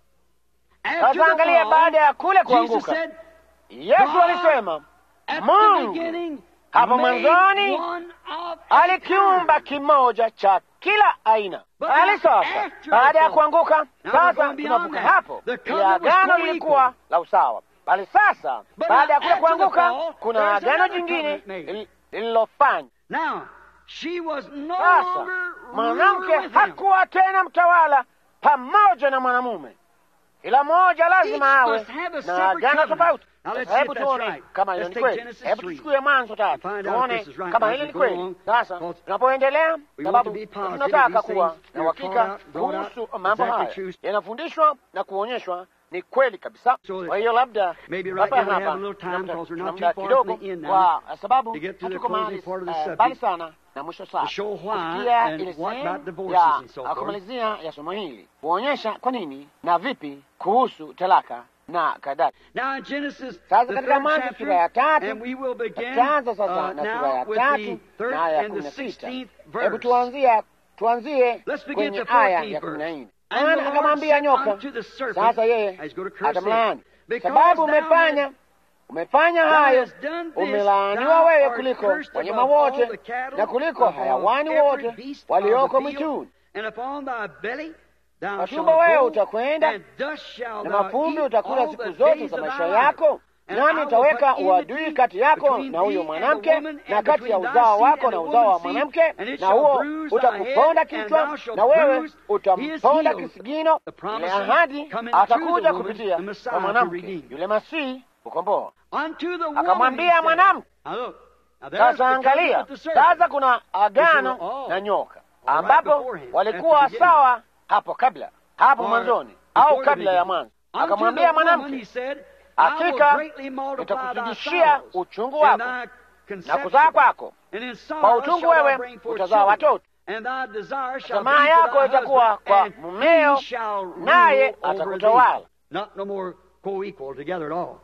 after Sasa the angalia, fall, baada ya kule Jesus kuanguka, said, Yesu God alisema at the Mungu beginning hapo made mwanzoni one of a alikiumba kind. kimoja cha kila aina. But Bali now, sasa after baada ya the fall, kuanguka, now we're sasa going beyond tunavuka that. hapo. The Ile covenant was agano co-equal. lilikuwa la usawa. Bali sasa But baada ya now, kule after the kuanguka, fall, kuna there's agano another jingine covenant made. lil- lililofanywa. Now, she was no Sasa longer mwanamke ruler with him. hakuwa tena mtawala pamoja na mwanamume. Kila mmoja lazima Each awe must have a na separate agano covenant. tofauti. Now, let's Sasa see hebu if that's tuone right. kama hiyo Let's ni take kweli. Genesis Hebu three. tuchukue Mwanzo tatu Find out if tuone this is right kama as hili we ni go kweli. along. Sasa Because tunapoendelea, we want to sababu be positive tunataka these kuwa things na are uhakika brought out- brought out kuhusu mambo exactly haya, true. yanafundishwa na kuonyeshwa ni kweli kabisa. So that Kwa hiyo labda maybe right hapa now we have hapa a little time labda because we're tuna not muda too far from kidogo, the end now kwa sababu to get to the hatuko closing mahali part of the eh, subject. mbali sana na mwisho sana, To show why kufikia and ile what sehemu about divorces ya and so forth. kumalizia ya somo hili, kuonyesha kwa nini na vipi kuhusu talaka na kadhalika. Now in Genesis, Sasa the katika third Mwanzo chapter, sura ya tatu, and we will begin tutaanza sasa uh, na sura now ya with the tatu third na aya ya and kumi the na sita. sixteenth Hebu verse. tuanzie tuanzie Let's begin kwenye the aya fourteenth ya kumi na verse. nne. And the Bwana Lord akamwambia said nyoka, unto the serpent, sasa yeye he's going to curse atamlaani, him, because sababu thou umefanya hast umefanya thou hayo, hast done this, umelaaniwa thou wewe art kuliko cursed wanyama above all wote the cattle, na kuliko above hayawani every wote beast of walioko the field, mwituni. and upon thy belly thou Kwa shalt tumbo wewe go, utakwenda, and thus shalt na thou mavumbi eat utakula all siku the zote days za of maisha thy life. yako, And nami I will nitaweka put uadui enmity kati yako between na huyo thee and the mwanamke woman, na and kati ya between thy uzao seed wako and na the uzao wa woman's seed, mwanamke, and it na shall huo bruise thy utakuponda head, and kichwa, thou shalt na wewe bruise his utamponda heel. kisigino. The Ile promise ahadi coming through the atakuja woman, kupitia the Messiah kwa to mwanamke, redeem. yule Masihi kukomboa. Unto the woman, Akamwambia he said. mwanamke, Now look, now there's sasa the covenant angalia, with the serpent. sasa kuna agano Which were all na nyoka, right ambapo beforehand, walikuwa at the beginning. sawa hapo kabla, hapo Or mwanzoni before au the kabla ya beginning. mwanzo. Unto Akamwambia the woman, mwanamke, he said, I will hakika greatly multiply thy nitakuzidishia sorrows uchungu and wako thy na conception. kuzaa kwako, And in kwa sorrow uchungu shalt thou wewe bring forth utazaa children. watoto. And thy desire shall be Tamaa to yako thy itakuwa husband, kwa and mumeo, he shall naye rule over atakutawala. thee. Not no more co-equal together at all.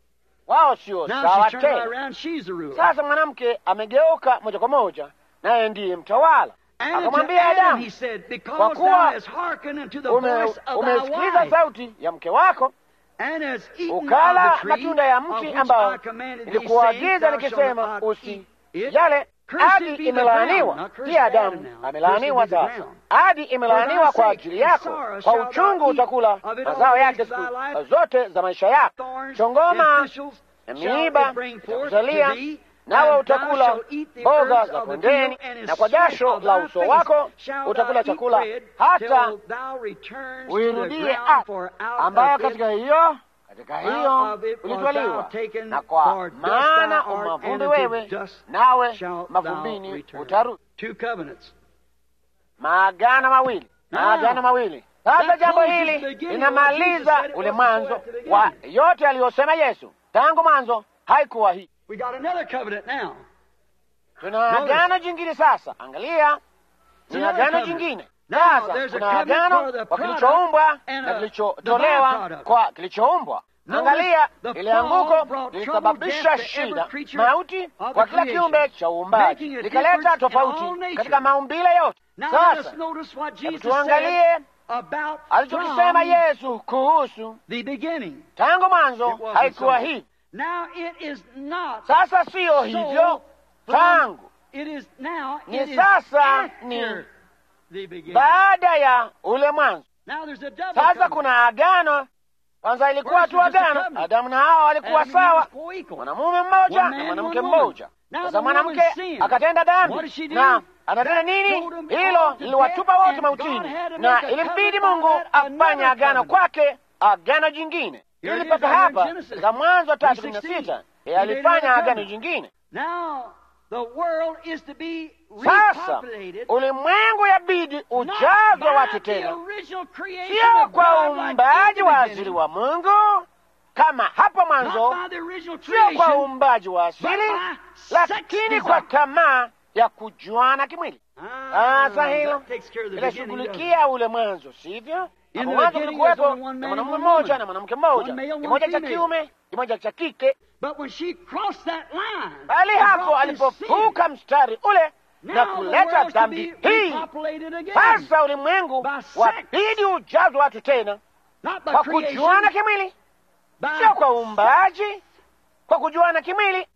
Wao sio Now sawa she turned right tena. around, she's the ruler. Sasa mwanamke amegeuka moja kwa moja, naye ndiye mtawala. And unto Akamwambia Adam Adamu, he said, kwa because kuwa thou hast hearkened unto the ume- voice of thy umesikiliza wife, sauti ya mke wako, and hast eaten ukala of the tree matunda ya of mti which ambao I commanded thee, saying, nilikuagiza thou shalt nikisema not usi eat it. yale. Cursed Adi be the ground. imelaaniwa, Not cursed pia Adam Adamu now. amelaaniwa. Cursed be the Sasa ground. Adi imelaaniwa For thy kwa sake, ajili and yako, sorrow kwa shalt thou uchungu eat utakula of it all mazao the yake days of thy siku life. zote za maisha yako. Thorns Chongoma and thistles na shall miiba it bring forth itakuzalia, to thee, nawe and thou utakula shalt eat the mboga herbs za of the kondeni, field, and in na kwa sweat jasho of la thy uso face wako shalt utakula thou eat chakula bread, hata till thou returns to the uirudie ground, ardhi for out ambayo of it katika hiyo katika hiyo of it was ulitwaliwa, thou taken, na kwa for dust maana thou art, umavumbi and unto wewe, dust nawe shalt mavumbini thou return. utarudi. Two covenants. Maagano mawili, maagano mawili. Sasa jambo hili linamaliza ule mwanzo wa yote aliyosema Yesu. Tangu mwanzo haikuwa hii. We got another covenant now. Tuna agano jingine sasa. Angalia, ni agano jingine sasa. Kuna agano kwa kilichoumbwa na kilichotolewa kwa kilichoumbwa. Angalia, ile anguko lilisababisha shida, mauti kwa kila kiumbe cha uumbaji, likaleta tofauti katika maumbile yote. Sasa hebu tuangalie alichokisema Yesu kuhusu tangu mwanzo haikuwa hivi. Sasa siyo hivyo tangu, ni sasa, ni baada ya ule mwanzo. Sasa kuna agano. Kwanza ilikuwa tu agano, Adamu na Hawa walikuwa sawa, mwanamume mmoja na mwanamke mmoja. Sasa mwanamke akatenda dhambi, na anatenda nini? Hilo liliwatupa wote mautini, na ilimbidi Mungu afanye agano kwake, agano jingine. Ili papa hapa katika Mwanzo tatu kumi na sita yeye alifanya agano jingine. Sasa ulimwengu yabidi ujazwe watu tena, sio kwa uumbaji wa asili wa Mungu kama hapo mwanzo, sio kwa uumbaji wa asili, lakini kwa tamaa ya kujuana kimwili. Sasa hilo linashughulikia ule mwanzo, sivyo? Hapo mwanzo kulikuwepo na mwanamume mmoja na mwanamke mmoja, kimoja cha kiume, kimoja cha kike. Bali hapo alipovuka mstari ule na kuleta dhambi hii, sasa ulimwengu wabidi ujazwe watu tena kwa kujuana kimwili, sio kwa uumbaji, kwa kujuana kimwili.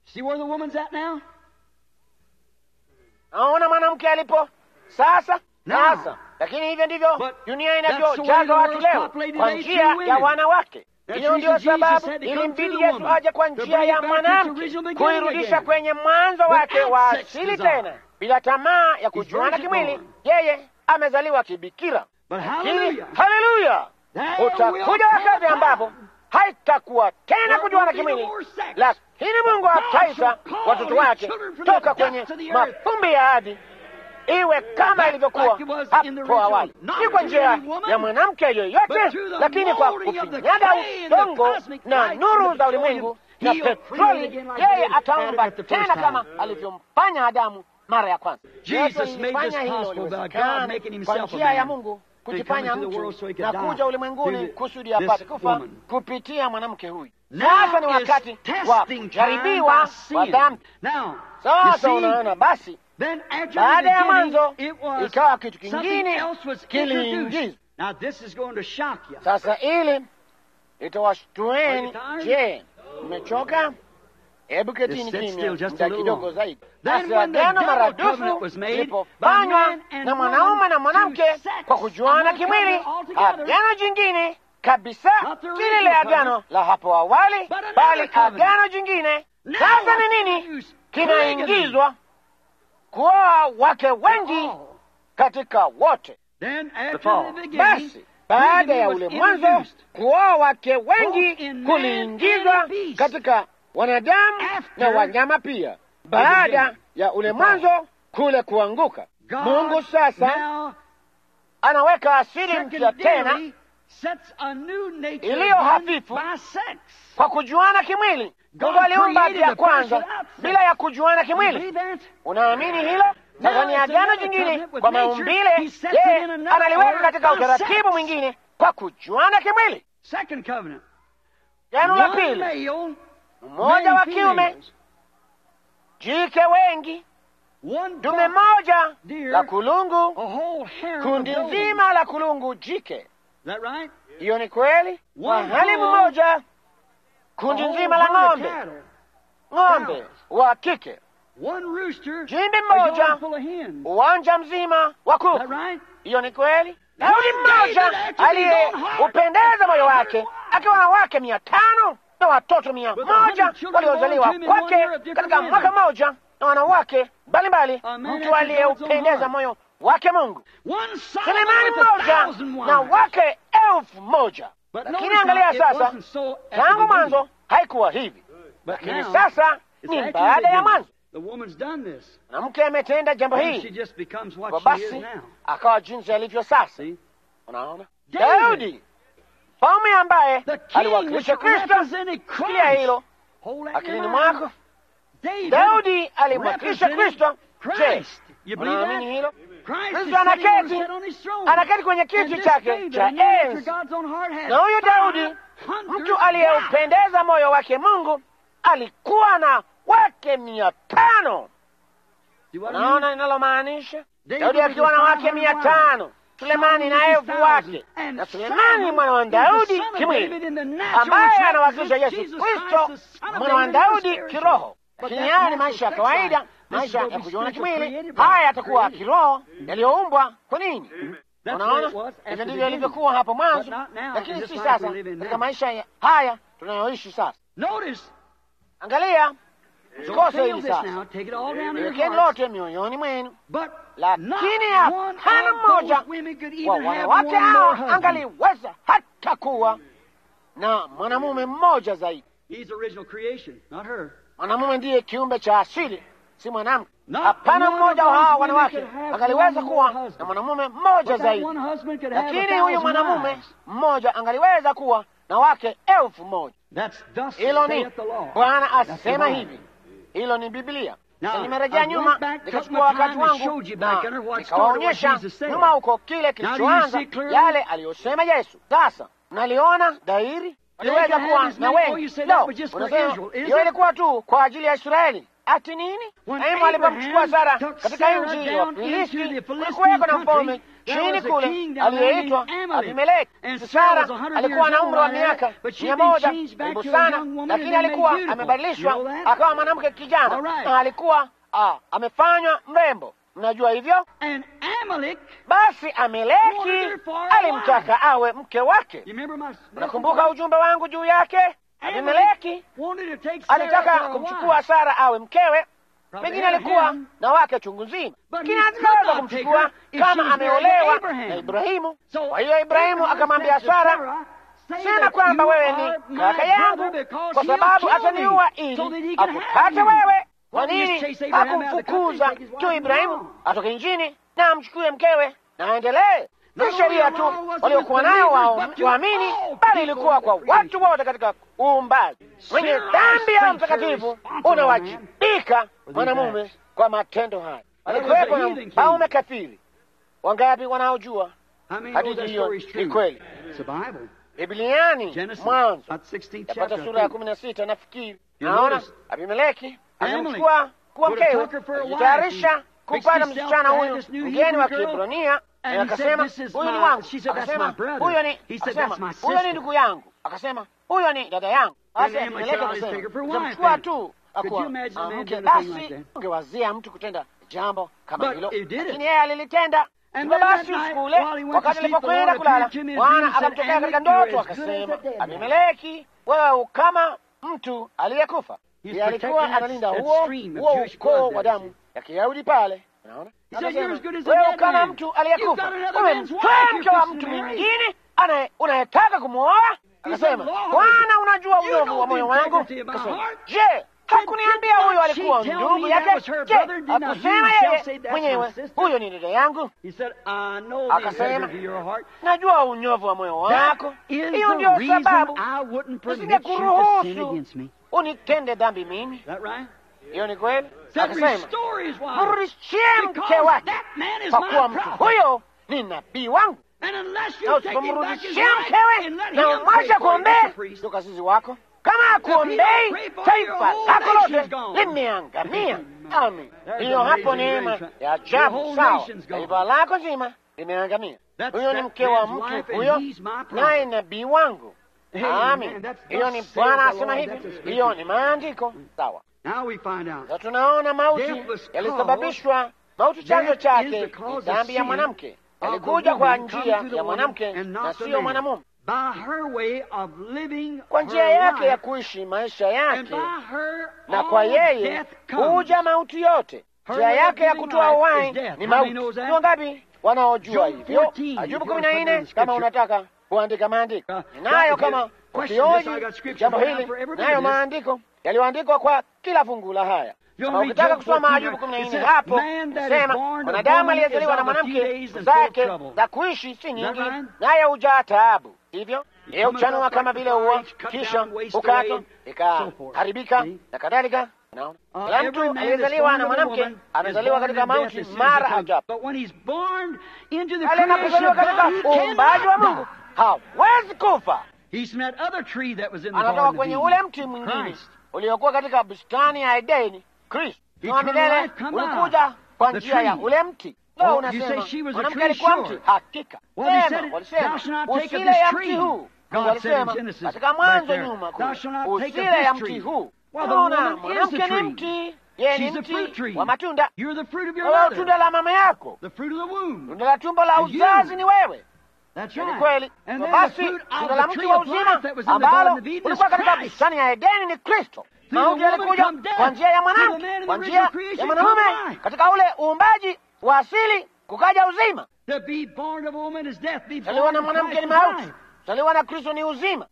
Naona mwanamke alipo sasa sasa. Lakini hivyo ndivyo dunia inavyojaza watu leo, kwa njia ya wanawake. Hiyo ndio sababu ilimbidi Yesu aje kwa njia ya mwanamke, kuirudisha kwenye mwanzo wake wa asili tena, bila tamaa ya kujuana kimwili. Yeye amezaliwa kibikira. Lakini haleluya, utakuja wakati ambapo haitakuwa tena kujuana kimwili, lakini Mungu ataita watoto wake toka kwenye mafumbi ya ahadi iwe kama ilivyokuwa hapo awali, si kwa njia ya mwanamke yoyote, lakini kwa kufinyaga udongo na nuru za ulimwengu na petroli. Yeye ataumba tena kama alivyomfanya Adamu mara ya kwanza. Yesu alifanya hilo liwezekana kwa njia ya Mungu kujifanya mtu na kuja ulimwenguni kusudi apate kufa kupitia mwanamke huyu. Sasa ni wakati wa kujaribiwa wa dhambi. Sasa unaona, basi baada ya mwanzo ikawa kitu kingine kiliingizwa. Sasa ili itawashtueni. Je, mmechoka? Hebu ketini kimya muda kidogo zaidi. Basi agano maradufu ilipofanywa na mwanaume na mwanamke kwa kujuana kimwili, agano jingine kabisa, si lile agano la hapo awali, bali agano jingine. Sasa ni nini kinaingizwa? Kuoa wake wengi katika wote. Basi baada ya ule mwanzo, kuoa wake wengi kuliingizwa katika wanadamu na wanyama pia. Baada ya ule mwanzo kule kuanguka, Mungu sasa anaweka asili mpya tena iliyo hafifu kwa kujuana kimwili. Mungu aliumba ya kwanza bila ya kujuana kimwili. Unaamini hilo? Sasa ni agano jingine kwa maumbile, yeye analiweka katika utaratibu mwingine kwa kujuana kimwili. Agano la pili, mmoja wa kiume, jike wengi, dume moja la kulungu, kundi nzima la kulungu jike. Hiyo ni kweli. Mahali mmoja, kundi nzima la ng'ombe, ng'ombe wa kike, jimbi mmoja, uwanja mzima wa kuku. Hiyo ni kweli. Daudi mmoja aliyeupendeza moyo wake, akiwa na wake mia tano na watoto mia moja waliozaliwa kwake katika mwaka mmoja, na wanawake mbalimbali, mtu aliyeupendeza moyo wake Mungu. Sulemani mmoja na wake elfu moja. Lakini angalia sasa, tangu mwanzo haikuwa hivi, lakini sasa ni baada ya mwanzo. Na mke ametenda jambo hili, kwa basi akawa jinsi alivyo sasa. Unaona, Daudi mfalme ambaye aliwakilisha Kristo, kila hilo akilini mwako, Daudi alimwakilisha Kristo. Je, unaamini hilo? Kristo anaketi, anaketi kwenye kiti chake cha enzi, na huyu Daudi, mtu aliyeupendeza moyo wake Mungu, alikuwa na wake mia tano. Naona ninalomaanisha? Daudi akiwa na wake mia tano, Sulemani na elfu wake, na Sulemani mwana wa Daudi kimwili, ambaye anawakilisha Yesu Kristo mwana wa Daudi kiroho. Lakini haya ni maisha ya kawaida, maisha ya kujiona kimwili. Haya yatakuwa kiroho, yaliyoumbwa kwa nini? Unaona, hivyo ndivyo ilivyokuwa hapo mwanzo, lakini si sasa katika maisha haya tunayoishi sasa. Angalia, usikose hili sasa, wekeni lote mioyoni mwenu. Lakini hapana mmoja wa wanawake hao angaliweza hata kuwa na mwanamume mmoja zaidi. Mwanamume ndiye kiumbe cha asili, si mwanamke. Hapana mmoja wa hao wanawake angaliweza kuwa na mwanamume mmoja zaidi, lakini huyu mwanamume mmoja angaliweza kuwa na wake elfu moja. Hilo ni Bwana asema hivi, hilo ni Biblia. Sasa nimerejea nyuma, nikachukua wakati wangu na nikawaonyesha nyuma huko kile kilichoanza, yale aliyosema Yesu. Sasa naliona dhahiri, waliweza kuwa na wengi. No, unasema hiyo ilikuwa tu kwa ajili ya Israeli. Ati nini? Ibrahimu alipomchukua Sara katika nchi ya Wafilisti, kulikuweko na mfalme chini kule aliyeitwa Abimeleki. Sara alikuwa na umri wa miaka mia moja karibu sana, lakini alikuwa amebadilishwa akawa mwanamke kijana, na alikuwa ah, amefanywa mrembo. Mnajua hivyo? Basi Ameleki alimtaka awe mke wake. Unakumbuka ujumbe wangu juu yake? Abimeleki alitaka kumchukua Sara awe mkewe. Pengine alikuwa na wake chungu nzima, lakini hataweza kumchukua kama ameolewa na Ibrahimu. Kwa hiyo Ibrahimu akamwambia Sara, sema kwamba wewe ni kaka yangu, kwa sababu ataniua ili akupate wewe. Kwa nini hakumfukuza tu Ibrahimu atoke nchini na amchukue mkewe na aendelee? Si sheria tu waliokuwa nayo wao waamini, bali ilikuwa kwa watu wote katika uumbaji. Mwenye dhambi ya mtakatifu unawajibika mwanamume kwa matendo haya. Alikuwepo na mpaume kafiri. Wangapi wanaojua hadithi hiyo? Ni kweli. Bibliani Mwanzo yapata sura ya kumi na sita nafikiri. Naona Abimeleki alimchukua kuwa mkewe, alijitayarisha kupata msichana huyu mgeni wa Kiebrania. Akasema huyu ni wangu, akasema huyo ni, akasema huyo ni ndugu yangu, akasema huyo ni dada yangu. Basi Abimeleki akasema nitamchukua tu akuwa mke. Basi ungewazia mtu kutenda jambo kama hilo, lakini yeye alilitenda. Hivyo basi usiku ule, wakati alipokwenda kulala, Bwana akamtokea katika ndoto akasema, Abimeleki, wewe kama mtu aliyekufa. Yeye alikuwa analinda huo huo ukoo wa damu ya Kiyahudi pale. Unaona? Wewe kama mtu aliyekufa, umemtwaa mke wa mtu mwingine unayetaka kumwoa. Akasema, Bwana unajua unyovu wa moyo wangu. Akasema, je, hakuniambia huyo alikuwa ndugu yake? Je, hakusema yeye mwenyewe huyo ni dada yangu? Akasema, najua unyovu wa moyo wako, hiyo ndio sababu nisingekuruhusu unitende dhambi mimi. Hiyo ni kweli. Akasema, mrudishie mke wake, kwa kuwa mtu huyo ni nabii wangu. Na usipomrudishia mkewe na umwacha kuombea toka sisi wako, kama akuombei, taifa lako lote limeangamia. Amen. Hiyo hapo neema ya ajabu. Sawa, taifa lako zima limeangamia. Huyo ni mke wa mtu huyo, naye nabii wangu. Amen. Hiyo ni Bwana asema hivi. Hiyo ni maandiko. Sawa. Na tunaona mauti yalisababishwa, mauti chanzo chake ni dhambi ya mwanamke. Alikuja kwa njia ya mwanamke na sio mwanamume. Kwa njia yake ya kuishi maisha yake, na kwa yeye huja mauti yote. Njia yake ya kutoa uhai ni mauti. Ni wangapi wanaojua hivyo? Ayubu kumi na nne, kama unataka kuandika maandiko ninayo, kama ukioji jambo hili, nayo maandiko yaliyoandikwa kwa kila fungu la haya. Kama ukitaka kusoma Ayubu kumi na nne hapo, sema mwanadamu aliyezaliwa na mwanamke zake za kuishi si nyingi, naye hujaa taabu. Hivyo yeye huchanua kama vile ua, kisha ukatwa ikaharibika na kadhalika. Naona kila mtu aliyezaliwa na mwanamke amezaliwa katika mauti mara ajabu. Alipozaliwa katika uumbaji wa Mungu hawezi kufa. Anatoka kwenye ule mti mwingine uliokuwa katika bustani ya Edeni. Kristo wa milele ulikuja kwa njia ya ule mti. Leo unasema mwanamke alikuwa mti. Hakika sema, walisema usile ya mti huu. Walisema katika Mwanzo nyuma, usile ya mti huu. Unaona, mwanamke ni mti, yeye ni mti wa matunda. Wewe tunda la mama yako, tunda la tumbo la uzazi ni wewe. Ni kweli. Basi tunda la mti wa uzima ambalo ulikuwa katika bustani ya Edeni ni Kristo. Mauti yalikuja kwa njia ya mwanamke, kwa njia ya mwanamume. Katika ule uumbaji wa asili kukaja uzima. Zaliwa na mwanamke ni mauti, zaliwa na Kristo ni uzima.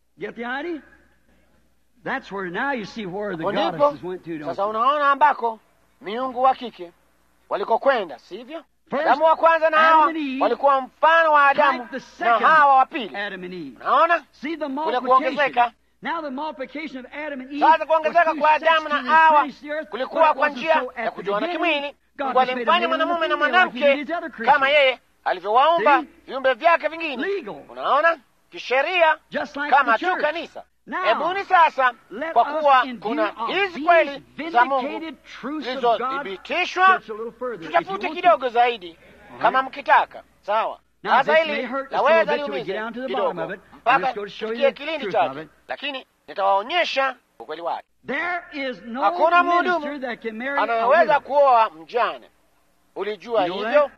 Ndipo sasa unaona ambako miungu wa kike walikokwenda, sivyo? Adamu wa kwanza na Hawa walikuwa mfano wa Adamu na Hawa wa pili. Unaona kule kuongezeka Sasa kuongezeka kwa Adamu na Hawa kulikuwa kwa njia ya kujuana kimwili. Mungu alimfanya mwanamume na mwanamke kama yeye alivyowaumba viumbe vyake vingine. Unaona, kisheria kama tu kanisa. Hebuni sasa, kwa kuwa kuna hizi kweli za Mungu zilizothibitishwa, tutafute kidogo zaidi kama mkitaka. Sawa. Sasa hili laweza liumize kidogo mpaka tufikie kilindi chake, lakini nitawaonyesha ukweli wake. Hakuna mhudumu anayeweza kuoa mjane. Ulijua hivyo?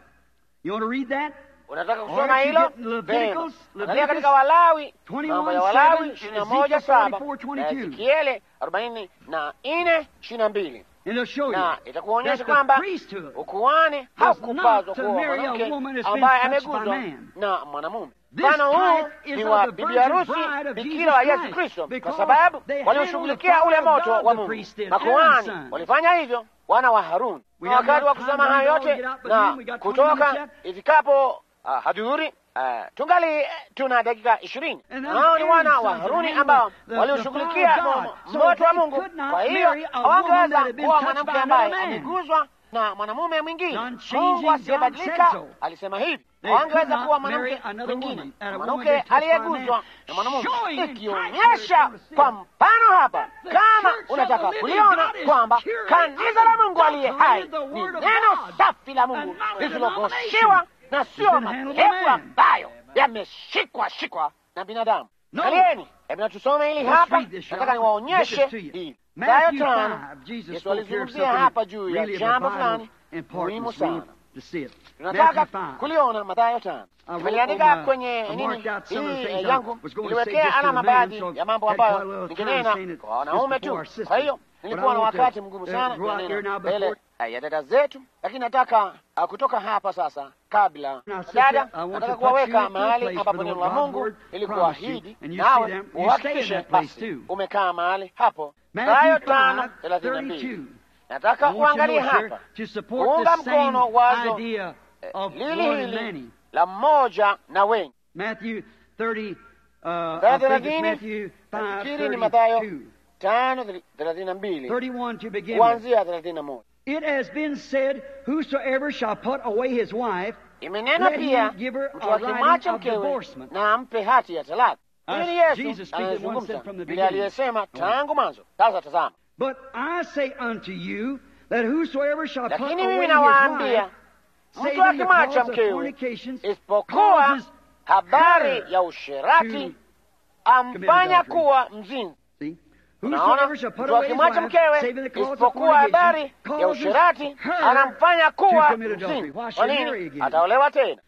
Unataka kusoma hilo? Angalia katika Walawi, mambo ya Walawi ishirini na moja saba na Ezekieli arobaini na nne ishirini na mbili, na itakuonyesha kwamba ukuhani haukupaswa kuwa mwanamke ambaye ameguzwa na mwanamume. Mfano huu ni wa bibi harusi bikira wa Yesu Kristo, kwa sababu walioshughulikia ule moto wa Mungu. Makuhani walifanya hivyo, wana wa Haruni. Na wakati wa kusoma hayo yote na kutoka ifikapo uh, hadhuri uh, tungali tuna dakika ishirini. Hao ni wana wa Haruni ambao walioshughulikia moto wa Mungu. Kwa hiyo hawangeweza kuwa mwanamke ambaye ameguzwa na mwanamume mwingine. Mungu asiyebadilika alisema hivi, hawangeweza kuwa mwanamke mwingine, mwanamke aliyeguzwa na mwanamume, ikionyesha kwa mfano hapa, kama unataka kuliona kwamba kanisa la Mungu aliye hai ni neno safi la Mungu lisilogoshiwa na sio madhehebu ambayo yameshikwa shikwa na binadamu. Angalieni, hebu tusome hili hapa. Nataka niwaonyeshe hili. Mathayo tano, Yesu alizungumzia hapa juu ya jambo fulani muhimu sana. Tunataka kuliona Mathayo tano. Nimeliandika kwenye nini hii yangu, niliwekea alama baadhi ya mambo ambayo ningenena kwa wanaume tu. Kwa hiyo nilikuwa na wakati mgumu sana kunena mbele ya dada zetu, lakini nataka uh, kutoka hapa sasa, kabla dada, nataka kuwaweka mahali ambapo neno la Mungu ilikuahidi, nawe uhakikishe basi umekaa mahali hapo. Mathayo tano thelathini na mbili. Nataka uangalie hapa kuunga mkono wazo lili hili la mmoja na wengi. Matthew thirty, uh, nafikiri ni Mathayo tano thelathini na mbili kuanzia thelathini na moja. It has been said, whosoever shall put away his wife, imenena pia, mtu akimwacha mkewe na ampe hati ya talaka. Hili ni Yesu anazungumza, bila aliyesema tangu mwanzo. Sasa tazama, but I say unto you that whosoever shall put lakini away mimi his nawaambia, wife, mtu akimwacha mkewe, isipokuwa habari ya usherati, amfanya kuwa mzinzi. Unaona, mtu akimwacha mkewe, isipokuwa habari ya usherati, anamfanya kuwa mzinzi. Kwa nini? Ataolewa tena.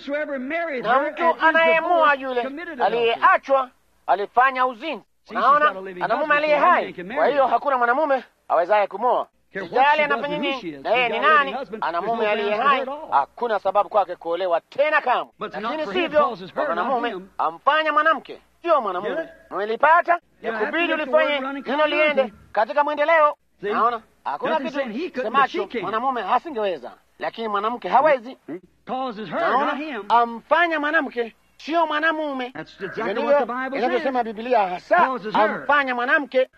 Na mtu anayemua yule aliyeachwa alifanya uzinzi. Unaona, ana mume aliye hai, kwa hiyo hakuna mwanamume awezaye kumoa. Sijali anafanya nini na yeye ni nani, ana mume aliye hai, hakuna sababu kwake kuolewa tena kamwe. Lakini sivyo kwa mwanamume, amfanya mwanamke, sio mwanamume. Mmelipata? Yakubidi ulifanye neno liende katika mwendeleo. Naona hakuna kitu semacho mwanamume hasingeweza, lakini mwanamke hawezi. Naona amfanya mwanamke, sio mwanamume. Inavyosema Biblia hasa, amfanya mwanamke.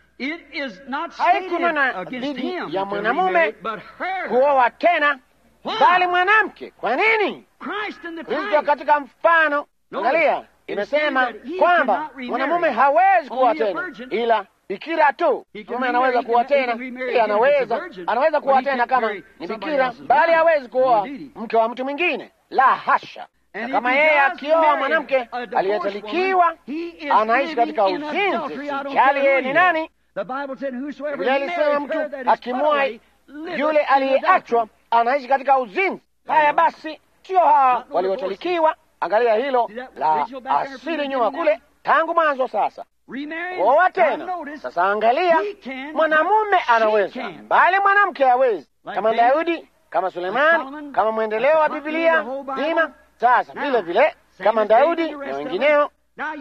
Haikunena dhidi ya mwanamume kuoa tena, bali mwanamke. Kwa nini? Kristo katika mfano, angalia, imesema kwamba mwanamume hawezi kuoa tena ila bikira tu. Mume anaweza kuoa tena, pia anaweza anaweza kuoa tena kama ni bikira, bali hawezi kuoa mke wa mtu mwingine, la hasha. Na kama yeye akioa mwanamke aliyetalikiwa, anaishi katika uzinzi, sijali yeye ni nani. Biblia ilisema mtu akimwoa yule aliyeachwa anaishi katika uzinzi. Haya basi, sio hawa waliotalikiwa. Angalia hilo la asili nyuma kule, tangu mwanzo. Sasa kuoa tena. Sasa angalia, mwanamume anaweza, bali mwanamke hawezi, kama Daudi, kama Sulemani, kama mwendeleo wa Biblia nzima. Sasa vile vile kama Daudi na wengineo.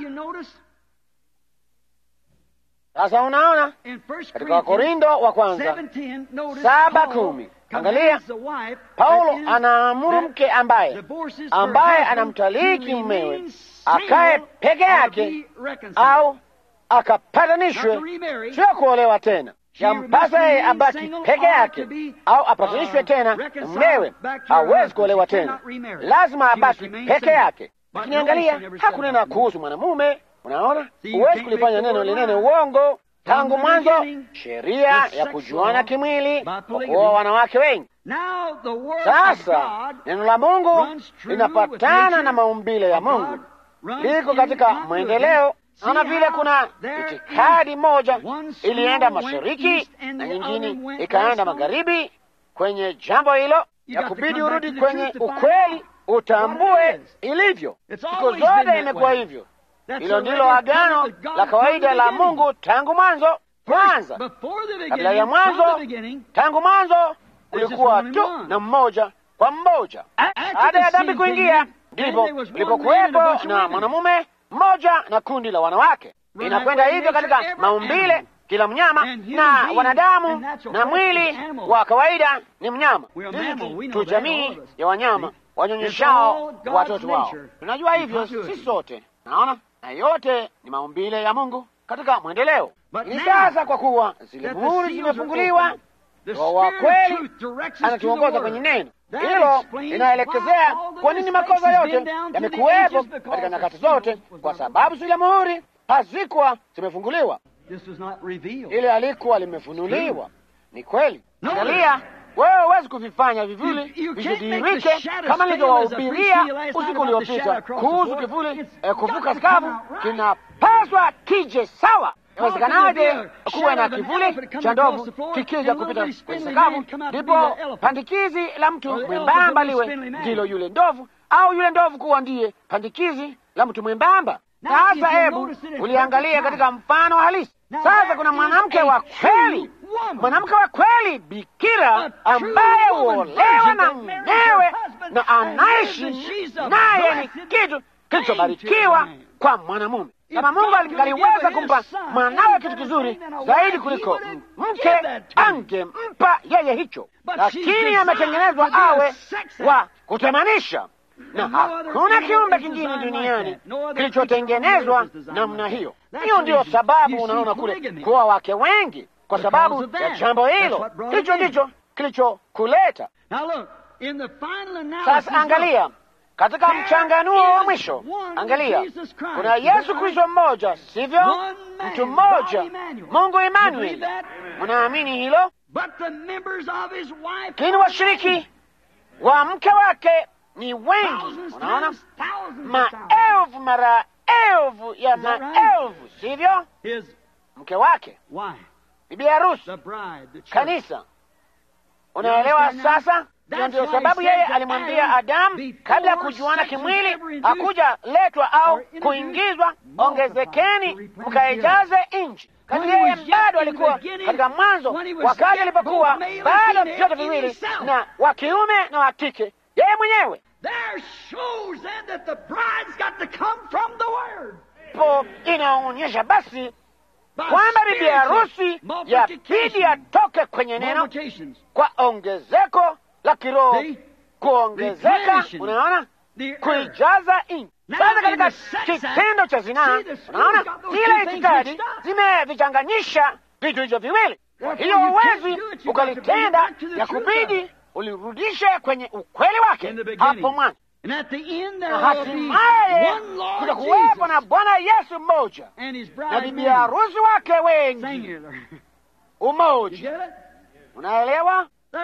Sasa unaona katika Wakorintho wa kwanza saba kumi, angalia, Paulo anaamuru mke ambaye ambaye anamtaliki mumewe akae peke yake au akapatanishwe, sio kuolewa tena. Yampasa yeye abaki peke yake au apatanishwe tena na mumewe. Hawezi kuolewa tena, lazima abaki peke yake. Lakini angalia, hakunena kuhusu mwanamume. Unaona, huwezi kulifanya neno linene uongo. Tangu mwanzo sheria ya kujuana kimwili kwa kuoa wanawake wengi. Sasa neno la Mungu linapatana na maumbile ya Mungu, liko katika mwendeleo. Naona vile kuna itikadi moja ilienda mashariki na nyingine ikaenda magharibi kwenye jambo hilo, ya kubidi urudi kwenye ukweli, utambue ilivyo. Siku zote imekuwa hivyo. Hilo ndilo agano la kawaida la Mungu tangu mwanzo. Kwanza, kabla ya mwanzo, tangu mwanzo kulikuwa tu na mmoja kwa mmoja. Baada ya dhambi kuingia, ndipo ulipokuwepo na mwanamume mmoja na kundi la wanawake. Inakwenda hivyo katika maumbile, kila mnyama na wanadamu, na mwili wa kawaida ni mnyama. Sisi tu jamii ya wanyama wanyonyeshao watoto wao. Tunajua hivyo sisi sote, naona, na yote ni maumbile ya Mungu katika mwendeleo. Ni sasa kwa kuwa zile muhuri zimefunguliwa, Roho wa kweli anatuongoza kwenye neno hilo. Inaelekezea kwa nini makosa yote yamekuwepo katika nyakati zote, kwa sababu zile muhuri hazikuwa zimefunguliwa. Ile alikuwa limefunuliwa. Ni kweli. Angalia, wewe huwezi kuvifanya vivuli visidhihirike, kama nilivyowahubiria usiku uliopita kuhusu kivuli eh, kuvuka skavu. Kinapaswa kije sawa. Inawezekanaje kuwa na kivuli cha ndovu kikija kupita kwenye sakafu, ndipo pandikizi la mtu mwembamba liwe ndilo yule ndovu, au yule ndovu kuwa ndiye pandikizi la mtu mwembamba? Sasa hebu uliangalia katika mfano halisi. Sasa kuna mwanamke wa kweli, mwanamke wa kweli bikira, ambaye huolewa na mumewe na anaishi naye. Ni kitu kilichobarikiwa kwa mwanamume. Kama Mungu aliweza kumpa mwanawe kitu kizuri zaidi kuliko mke, angempa yeye hicho, lakini ametengenezwa awe wa kutamanisha, na hakuna kiumbe kingine duniani kilichotengenezwa namna hiyo. Hiyo ndiyo sababu unaona kule kuwa wake wengi, kwa sababu ya jambo hilo. Hicho ndicho kilichokuleta. Sasa angalia, katika mchanganuo wa mwisho, angalia, kuna Yesu Kristo mmoja, sivyo? Mtu mmoja, Mungu Emmanuel. Mnaamini hilo? Lakini washiriki wa mke wake ni wengi. Unaona, maelfu mara elfu ya maelfu, sivyo? Mke wake, bibi harusi, kanisa. Unaelewa sasa? Hiyo ndio sababu yeye alimwambia Adamu kabla ya kujuana kimwili, hakuja letwa au kuingizwa, ongezekeni mkaijaze nchi. Kati yeye bado alikuwa katika mwanzo, wakati alipokuwa bado vyote viwili, na wa kiume na wa kike, yeye mwenyewe. Po inaonyesha basi kwamba bibi harusi yabidi atoke kwenye neno kwa ongezeko la kiroho, kuongezeka, unaona, kuijaza nchi. Sasa katika kitendo cha zinaa, unaona, zile itikadi zimevichanganyisha vitu hivyo viwili. Hiyo huwezi ukalitenda, ya kubidi ulirudishe kwenye ukweli wake hapo mwanzo. Na hatimaye kutakuwepo na Bwana Yesu mmoja na bibi harusi wake wengi, umoja. Unaelewa?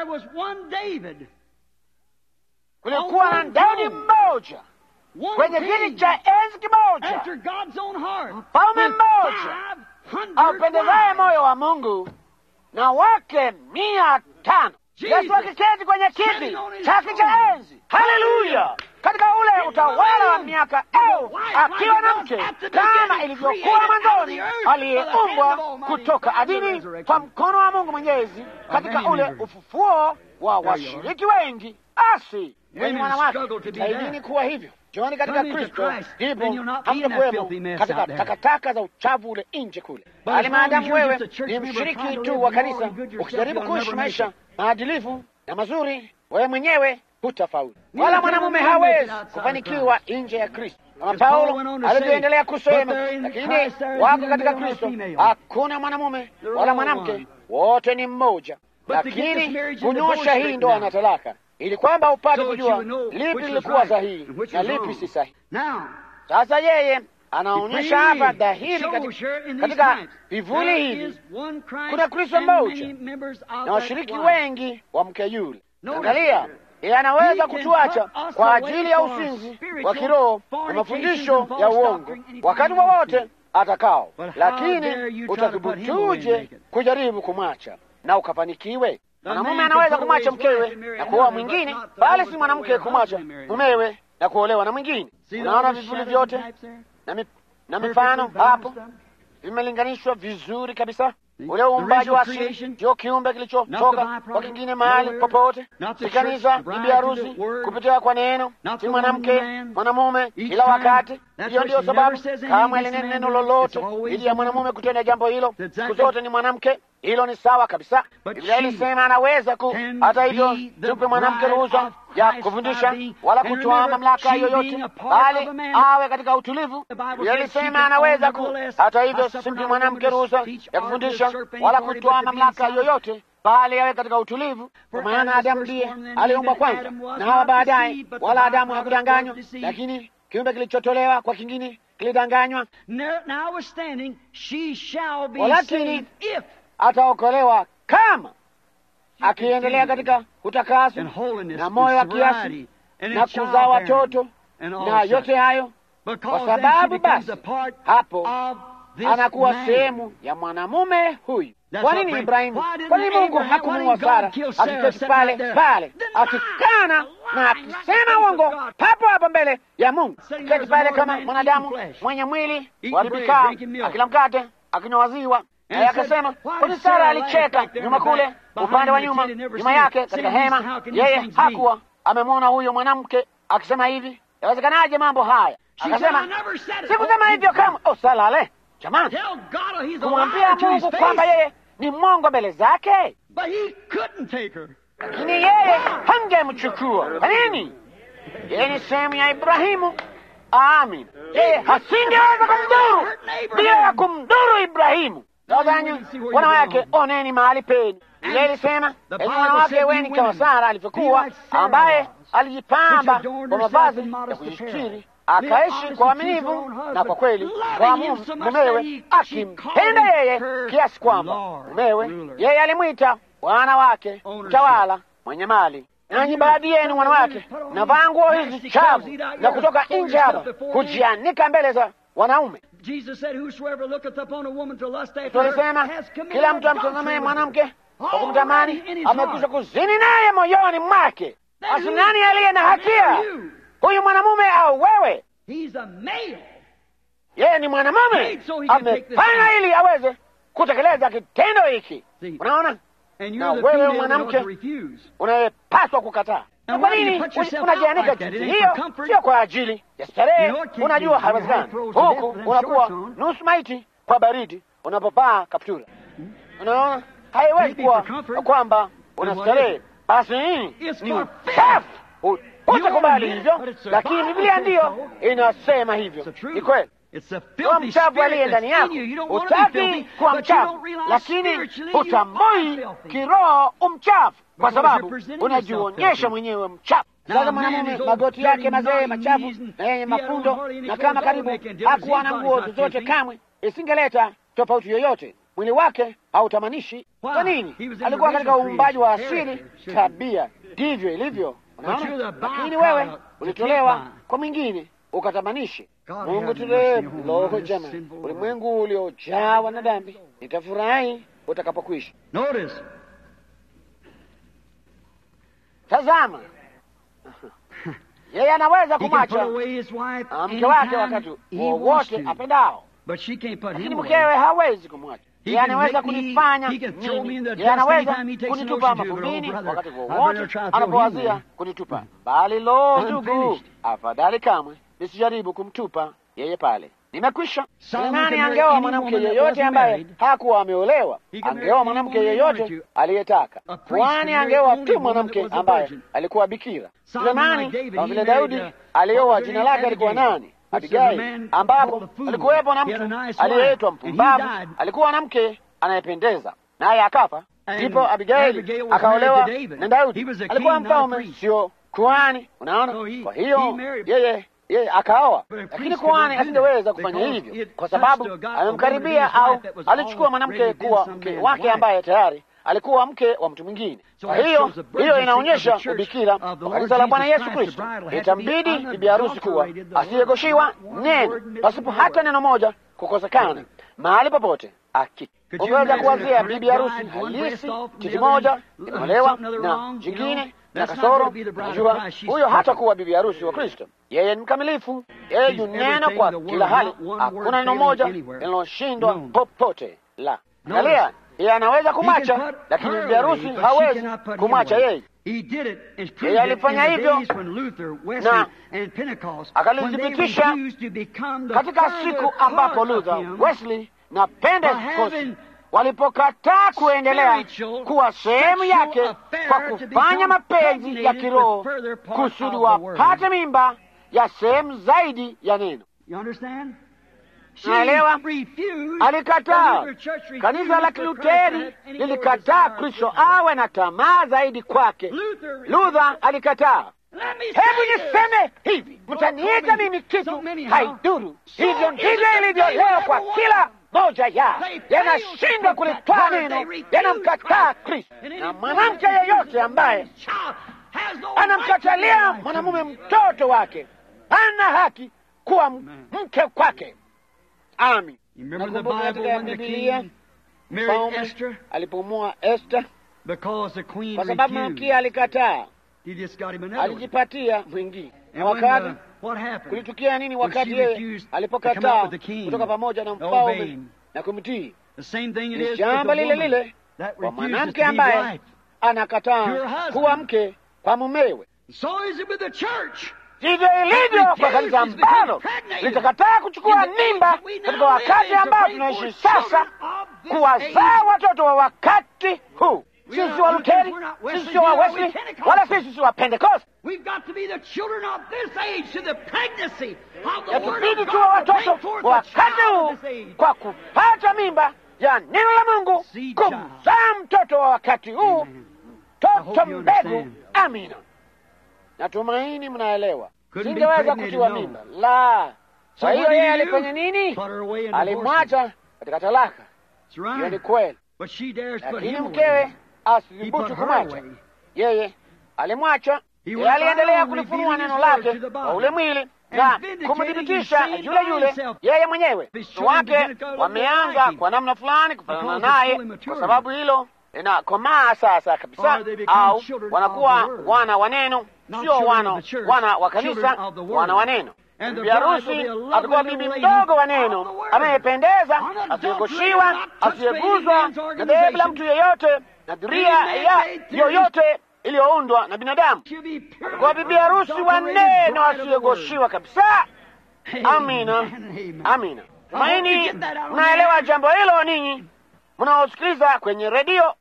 Kulikuwa na Daudi mmoja kwenye kiti cha enzi kimoja, mfalme mmoja aupendezaye moyo wa Mungu, na wake mia tano. Yesu akiketi kwenye kiti chake cha enzi. Haleluya! Katika ule utawala wa miaka elfu, akiwa na mke kama ilivyokuwa mwanzoni, aliyeumbwa kutoka adini kwa mkono wa Mungu Mwenyezi, katika ule ufufuo wa washiriki wengi. Asi wenye wanawake taidini kuwa hivyo. Joni katika Kristo, ndipo hamtakuwemo katika takataka za uchafu ule nje kule. Bali maadamu wewe ni mshiriki tu wa kanisa, ukijaribu kuishi maisha maadilifu na mazuri, wewe mwenyewe hutafaulu. Wala mwanamume hawezi kufanikiwa nje ya Kristo. kama Paulo alivyoendelea kusema, lakini wako katika Kristo hakuna mwanamume wala mwanamke, wote ni mmoja. Lakini kunyosha hii ndoa na talaka ili kwamba upate kujua lipi lilikuwa sahihi na lipi si sahihi. Sasa yeye anaonyesha hapa dhahiri katika, katika vivuli hivi kuna Kristo mmoja na washiriki wengi wa mke yule. Angalia, yeye anaweza kutuacha kwa ajili ya usinzi wa kiroho na mafundisho ya uongo wakati wowote atakao, lakini utathubutuje kujaribu kumwacha na ukafanikiwe? Mwanamume anaweza kumwacha mkewe na kuoa mwingine, bali si mwanamke kumwacha mumewe na kuolewa na mwingine. Unaona vivuli vyote na, mi, na mifano hapo vimelinganishwa vizuri kabisa. Ule uumbaji wa asili ndio kiumbe kilichotoka kwa kingine mahali popote. Si kanisa, bibi harusi kupitia kwa neno, si mwanamke mwanamume kila wakati. Hiyo ndio sababu kama ile neno lolote ili ya mwanamume kutenda jambo hilo, siku zote ni mwanamke. Hilo ni sawa kabisa. Biblia ilisema anaweza ku, hata hivyo tupe mwanamke ruhusa ya kufundisha wala kutoa mamlaka yoyote, bali awe katika utulivu. Biblia ilisema anaweza ku, hata hivyo simpi mwanamke ruhusa ya kufundisha wala kutoa mamlaka yoyote, bali awe katika utulivu, kwa maana Adamu ndiye aliumbwa kwanza na Hawa baadaye, wala Adamu hakudanganywa, lakini kiumbe kilichotolewa kwa kingine kilidanganywa. Walakini ataokolewa kama akiendelea katika utakaso na moyo wa kiasi na kuzaa watoto na yote hayo, kwa sababu basi hapo anakuwa sehemu ya mwanamume huyu. Kwa nini Ibrahimu, kwa nini Mungu hakumuua Sara akiketi pale pale akikana na akisema uongo papo hapo mbele ya Mungu, keti pale kama mwanadamu mwenye mwili waribika, akila mkate akinywa maziwa? Naye akasema, kwani Sara alicheka nyuma kule upande wa nyuma nyuma yake katika hema, yeye hakuwa amemwona huyo mwanamke akisema hivi, yawezekanaje mambo haya? Akasema, sikusema hivyo kama. Oh, salale jamani, kumwambia Mungu kwamba yeye ni mwongo mbele zake. Lakini yeye hangemchukua. Kwa nini? Yeye ni sehemu ya Ibrahimu. Amin. Yeye hasingeweza kumdhuru bila ya kumdhuru Ibrahimu. Tazameni wanawake, oneni mahali penu. Yeye alisema, enyi wanawake weni kama Sara alivyokuwa, ambaye alijipamba kwa mavazi ya kujistiri, akaishi kwa uaminifu na kwa kweli kwa mumewe, akimpenda yeye kiasi kwamba mumewe yeye alimwita bwana wake, mtawala, mwenye mali. Nanyi baadhi yenu wanawake navaa nguo hizi chafu na kutoka nje hapa kujianika mbele za wanaume. Tulisema kila mtu amtazamaye mwanamke kwa kumtamani amekwisha kuzini naye moyoni mwake. Basi nani aliye na hatia, huyu mwanamume au wewe? Yeye ni mwanamume, amefanya ili aweze kutekeleza kitendo hiki. Unaona? Na wewe mwanamke unayepaswa kukataa. Kwa nini unajianika jinsi hiyo? Sio kwa ajili ya starehe. Unajua haiwezekani. Huku unakuwa nusu maiti kwa baridi unapopaa kaptura. Unaona? Haiwezi kuwa kwamba unastarehe. Basi nini? Ni uchafu. Utakubali hivyo, lakini Biblia ndiyo inasema hivyo. Ni kweli. Kwa mchafu aliye ndani yako, utaki kuwa mchafu, lakini utambui kiroho umchafu, kwa sababu unajionyesha mwenyewe mchafu. Sasa mwanamume magoti yake mazee machafu na yenye mafundo, na kama karibu hakuwa na nguo zozote kamwe, isingeleta tofauti yoyote. Mwili wake hautamanishi. Kwa nini? Alikuwa katika uumbaji wa asili, tabia ndivyo ilivyo. Unaona? Lakini wewe ulitolewa kwa mwingine ukatamanishe. Mungu turehemu. Loho jamani, ulimwengu uliojawa na dhambi. Nitafurahi utakapokwisha. Tazama, yeye anaweza kumwacha mke wake wakati wowote apendao, lakini mkewe hawezi kumwacha. Yeye anaweza kunifanya mimi, yeye anaweza kunitupa mavumbini wakati wowote anapowazia kunitupa. Bali lo, ndugu, afadhali kamwe nisijaribu kumtupa yeye pale. Nimekwisha. Sulemani angeoa mwanamke yeyote ambaye hakuwa ameolewa. Angeoa mwanamke yeyote aliyetaka, kwani angeoa tu mwanamke ambaye alikuwa bikira. Sulemani, kama vile Daudi alioa, jina lake alikuwa nani? Abigaili, ambapo alikuwepo na mtu aliyeitwa mpumbavu, alikuwa na mke anayependeza, naye akafa. Ndipo Abigaili akaolewa na Daudi. Alikuwa mfalme, sio kuhani. Unaona, kwa hiyo yeye yeye akaoa, lakini kuhani asingeweza kufanya hivyo kwa sababu amemkaribia au alichukua mwanamke kuwa mke wake ambaye tayari alikuwa mke wa mtu mwingine. Kwa hiyo hiyo inaonyesha ubikira wa kanisa la Bwana Yesu Kristo. Itambidi bibi harusi kuwa asiyegoshiwa neno, pasipo hata neno moja kukosekana mahali popote. Aki unaweza kuwazia bibi harusi halisi, titi moja imeolewa na jingine na kasoro. Najua huyo hata kuwa bibi harusi wa Kristo. Yeye ni mkamilifu, yeye yu neno kwa kila hali. Hakuna neno moja linaloshindwa popote. La, angalia, yeye anaweza kumwacha, lakini bibi harusi hawezi kumwacha yeye. Yeye alifanya hivyo na akalithibitisha katika siku ambapo Luther, Wesley na Pentecost walipokataa kuendelea kuwa sehemu yake kwa kufanya mapenzi ya kiroho kusudi wapate mimba ya sehemu zaidi ya neno. Naelewa, alikataa. Kanisa la Kiluteri lilikataa Kristo awe na tamaa zaidi kwake. Luther alikataa. Hebu niseme hivi, mtaniita mimi kitu, haiduru. Hivyo ndivyo ilivyo leo kwa kila moja ya yanashindwa kulitwaa neno, yanamkataa Kristo. Na mwanamke yeyote ambaye anamkatalia mwanamume mtoto wake hana haki kuwa mke kwake. Amin. Nakumbuka katika Biblia mfalme alipomwoa Esther, kwa sababu malkia alikataa, alijipatia mwingine. Na wakati kulitukia nini wakati yeye alipokataa kutoka pamoja na mfalme na kumtii? Ni jambo lile lile kwa mwanamke ambaye anakataa kuwa mke kwa mumewe. Ndivyo ilivyo kwa kanisa ambalo litakataa kuchukua mimba katika wakati ambao tunaishi sasa, kuwazaa watoto wa wakati huu. Sisi wa Luteri, sisi wa Wesley, wala sisi wa Pentecost. Yatubidi tuwa watoto wa wakati huu kwa kupata mimba ya neno la Mungu, kumzaa mtoto wa wakati huu, mtoto mbegu. Amina. Natumaini mnaelewa. Singeweza kutiwa mimba. La. Kwa hiyo yeye alifanya nini? Alimwacha katika talaka. Hiyo ni kweli. Lakini mkewe asithubutu kumwacha. Yeye alimwacha. Yeye aliendelea kulifunua neno lake kwa ule mwili na kumthibitisha yule yule yeye mwenyewe. Wake wameanza kwa namna fulani kufanana naye, kwa sababu hilo inakomaa sasa kabisa, au wanakuwa wana wa neno, sio wana wana wa kanisa, wana wa neno. Bibi harusi atakuwa bibi mdogo wa neno, anayependeza, asiyegoshiwa, asiyeguzwa na dhehebu la mtu yeyote, na dhuria ya yoyote iliyoundwa na binadamu. Atakuwa bibi harusi wa neno, asiyegoshiwa kabisa. Amina, amina. Tumaini mnaelewa jambo hilo, ninyi mnaosikiliza kwenye redio.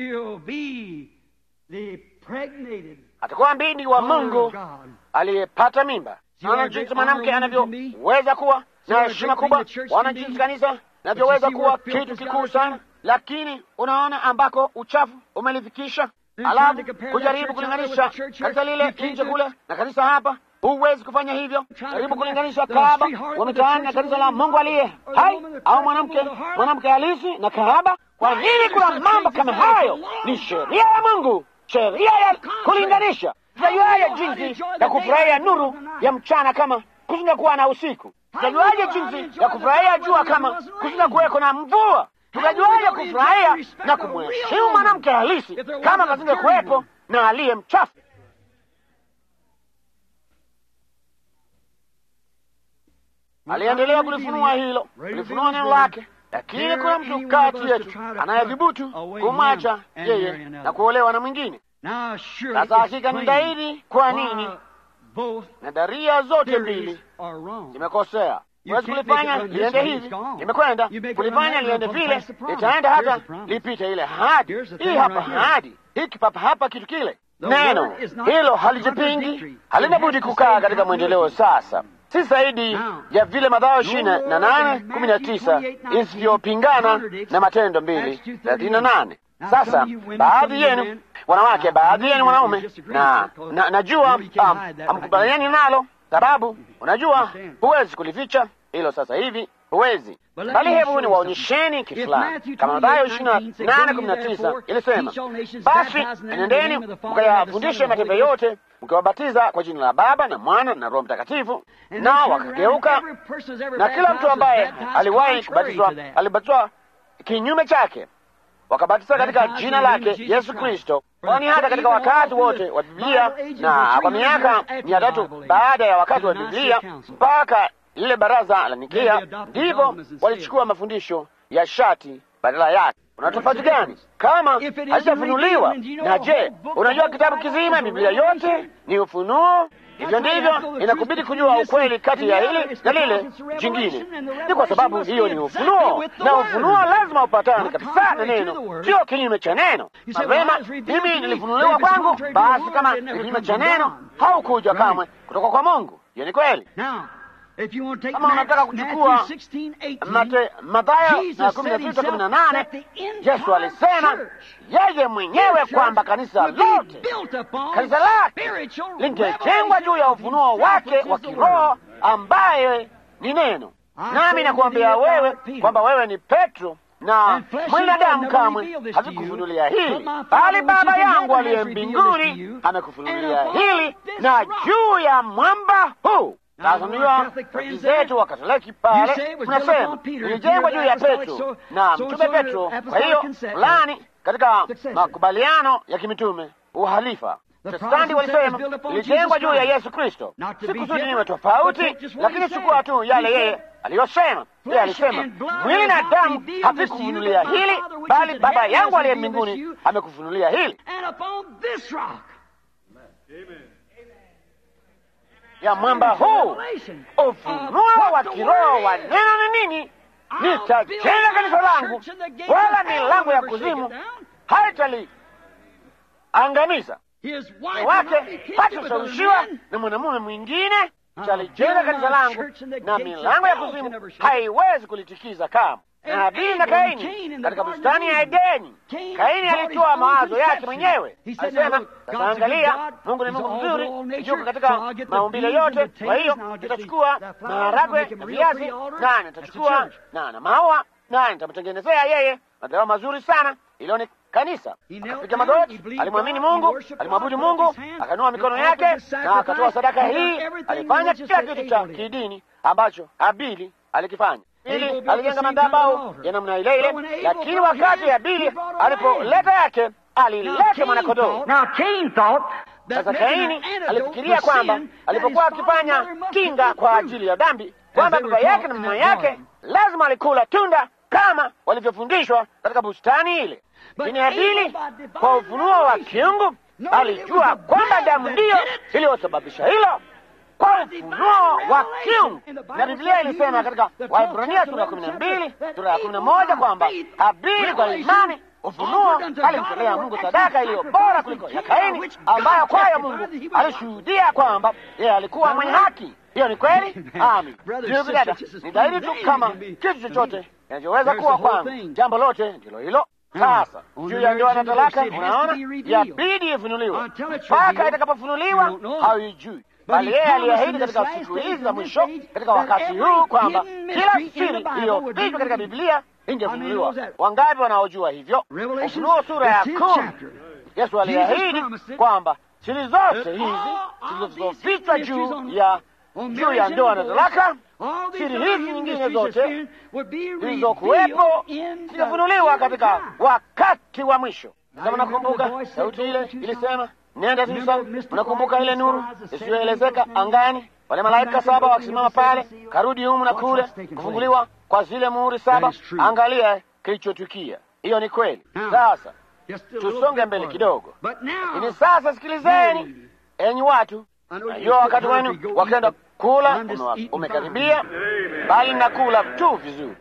Atakuwa mbindi wa Mungu aliyepata mimba. Naona jinsi mwanamke anavyoweza kuwa na heshima kubwa, wana jinsi kanisa navyoweza kuwa kitu kikuu sana, lakini unaona ambako uchafu umelifikisha. Alafu kujaribu kulinganisha kanisa lile nje kule na kanisa hapa, huwezi kufanya hivyo. Jaribu kulinganisha kahaba wa mitaani na kanisa la Mungu aliye hai, au mwanamke mwanamke halisi na kahaba. Kwa nini kuna mambo kama hayo? Ni sheria ya Mungu, sheria ya kulinganisha. Tutajuaje jinsi ya kufurahia nuru ya mchana kama kusingekuwa na usiku? Tutajuaje jinsi ya kufurahia jua kama kusingekuweko na mvua? Tutajuaje kufurahia na kumheshimu mwanamke halisi kama pasingekuwepo na aliye mchafu? Aliendelea kulifunua hilo, kulifunua neno lake, lakini kuna mtu kati yetu anayedhubutu kumwacha yeye na kuolewa na mwingine. Sasa hakika ni dhahiri kwa nini nadharia zote mbili zimekosea. Huwezi kulifanya liende hivi, limekwenda. Kulifanya liende vile, litaenda hata lipite ile hadi. Hii hapa hadi, hiki papa hapa kitu kile. Neno hilo halijipingi, halina budi kukaa katika mwendeleo sasa. si zaidi ya vile Mathayo ishirini na nane kumi na tisa isivyopingana na Matendo mbili thelathini na nane. Sasa baadhi yenu wanawake, baadhi yenu wanaume, na na najua hamkubaliani nalo, sababu unajua huwezi kulificha hilo sasa hivi, huwezi. Bali hebu ni waonyesheni kitu fulani, kama Mathayo ishirini na nane kumi na tisa ilisema, basi enendeni mkayafundishe mataifa yote mkiwabatiza kwa jina la Baba na Mwana na Roho Mtakatifu. Nao wakageuka, na kila mtu ambaye aliwahi kubatizwa alibatizwa kinyume chake, wakabatiza katika jina lake Yesu Kristo. Kwani hata katika wakati wote wa Biblia na kwa miaka mia tatu baada ya wakati wa Biblia mpaka lile baraza la Nikea, ndipo walichukua mafundisho ya shati badala yake. Una tofauti gani kama halijafunuliwa? Na je, unajua kitabu kizima, Biblia yote ni ufunuo? Hivyo ndivyo inakubidi kujua ukweli kati ya hili na lile jingine. Ni kwa sababu hiyo ni ufunuo, na ufunuo lazima upatane kabisa na neno, sio kinyume cha neno. Mapema mimi nilifunuliwa kwangu, basi kama kinyume cha neno haukuja kamwe kutoka kwa Mungu. Hiyo ni kweli. Kama unataka kuchukua Mathayo kumi na tisa kumi na nane, Yesu alisema yeye mwenyewe kwamba kanisa lote, kanisa lake lingejengwa juu ya ufunuo wake wa kiroho ambaye ni neno. Nami nakuambia wewe kwamba wewe ni Petro, na mwanadamu kamwe hazikufunulia hili, bali Baba yangu aliye mbinguni amekufunulia hili, na juu ya mwamba huu. Sasa ndio rafiki zetu wa Katoliki pale tunasema ilijengwa juu ya Petro na mtume Petro. Kwa hiyo fulani katika makubaliano ya kimitume uhalifa, Protestanti walisema ilijengwa juu ya Yesu Kristo. Si kusudi niwe tofauti, lakini chukua tu yale yeye aliyosema. Yeye alisema mwili na damu havikufunulia hili, bali Baba yangu aliye mbinguni amekufunulia hili. Ya mwamba huu, ufunuo wa kiroho wa neno ni nini? Nitajenga kanisa langu, wala milango ya kuzimu haitaliangamiza. Wake hatashawishiwa na mwanamume mwingine. Nitalijenga kanisa langu, na milango ya kuzimu haiwezi kulitikiza kamwe. Na Habili na Kaini katika bustani ya Edeni, Kaini alitoa mawazo yake mwenyewe. Alisema, sasa angalia, Mungu ni Mungu mzuri, yuko katika maumbile yote. Kwa hiyo nitachukua maharagwe na viazi, na nitachukua na na maua, na nitamtengenezea yeye madhabahu mazuri sana. Ilo ni kanisa. Akapiga magoti, alimwamini Mungu, alimwabudu Mungu, akanua mikono yake na akatoa sadaka hii. Alifanya kila kitu cha kidini ambacho Habili alikifanya. Ili alijenga madhabahu ya namna ile ile, lakini wakati Habili alipoleta yake, alileta mwanakondoo. Sasa Kaini alifikiria kwamba alipokuwa akifanya kinga kwa ajili ya dhambi, kwamba baba yake na mama yake lazima alikula tunda kama walivyofundishwa katika bustani ile. Lakini Habili kwa ufunuo wa kiungu alijua kwamba damu ndiyo iliyosababisha hilo, kwa ufunuo wa kiungu. Na Biblia ilisema katika Waebrania sura ya kumi na mbili sura ya kumi na moja kwamba Habili kwa imani ufunuo alimtolea Mungu sadaka iliyo bora kuliko ya Kaini, ambayo kwayo Mungu alishuhudia kwamba yeye alikuwa mwenye haki. Hiyo ni kweli. Amin. Ndugu dada, ni dhahiri tu kama kitu chochote kinachoweza kuwa kwangu, jambo lote ndilo hilo. Sasa juu ya ndoa na talaka, unaona, yabidi ifunuliwe. Mpaka itakapofunuliwa haijui, bali yeye aliahidi katika siku hizi za mwisho, katika wakati huu, kwamba kila siri iliyofichwa katika Biblia ingefunuliwa. Wangapi wanaojua hivyo? Ufunuo sura ya kumi, Yesu aliahidi kwamba siri zote hizi zilizofichwa juu ya juu ya ndoa na talaka, siri hizi nyingine zote zilizokuwepo zitafunuliwa katika wakati wa mwisho. Kama nakumbuka sauti ile ilisema, nenda sasa. Unakumbuka ile nuru isiyoelezeka angani, wale malaika saba wakisimama pale, karudi humu na kule, kufunguliwa kwa zile muhuri saba. Angalia kilichotukia. Hiyo ni kweli. Sasa tusonge mbele kidogo. Lakini sasa sikilizeni, enyi watu, hiyo wakati wenu wakenda kula umekaribia, bali na kula tu vizuri.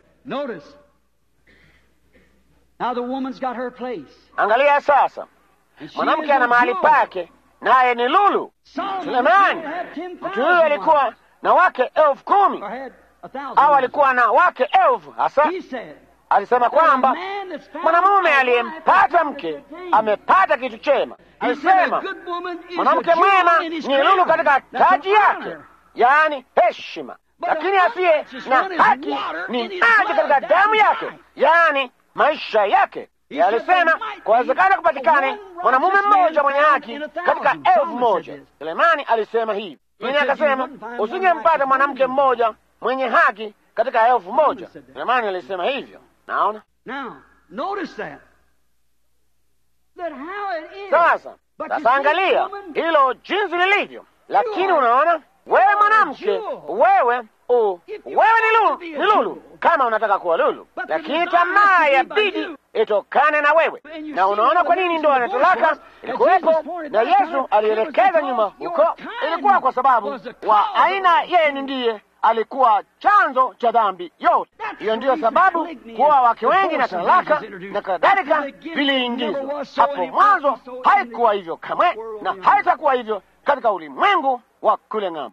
Angalia sasa, mwanamke ana mahali pake, naye ni lulu. Sulemani, mtu huyo alikuwa na wake elfu kumi au alikuwa na wake elfu hasa. Alisema kwamba mwanamume aliyempata mke amepata kitu chema. Alisema mwanamke mwema ni lulu katika taji yake, yaani heshima, lakini asiye na haki ni maji katika damu yake, yaani maisha yake. Alisema kwawezekana kupatikane mwanamume mmoja mwenye haki katika elfu moja. Sulemani alisema hivi, lakini akasema usingempata mwanamke mmoja mwenye haki katika elfu moja. Sulemani alisema hivyo. Naona sasa, sasa angalia hilo jinsi lilivyo. Lakini unaona, wewe mwanamke, wewe u, wewe ni lulu, ni lulu kama unataka kuwa lulu, lakini tamaa ya bidi itokane na wewe. Na unaona kwa nini ndoa na talaka ilikuwepo, na Yesu alielekeza nyuma huko. Ilikuwa kwa sababu wa aina yeye ndiye alikuwa chanzo cha dhambi yote. Hiyo ndiyo sababu kuwa wake wengi na talaka na kadhalika viliingizwa. Hapo mwanzo haikuwa hivyo kamwe, na haitakuwa hivyo katika ulimwengu wa kule ng'ambo.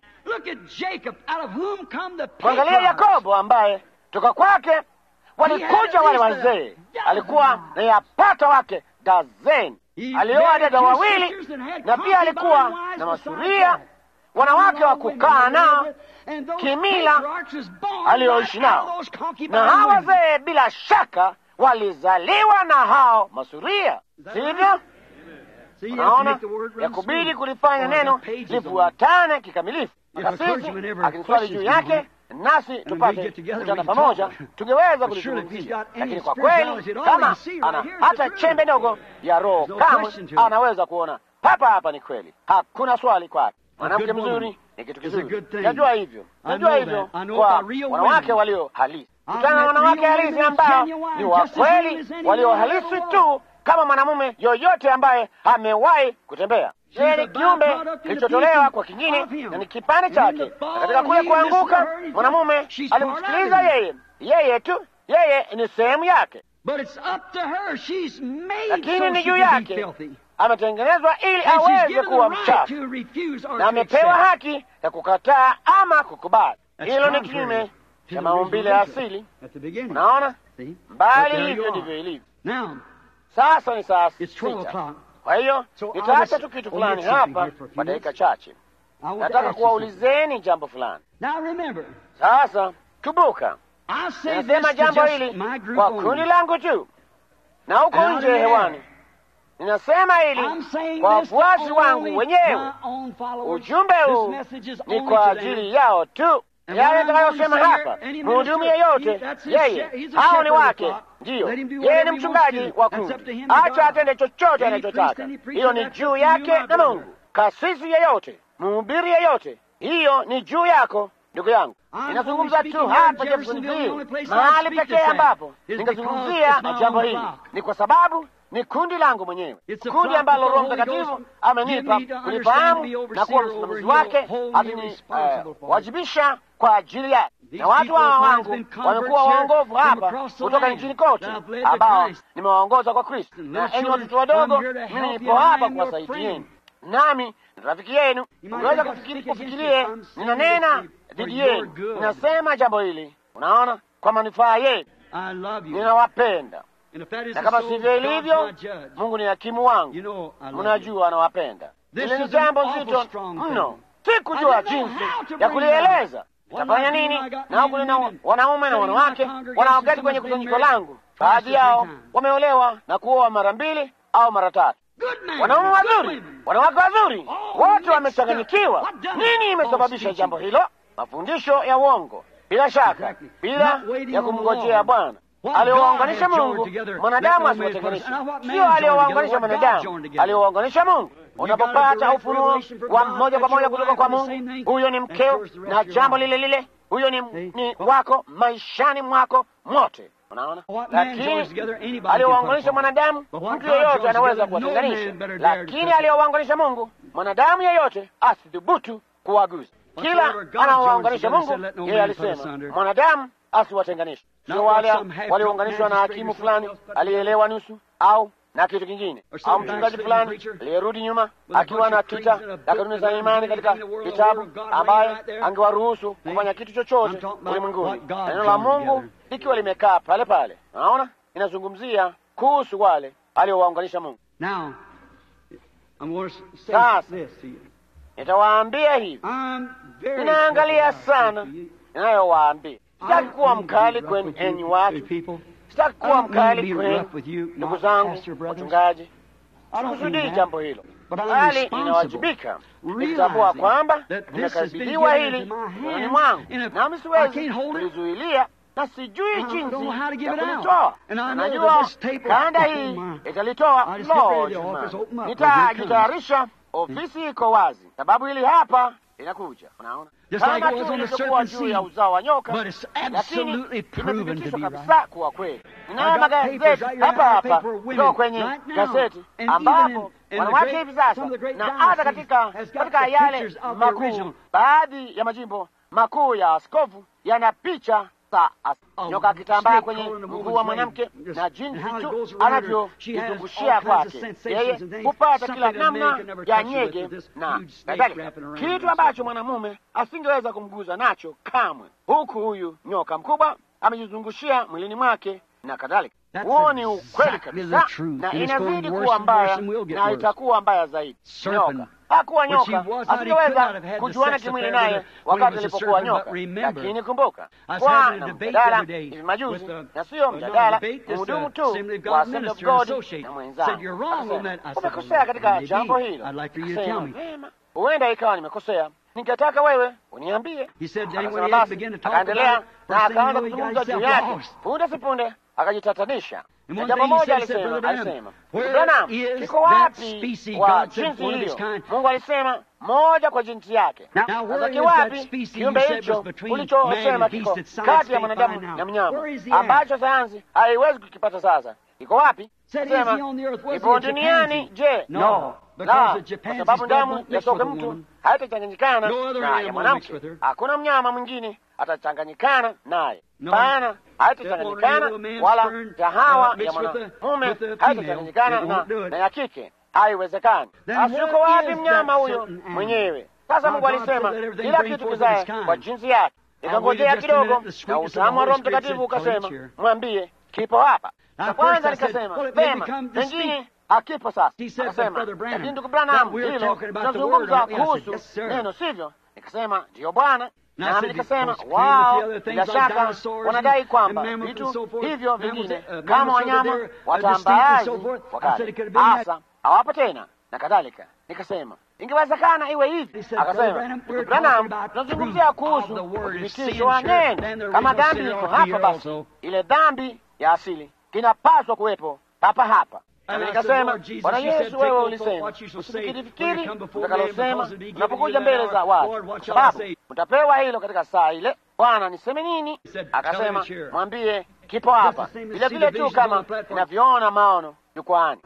Kuangalia Yakobo ambaye toka kwake walikuja wale wazee. Alikuwa na yapata wake dazeni. Alioa dada wawili, na pia alikuwa na masuria, wanawake wa kukaa nao kimila alioishi nao. Na hao wazee bila shaka walizaliwa na hao masuria, sivyo? Unaona, ya kubidi kulifanya neno lifuatane kikamilifu. Sisi akiniswali juu yake nasi tupate kutana pamoja, tungeweza kulizungumzia. Lakini kwa kweli, kama ana hata chembe ndogo ya roho kamwe, anaweza kuona papa hapa. Ni kweli, hakuna swali kwake. Mwanamke mzuri ni kitu kizuri, najua hivyo, najua hivyo kwa wanawake walio halisi. Kutana na wanawake halisi ambao ni wa kweli, walio halisi tu kama mwanamume yoyote ambaye amewahi kutembea. Yeye ni kiumbe kilichotolewa kwa kingine na ni kipande chake. Na katika kule kuanguka, mwanamume alimsikiliza yeye, yeye tu, yeye ni sehemu yake, lakini ni juu yake ametengenezwa ili aweze kuwa mchafu, na amepewa haki ya kukataa ama kukubali. Hilo ni kinyume cha maumbile asili. Unaona, bali hivyo ndivyo ilivyo. Sasa ni saa sita. Kwa hiyo nitaacha tu kitu fulani hapa kwa dakika chache. Nataka kuwaulizeni jambo fulani. Sasa kumbuka, ninasema jambo hili kwa kundi langu tu, na huko nje hewani ninasema hili kwa wafuasi wangu wenyewe. Ujumbe huu ni kwa ajili yao tu. Yale nitakayosema hapa, mhudumu yeyote, yeye, hao ni wake, ndiyo, yeye ni mchungaji wa kundi, acha atende chochote anachotaka. Hiyo ni juu yake na Mungu. Kasisi yeyote, mhubiri yeyote, hiyo ni juu yako, ndugu yangu. Ninazungumza tu hapa Jeffersonville, mahali pekee ambapo ningezungumzia jambo hili ni kwa sababu ni kundi langu mwenyewe, kundi ambalo Roho Mtakatifu amenipa kulifahamu na kuwa msimamizi wake, atiniwajibisha uh, kwa ajili yake. Na watu hawa wangu wamekuwa waongofu hapa kutoka nchini kote, ambao nimewaongoza kwa Kristo. Na enyi watoto wadogo, mimi nipo hapa kuwasaidieni, nami rafiki yenu. Unaweza kufikirie ninanena dhidi yenu, ninasema jambo hili, unaona, kwa manufaa yenu. Ninawapenda, na kama sivyo ilivyo, Mungu ni hakimu wangu. Mnajua anawapenda. Hili ni jambo zito mno, si kujua jinsi ya kulieleza. Tafanya nini? Na huku nina wanaume na wanawake wanaoketi kwenye kusanyiko langu. Baadhi yao wameolewa na kuoa mara mbili au mara tatu. Wanaume wazuri, wanawake wazuri, wote wamechanganyikiwa. Nini imesababisha jambo hilo? Mafundisho ya uongo, bila shaka, bila ya kumngojea Bwana. Aliowaunganisha Mungu, mwanadamu asiwatenganishe. Sio aliowaunganisha mwanadamu, aliowaunganisha Mungu. Unapopata ufunuo wa moja kwa moja kutoka kwa Mungu, huyo ni mkeo na jambo lile lile, huyo ni, ni wako maishani mwako mote. Unaona? Lakini aliowaunganisha mwanadamu, mtu yeyote anaweza kuwatenganisha. Lakini aliowaunganisha Mungu, mwanadamu yeyote asidhubutu kuwagusa. Kila anaowaunganisha Mungu, yeye alisema mwanadamu asiwatenganishe. Sio wale waliounganishwa na hakimu fulani aliyeelewa nusu, au na kitu kingine, au mchungaji fulani aliyerudi nyuma akiwa na tita na kanuni za imani katika vitabu, ambaye angewaruhusu kufanya kitu chochote ulimwenguni, neno la Mungu likiwa limekaa pale pale. Naona inazungumzia kuhusu wale aliowaunganisha Mungu. Sasa nitawaambia hivi, ninaangalia sana ninayowaambia. Sitaki kuwa mkali kwenu enyi watu, sitaki kuwa mkali kwenu ndugu zangu wachungaji. Sikusudii jambo hilo, bali ninawajibika nikitambua kwamba nimekabidhiwa hili mikononi mwangu, nami siwezi kulizuilia na sijui jinsi ya kulitoa. Najua kanda hii italitoa. Lo, nitajitayarisha. Ofisi iko wazi, sababu hili hapa inakuja. Unaona, kama tu ilivyokuwa juu ya uzao wa nyoka, lakini imethibitishwa kabisa kuwa kweli. Ninayo magazeti hapa hapa, iko kwenye gazeti ambapo wanawake hivi sasa, na hata katika katika yale makuu, baadhi ya majimbo makuu ya askofu yana picha za nyoka akitambaa kwenye mguu wa mwanamke, na jinsi tu anavyozungushia kwake yeye kupata kila namna ya nyege na kadhalika, kitu ambacho mwanamume asingeweza kumguza nacho kamwe, huku huyu nyoka mkubwa amejizungushia mwilini mwake na kadhalika. Huo ni ukweli kabisa, na inazidi kuwa mbaya na itakuwa mbaya zaidi. Nyoka hakuwa nyoka, asingeweza kujuana kimwili naye wakati alipokuwa nyoka. Lakini kumbuka, kwa na mjadala hivi majuzi, na sio mjadala, mhudumu tu wa Assembly of God na mwenzangu akasema, umekosea katika jambo hilo. Akasema, huenda ikawa nimekosea, ningetaka wewe uniambie. Akasema basi, akaendelea na akaanza kuzungumza juu yake. Punde si punde akajitatanisha. Na jambo moja alisema, alisema Branham, kiko wapi kwa jinsi hiyo? Mungu alisema moja kwa jinsi yake. Sasa kiwapi kiumbe hicho ulichosema kiko kati ya mwanadamu na mnyama, ambacho sayansi haiwezi kukipata sasa? Iko wapi? Sema ipo duniani. Je, no, la, kwa sababu damu ya soke mtu haitachanganyikana na ya mwanamke. Hakuna mnyama mwingine atachanganyikana naye, bana haitachanganyikana, wala tahawa ya mwanamume haitachanganyikana na, na ya kike. Haiwezekani. Asiko wapi mnyama huyo mwenyewe? Sasa Mungu alisema kila kitu kizae kwa jinsi yake. Nikangojea kidogo, na utamu wa Roho Mtakatifu ukasema, mwambie kipo hapa. Na kwanza nikasema, vema, pengine hakipo sasa. Akasema, lakini ndugu Branham, hilo tunazungumza kuhusu neno, sivyo? Nikasema, ndiyo Bwana. Nami nikasema, wao bila shaka wanadai kwamba vitu hivyo vingine kama wanyama watambaaji wakati hasa hawapo tena na kadhalika. Nikasema, ingewezekana iwe hivi. Akasema, ndugu Branham, tunazungumzia kuhusu uthibitisho wa neno. Kama dhambi iko hapa, basi ile dhambi ya asili kinapaswa kuwepo hapa hapa. Na nikasema, Bwana Yesu, wewe ulisema usifikiri utakalosema unapokuja mbele za watu, kwa sababu utapewa hilo katika saa ile. Bwana, niseme nini? Akasema, mwambie kipo hapa, vile vile tu kama inavyoona maono jukwaani.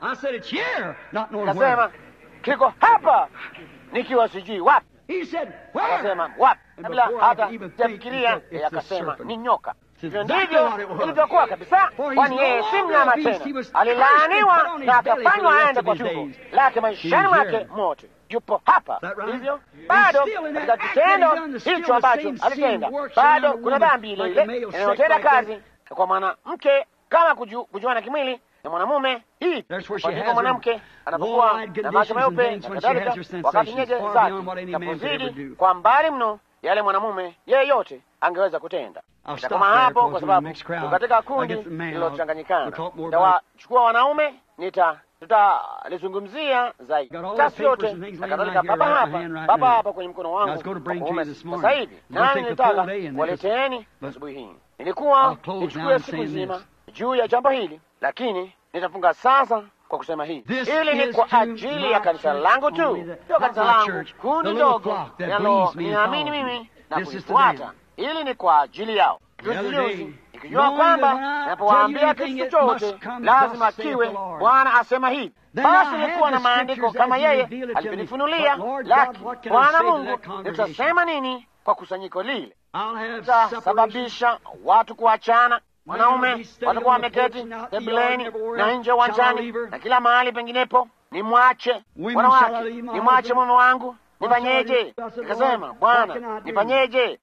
Akasema, kiko hapa, nikiwa sijui wapi. Akasema, wapi? Kabla hata sijafikiria, akasema ni nyoka. Hivyo ndivyo ilivyokuwa kabisa, kwani yeye si mnyama tena. Alilaaniwa na akafanywa aende kwa tumbo lake maishani mwake mote. Yupo hapa. Hivyo bado katika kitendo hicho ambacho alitenda, bado kuna dhambi ile ile inayotenda kazi kwa mwanamke kama kuju, kujuana kimwili na mwanamume. Hii kwa mwanamke anapokuwa na macho meupe na kadhalika, wakati nyege zake napozidi kwa mbali mno yale mwanamume yeyote angeweza kutenda. Kama hapo, kwa sababu katika kundi lilochanganyikana, nitawachukua wanaume, nita tutalizungumzia zaidi tasi yote na kadhalika, papa hapa papa hapa kwenye mkono wangu sasa hivi. Nani nitaka waleteeni asubuhi hii. Nilikuwa nichukue siku nzima juu ya jambo hili, lakini nitafunga sasa kwa kusema hivi, hili ni kwa ajili ya kanisa langu tu, sio kanisa langu kundi ndogo nalo niamini mimi na kuifuata. Hili ni kwa ajili yao. Juzi nikijua kwamba napowaambia kitu chochote lazima kiwe Bwana asema hivi, basi nilikuwa na maandiko kama yeye alinifunulia. Lakini Bwana Mungu, nitasema nini kwa kusanyiko lile? Nitasababisha watu kuachana. wanaume watakuwa wameketi sebuleni na nje uwanjani na kila mahali penginepo. Nimwache wanawake, nimwache mume wangu, nifanyeje? Nikasema, Bwana, nifanyeje?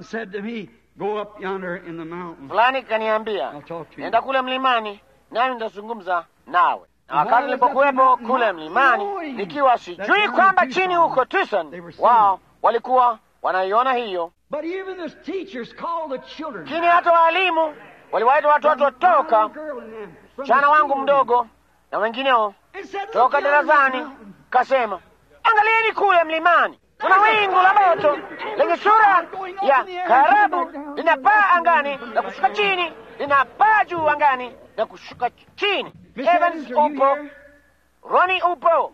Fulani kaniambia, nenda kule mlimani nami nitazungumza nawe. Na wakati nilipokuwepo kule mlimani, nikiwa sijui kwamba chini huko Tucson wao walikuwa wanaiona hiyo, lakini hata walimu waliwaita watoto toka, msichana wangu mdogo na wengineo toka darasani, kasema, angalieni kule mlimani, kuna wingu la moto lenye sura ya karabu, linapaa angani na kushuka chini, linapaa juu angani na kushuka chini. Evans upo, Ronnie upo.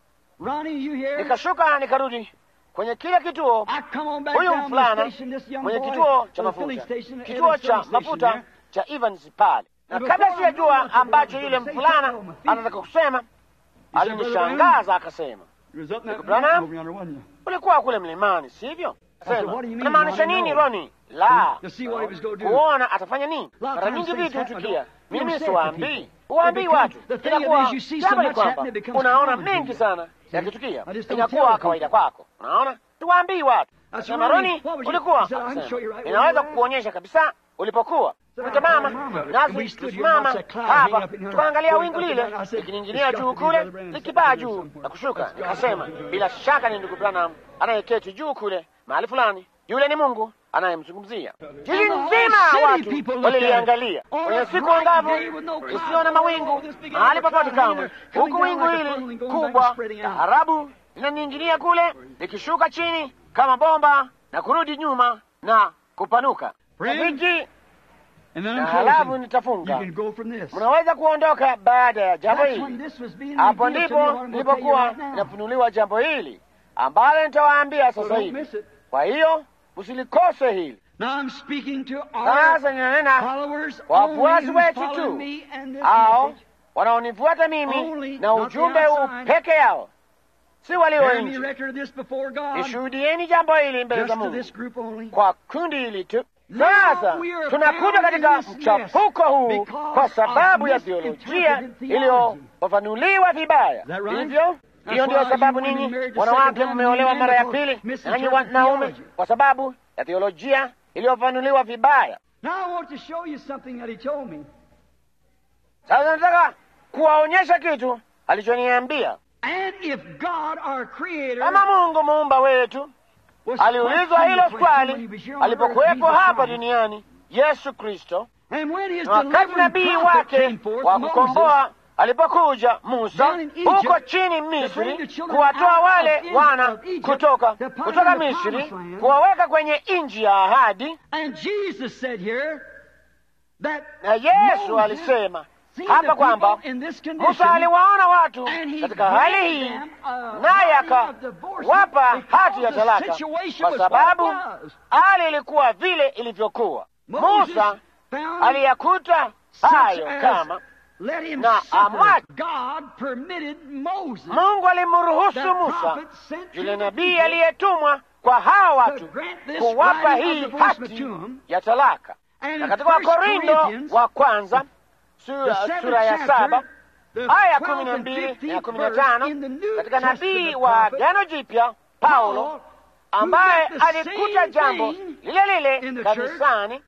Nikashuka nikarudi kwenye kile kituo. Huyu mfulana mwenye kituo cha mafuta, kituo cha mafuta cha Evans pale, na kabla sijajua ambacho yule mfulana anataka kusema, alinishangaza akasema, Branham, ulikuwa kule mlimani, sivyo? Sema, unamaanisha nini Ronnie? La, kuona atafanya nini? Mara nyingi vitu hutukia, mimi siwaambii, huwaambii watu. Inakuwa jambo ni kwamba unaona mengi sana yakitukia, inakuwa kawaida kwako. Unaona, tuwaambii watu. Sema, Ronnie, ulikuwa? Ninaweza kukuonyesha kabisa ulipokuwa. Mama, nasi tusimama hapa tukaangalia wingu lile likininginia juu kule, likipaa juu na kushuka. Nikasema, bila shaka ni ndugu Branham anayeketi juu kule mahali fulani. Yule ni Mungu anayemzungumzia. Jiji nzima watu waliliangalia kwenye siku angavu isiyo na mawingu mahali popote kamwe, huku wingu hili kubwa Arabu linaninginia kule likishuka chini kama bomba na kurudi nyuma na kupanuka. Rafiki, na halafu nitafunga. Mnaweza kuondoka baada ya jambo hili. Hapo ndipo nilipokuwa nafunuliwa jambo hili ambalo nitawaambia sasa hivi. Kwa hiyo msilikose hili. Sasa ninanena wafuasi wetu tu, hao wanaonifuata mimi na ujumbe huu peke yao, si walio nje. Nishuhudieni jambo hili mbele za Mungu kwa kundi hili tu. Sasa tunakuja katika mchafuko huu kwa sababu ya theolojia iliyofafanuliwa vibaya. Hivyo hiyo ndio sababu ninyi wanawake mmeolewa mara ya pili, nanyi wanaume, kwa sababu ya theolojia iliyofafanuliwa vibaya. Sasa nataka kuwaonyesha kitu alichoniambia. Kama Mungu muumba wetu aliulizwa hilo swali alipokuwepo hapa duniani Yesu Kristo, na wakati nabii wake wa kukomboa alipokuja Musa huko chini Misri, kuwatoa wale wana kutoka kutoka Misri, kuwaweka kwenye nchi ya ahadi. Na Yesu alisema hapa kwamba Musa aliwaona watu katika hali hii, naye akawapa hati ya talaka, kwa sababu hali ilikuwa vile ilivyokuwa. Musa aliyakuta hayo kama na amwache. Mungu alimruhusu Musa, yule nabii aliyetumwa kwa hawa watu, kuwapa hii hati ya talaka. Na katika Wakorintho wa kwanza Sura, sura ya saba aya kumi na mbili na kumi na tano katika nabii wa Agano Jipya Paulo, ambaye alikuta jambo lile lile kanisani,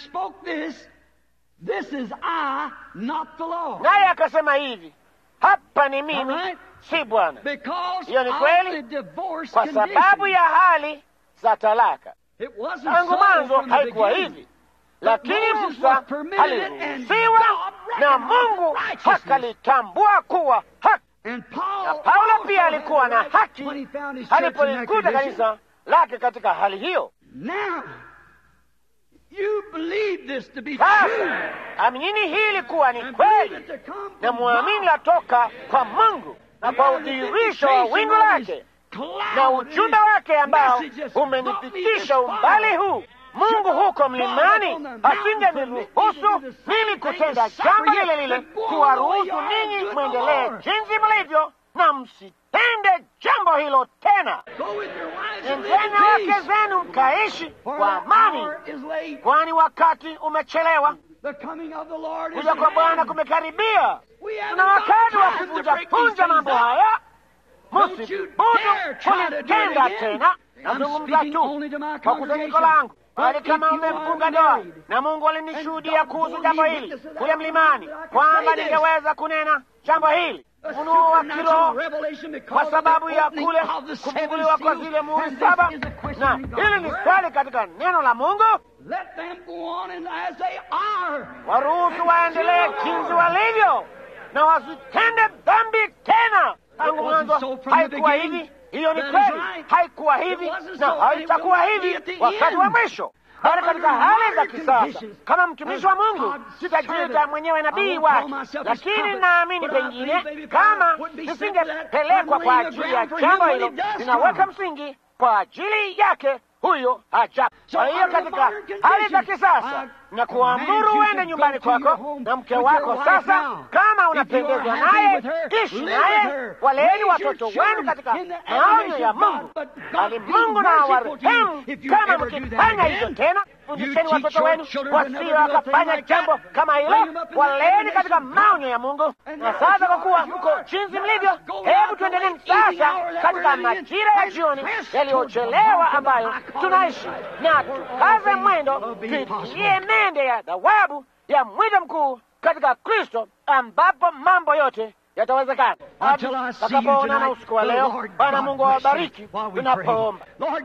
naye akasema hivi, hapa ni mimi, si Bwana. Hiyo ni kweli, kwa sababu ya hali za talaka. Tangu mwanzo haikuwa hivi, lakini Musa aliruhusiwa na Mungu akalitambua kuwa haki. Na Paulo pia alikuwa na haki alipolikuta kanisa lake katika hali hiyo. Sasa aminini hili kuwa ni kweli, na muamini latoka kwa Mungu na kwa udhihirisho wa wingu lake na ujumbe wake ambao umenifikisha umbali huu. Mungu huko mlimani asingeniruhusu mimi kutenda jambo lile lile, kuwaruhusu ninyi mwendelee jinsi mlivyo, na msitende jambo hilo tena. Endeni na wake zenu mkaishi kwa amani, kwani wakati umechelewa. Kuja kwa Bwana kumekaribia. Tuna wakati wa kuvunja-vunja mambo haya. Msibudu kulitenda tena. Nazungumza tu kwa kusanyiko langu, bali kama umemfunga ndoa na Mungu alinishuhudia kuhusu jambo hili kule mlimani, kwamba ningeweza kunena jambo hili, ufunuo wa kiroho, kwa sababu ya kule kufunguliwa kwa zile muhuri saba. Na hili ni swali katika neno la Mungu. Waruhusu waendelee jinsi walivyo na wasitende dhambi tena. Tangu mwanzo haikuwa hivi. Hiyo ni kweli, haikuwa hivi na haitakuwa hivi wakati wa mwisho. Bali katika hali za kisasa, kama mtumishi wa Mungu, sitajiita mwenyewe nabii wake, lakini naamini pengine kama nisingepelekwa kwa ajili ya jambo hilo, ninaweka msingi kwa ajili yake huyo haja. Kwa hiyo katika hali za kisasa, na kuamuru uende nyumbani kwako na mke wako sasa, kama unapendezwa naye, ishi naye, waleeni watoto wenu katika maonyo ya Mungu. Bali Mungu na warehemu kama mkifanya hivyo tena. Fundisheni watoto wenu wasio wakafanya jambo kama hilo, waleeni katika maonyo ya Mungu. Na sasa kwa kuwa mko jinsi mlivyo, hebu tuendelee sasa katika majira ya jioni yaliyochelewa ambayo tunaishi, na tukaze mwendo, tuitilie mende ya thawabu ya mwito mkuu katika Kristo, ambapo mambo yote yatawezekana. Takapoonana usiku wa leo, Bwana Mungu awabariki tunapoomba.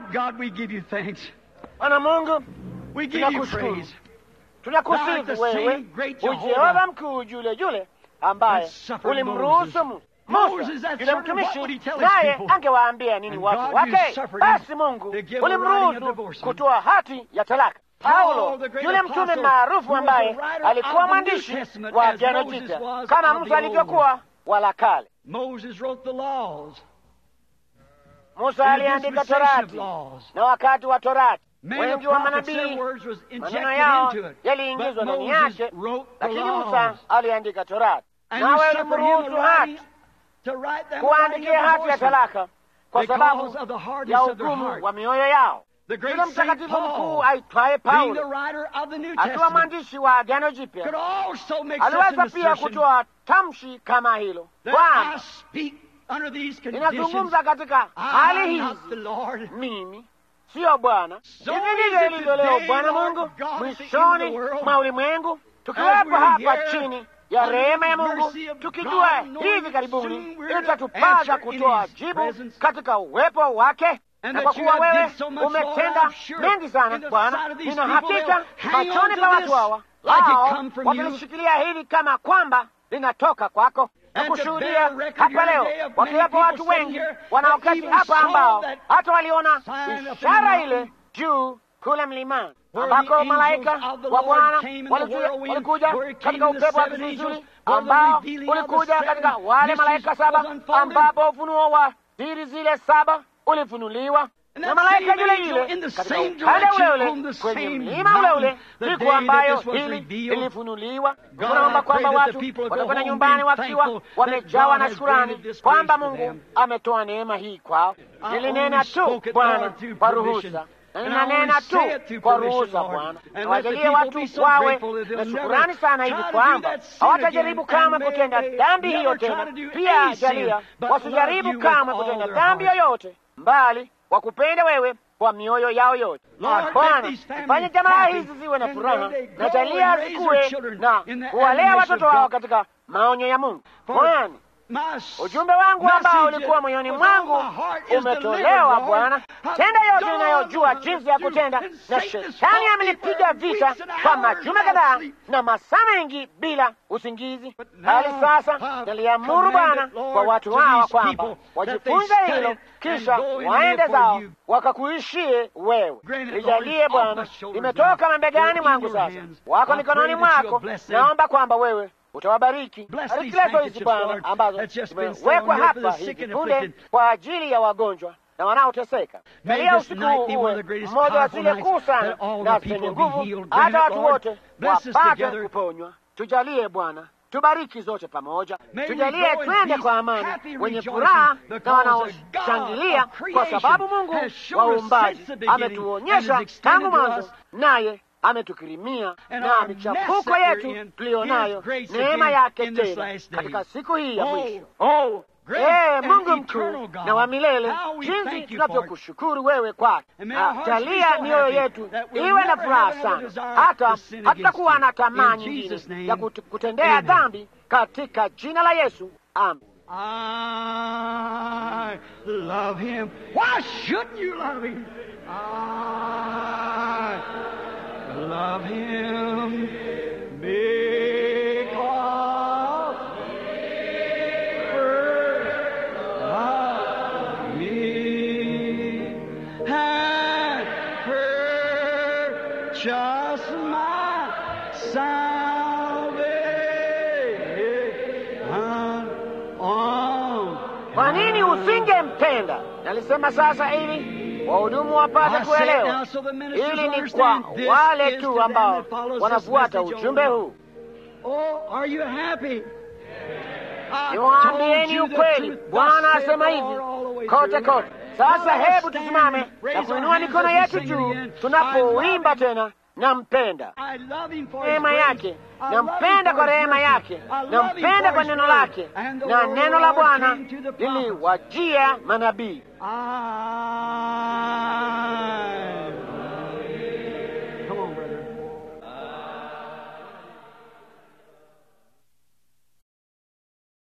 Bwana Mungu, tunakushukuru, tunakusifu wewe, Jehova mkuu yule yule ambaye ulimruhusu Musa yule mtumishi, naye angewaambia nini watu wake? Basi Mungu ulimruhusu kutoa hati ya talaka. Paulo yule mtume maarufu ambaye alikuwa mwandishi wa Agano Jipya kama Musa alivyokuwa wala kale. Musa aliandika Torati, na wakati wa Torati wengi wa manabii maneno yao yaliingizwa ndani yake, lakini Musa aliandika Torati. Nawe ulimruhusu hati kuandikia hati ya talaka kwa sababu ya ugumu wa mioyo yao. Yule mtakatifu mkuu aitwaye Paulo, akiwa mwandishi wa Agano Jipya, aliweza pia kutoa tamshi kama hilo, kwamba ninazungumza katika hali hizi mimi, sio Bwana. Hivi ndivyo ilivyo leo, Bwana Mungu, mwishoni mwa ulimwengu, tukiwepo hapa chini ya rehema ya Mungu, tukijua hivi karibuni itatupasa kutoa jibu katika uwepo wake. Na kwa kuwa wewe umetenda mengi sana, Bwana, nina hakika machoni pa watu hawa wao wakilishikilia hili kama kwamba linatoka kwako, na kushuhudia hapa leo, wakiwepo watu wengi wanaokati hapa ambao hata waliona ishara ile juu kule mlimani, ambako malaika wa Bwana walikuja katika upepo wa kisulisuli, ambao ulikuja katika wale malaika saba, ambapo ufunuo wa siri zile saba ulifunuliwa na malaika yule yule katika upande ule ule kwenye mlima ule ule siku ambayo hili ilifunuliwa. Tunaomba kwamba watu watakwenda nyumbani wakiwa wamejawa na shukrani kwamba Mungu ametoa neema hii kwao. Nilinena tu Bwana kwa ruhusa, na ninanena tu kwa ruhusa Bwana. Wajalie watu wawe na shukurani sana hivi kwamba hawatajaribu kama kutenda dhambi hiyo tena. Pia jalia wasijaribu kama kutenda dhambi yoyote, mbali wakupenda wewe kwa mioyo yao yote. Bwana, ifanye jamaa hizi ziwe na furaha, na jalia zikuwe na kuwalea watoto wao katika maonyo ya Mungu. Bwana, ujumbe wangu ambao ulikuwa moyoni mwangu umetolewa Bwana. Tenda yote ninayojua jinsi ya kutenda, na shetani amenipiga vita kwa majuma kadhaa na masaa mengi bila usingizi. Hali sasa naliamuru Bwana kwa watu hawa kwamba wajifunze hilo, kisha waende zao wakakuishie wewe. Nijalie Bwana, imetoka mabegani mwangu, sasa wako mikononi mwako. Naomba kwamba wewe utawabariki. Bariki lezo hizi Bwana ambazo zimewekwa hapa hivi punde kwa ajili ya wagonjwa na wanaoteseka. Jalia usiku uwe mmoja wa zile kuu sana na zenye nguvu, hata watu wote wapate kuponywa. Tujalie Bwana, tubariki zote pamoja. Tujalie twende kwa amani, wenye furaha na wanaoshangilia, kwa sababu Mungu wa uumbaji ametuonyesha tangu mwanzo, naye ametukirimia na michafuko yetu tuliyonayo, neema yake tena katika siku hii ya mwisho. Oh, ee Mungu mkuu na wa milele, jinsi tunavyokushukuru wewe kwake. Jalia mioyo yetu iwe na furaha sana, hata hatutakuwa na tamaa nyingine ya kutendea dhambi, katika jina la Yesu, amen. I love him. Why shouldn't you love him? I love him because first loved me and purchased my salvation. Kwa nini usingempenda? Nalisema sasa hivi wahudumu wapate kuelewa. Ili ni kwa wale tu ambao wanafuata ujumbe huu. Oh, are you happy? Niwaambieni ukweli, Bwana asema hivi kote kote. Sasa hebu tusimame na kuinua mikono yetu juu tunapoimba tena, nampenda rehema yake, nampenda kwa rehema yake, nampenda kwa neno lake, na neno la Bwana liliwajia manabii.